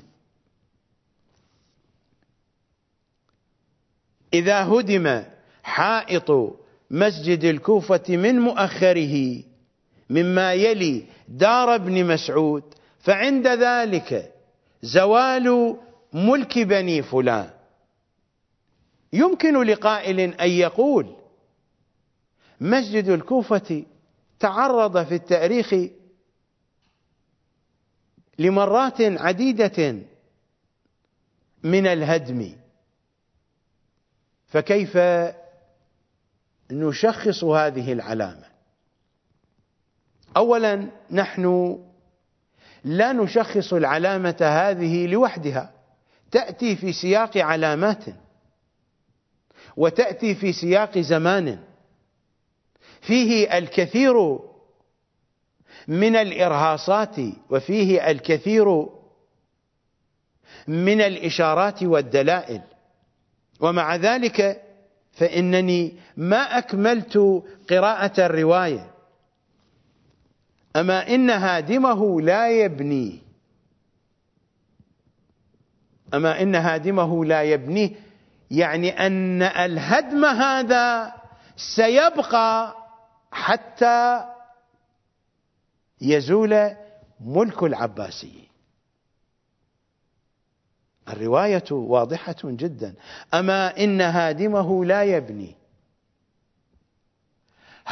إذا هدم حائط مسجد الكوفة من مؤخره مما يلي دار ابن مسعود فعند ذلك زوال ملك بني فلان. يمكن لقائل أن يقول مسجد الكوفة تعرض في التاريخ لمرات عديدة من الهدم، فكيف نشخص هذه العلامة؟ أولا، نحن لا نشخص العلامة هذه لوحدها، تأتي في سياق علامات وتأتي في سياق زمان فيه الكثير من الإرهاصات وفيه الكثير من الإشارات والدلائل. ومع ذلك فإنني ما أكملت قراءة الرواية. أما إن هادمه لا يبني، أما إن هادمه لا يبنيه، يعني أن الهدم هذا سيبقى حتى يزول ملك العباسي. الرواية واضحة جدا. أما إن هادمه لا يبني،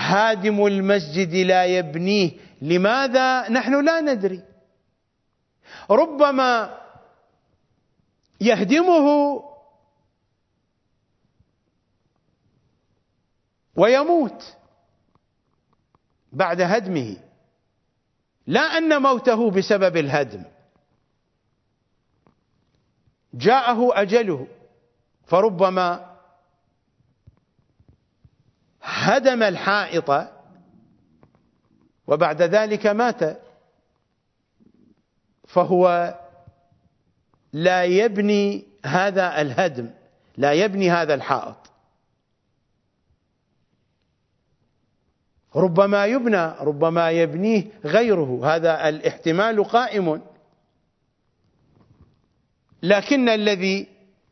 هادم المسجد لا يبنيه، لماذا؟ نحن لا ندري. ربما يهدمه ويموت بعد هدمه، لا أن موته بسبب الهدم، جاءه أجله، فربما هدم الحائط وبعد ذلك مات، فهو لا يبني هذا الهدم، لا يبني هذا الحائط. ربما يبنى، ربما يبنيه غيره، هذا الاحتمال قائم، لكن الذي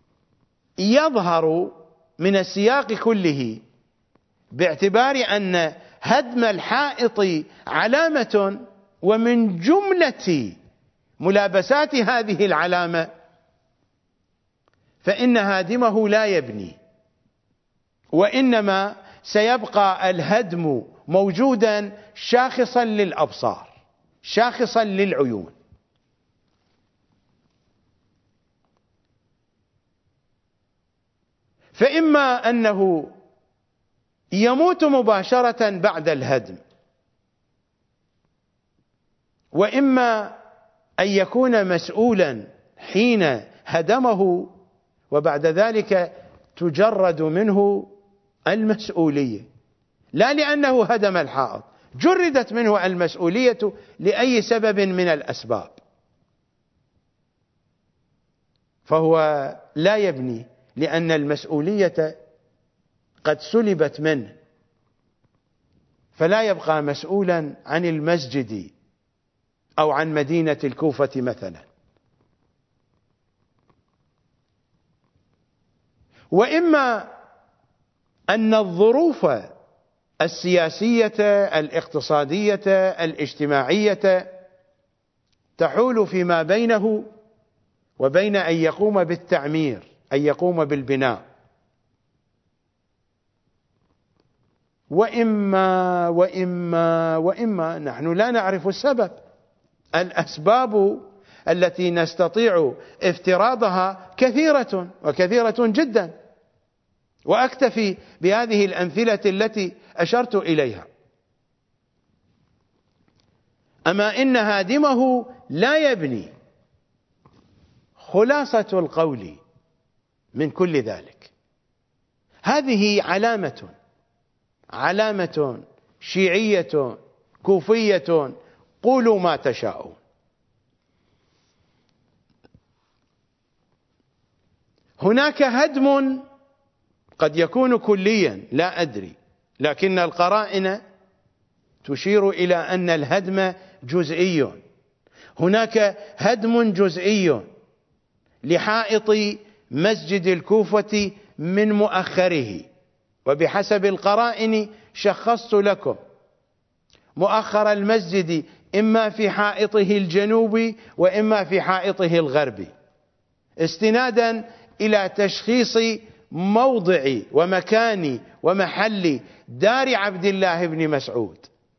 يظهر من السياق كله باعتبار أن هدم الحائط علامة ومن جملة ملابسات هذه العلامة، فإن هادمه لا يبني، وإنما سيبقى الهدم موجودا شاخصا للأبصار، شاخصا للعيون. فإما أنه يموت مباشرة بعد الهدم، وإما أن يكون مسؤولا حين هدمه وبعد ذلك تجرد منه المسؤولية، لا لأنه هدم الحائط، جردت منه المسؤولية لأي سبب من الأسباب، فهو لا يبني لأن المسؤولية قد سلبت منه، فلا يبقى مسؤولا عن المسجد أو عن مدينة الكوفة مثلا. وإما أن الظروف السياسية الاقتصادية الاجتماعية تحول فيما بينه وبين أن يقوم بالتعمير، أن يقوم بالبناء. وإما وإما وإما نحن لا نعرف السبب. الأسباب التي نستطيع افتراضها كثيرة وكثيرة جدا، وأكتفي بهذه الأمثلة التي أشرت إليها. أما إن هادمه لا يبني. خلاصة القول من كل ذلك، هذه علامة علامة شيعية كوفية، قولوا ما تشاءون. هناك هدم قد يكون كليا، لا أدري، لكن القرائن تشير إلى أن الهدم جزئي. هناك هدم جزئي لحائط مسجد الكوفة من مؤخره، وبحسب القرائن شخصت لكم مؤخر المسجد إما في حائطه الجنوبي وإما في حائطه الغربي، استنادا إلى تشخيص موضع ومكان ومحل دار عبد الله بن مسعود.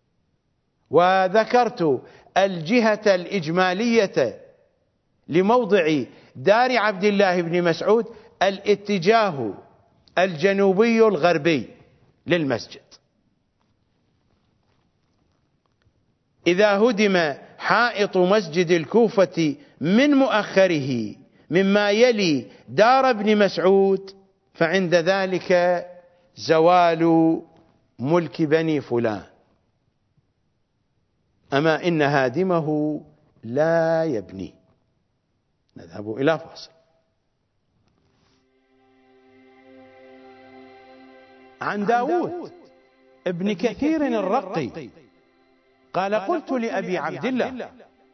وذكرت الجهة الإجمالية لموضع دار عبد الله بن مسعود، الاتجاه الجنوبي الغربي للمسجد. إذا هدم حائط مسجد الكوفة من مؤخره مما يلي دار ابن مسعود، فعند ذلك زوال ملك بني فلان. أما إن هادمه لا يبني. نذهب إلى فاصل. عن داود ابن كثير الرقي قال: قلت لأبي عبد الله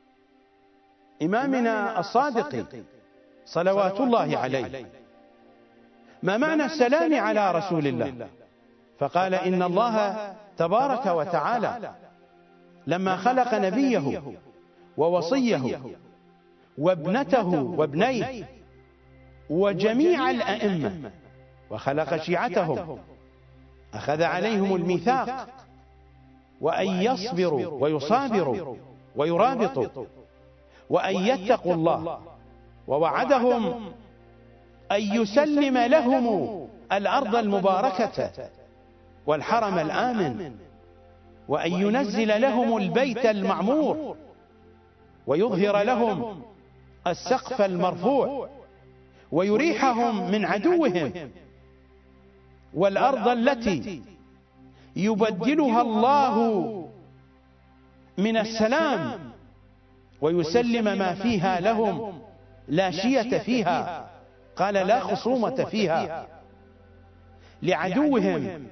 إمامنا الصادق صلوات الله عليه: ما معنى السلام على رسول الله؟ فقال: إن الله تبارك وتعالى لما خلق نبيه ووصيه وابنته وابنيه وجميع الأئمة وخلق شيعتهم أخذ عليهم الميثاق وأن يصبروا ويصابروا ويرابطوا، وأن يتقوا الله، ووعدهم أن يسلم لهم الأرض المباركة والحرم الآمن، وأن ينزل لهم البيت المعمور، ويظهر لهم السقف المرفوع، ويريحهم من عدوهم، والأرض التي يبدلها الله من السلام ويسلم ما فيها لهم لا شية فيها، قال لا خصومة فيها لعدوهم،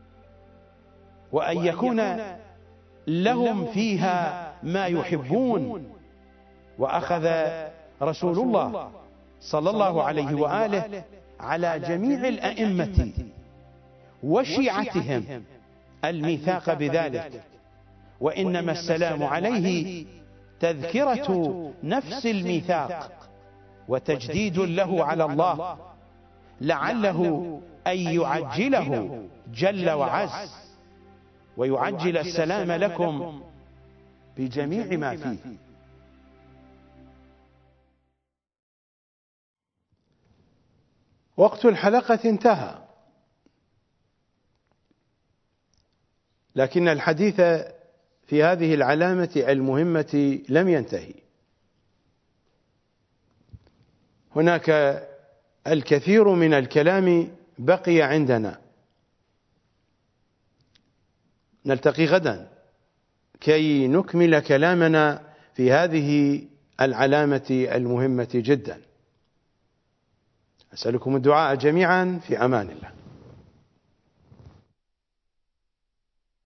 وأن يكون لهم فيها ما يحبون. وأخذ رسول الله صلى الله عليه وآله على جميع الأئمة وشيعتهم الميثاق بذلك، وإنما السلام عليه تذكرة نفس الميثاق وتجديد له على الله، لعله أن يعجله جل وعز ويعجل السلام لكم بجميع ما فيه. وقت الحلقة انتهى، لكن الحديث في هذه العلامة المهمة لم ينتهي. هناك الكثير من الكلام بقي عندنا، نلتقي غدا كي نكمل كلامنا في هذه العلامة المهمة جدا. أسألكم الدعاء جميعا، في أمان الله.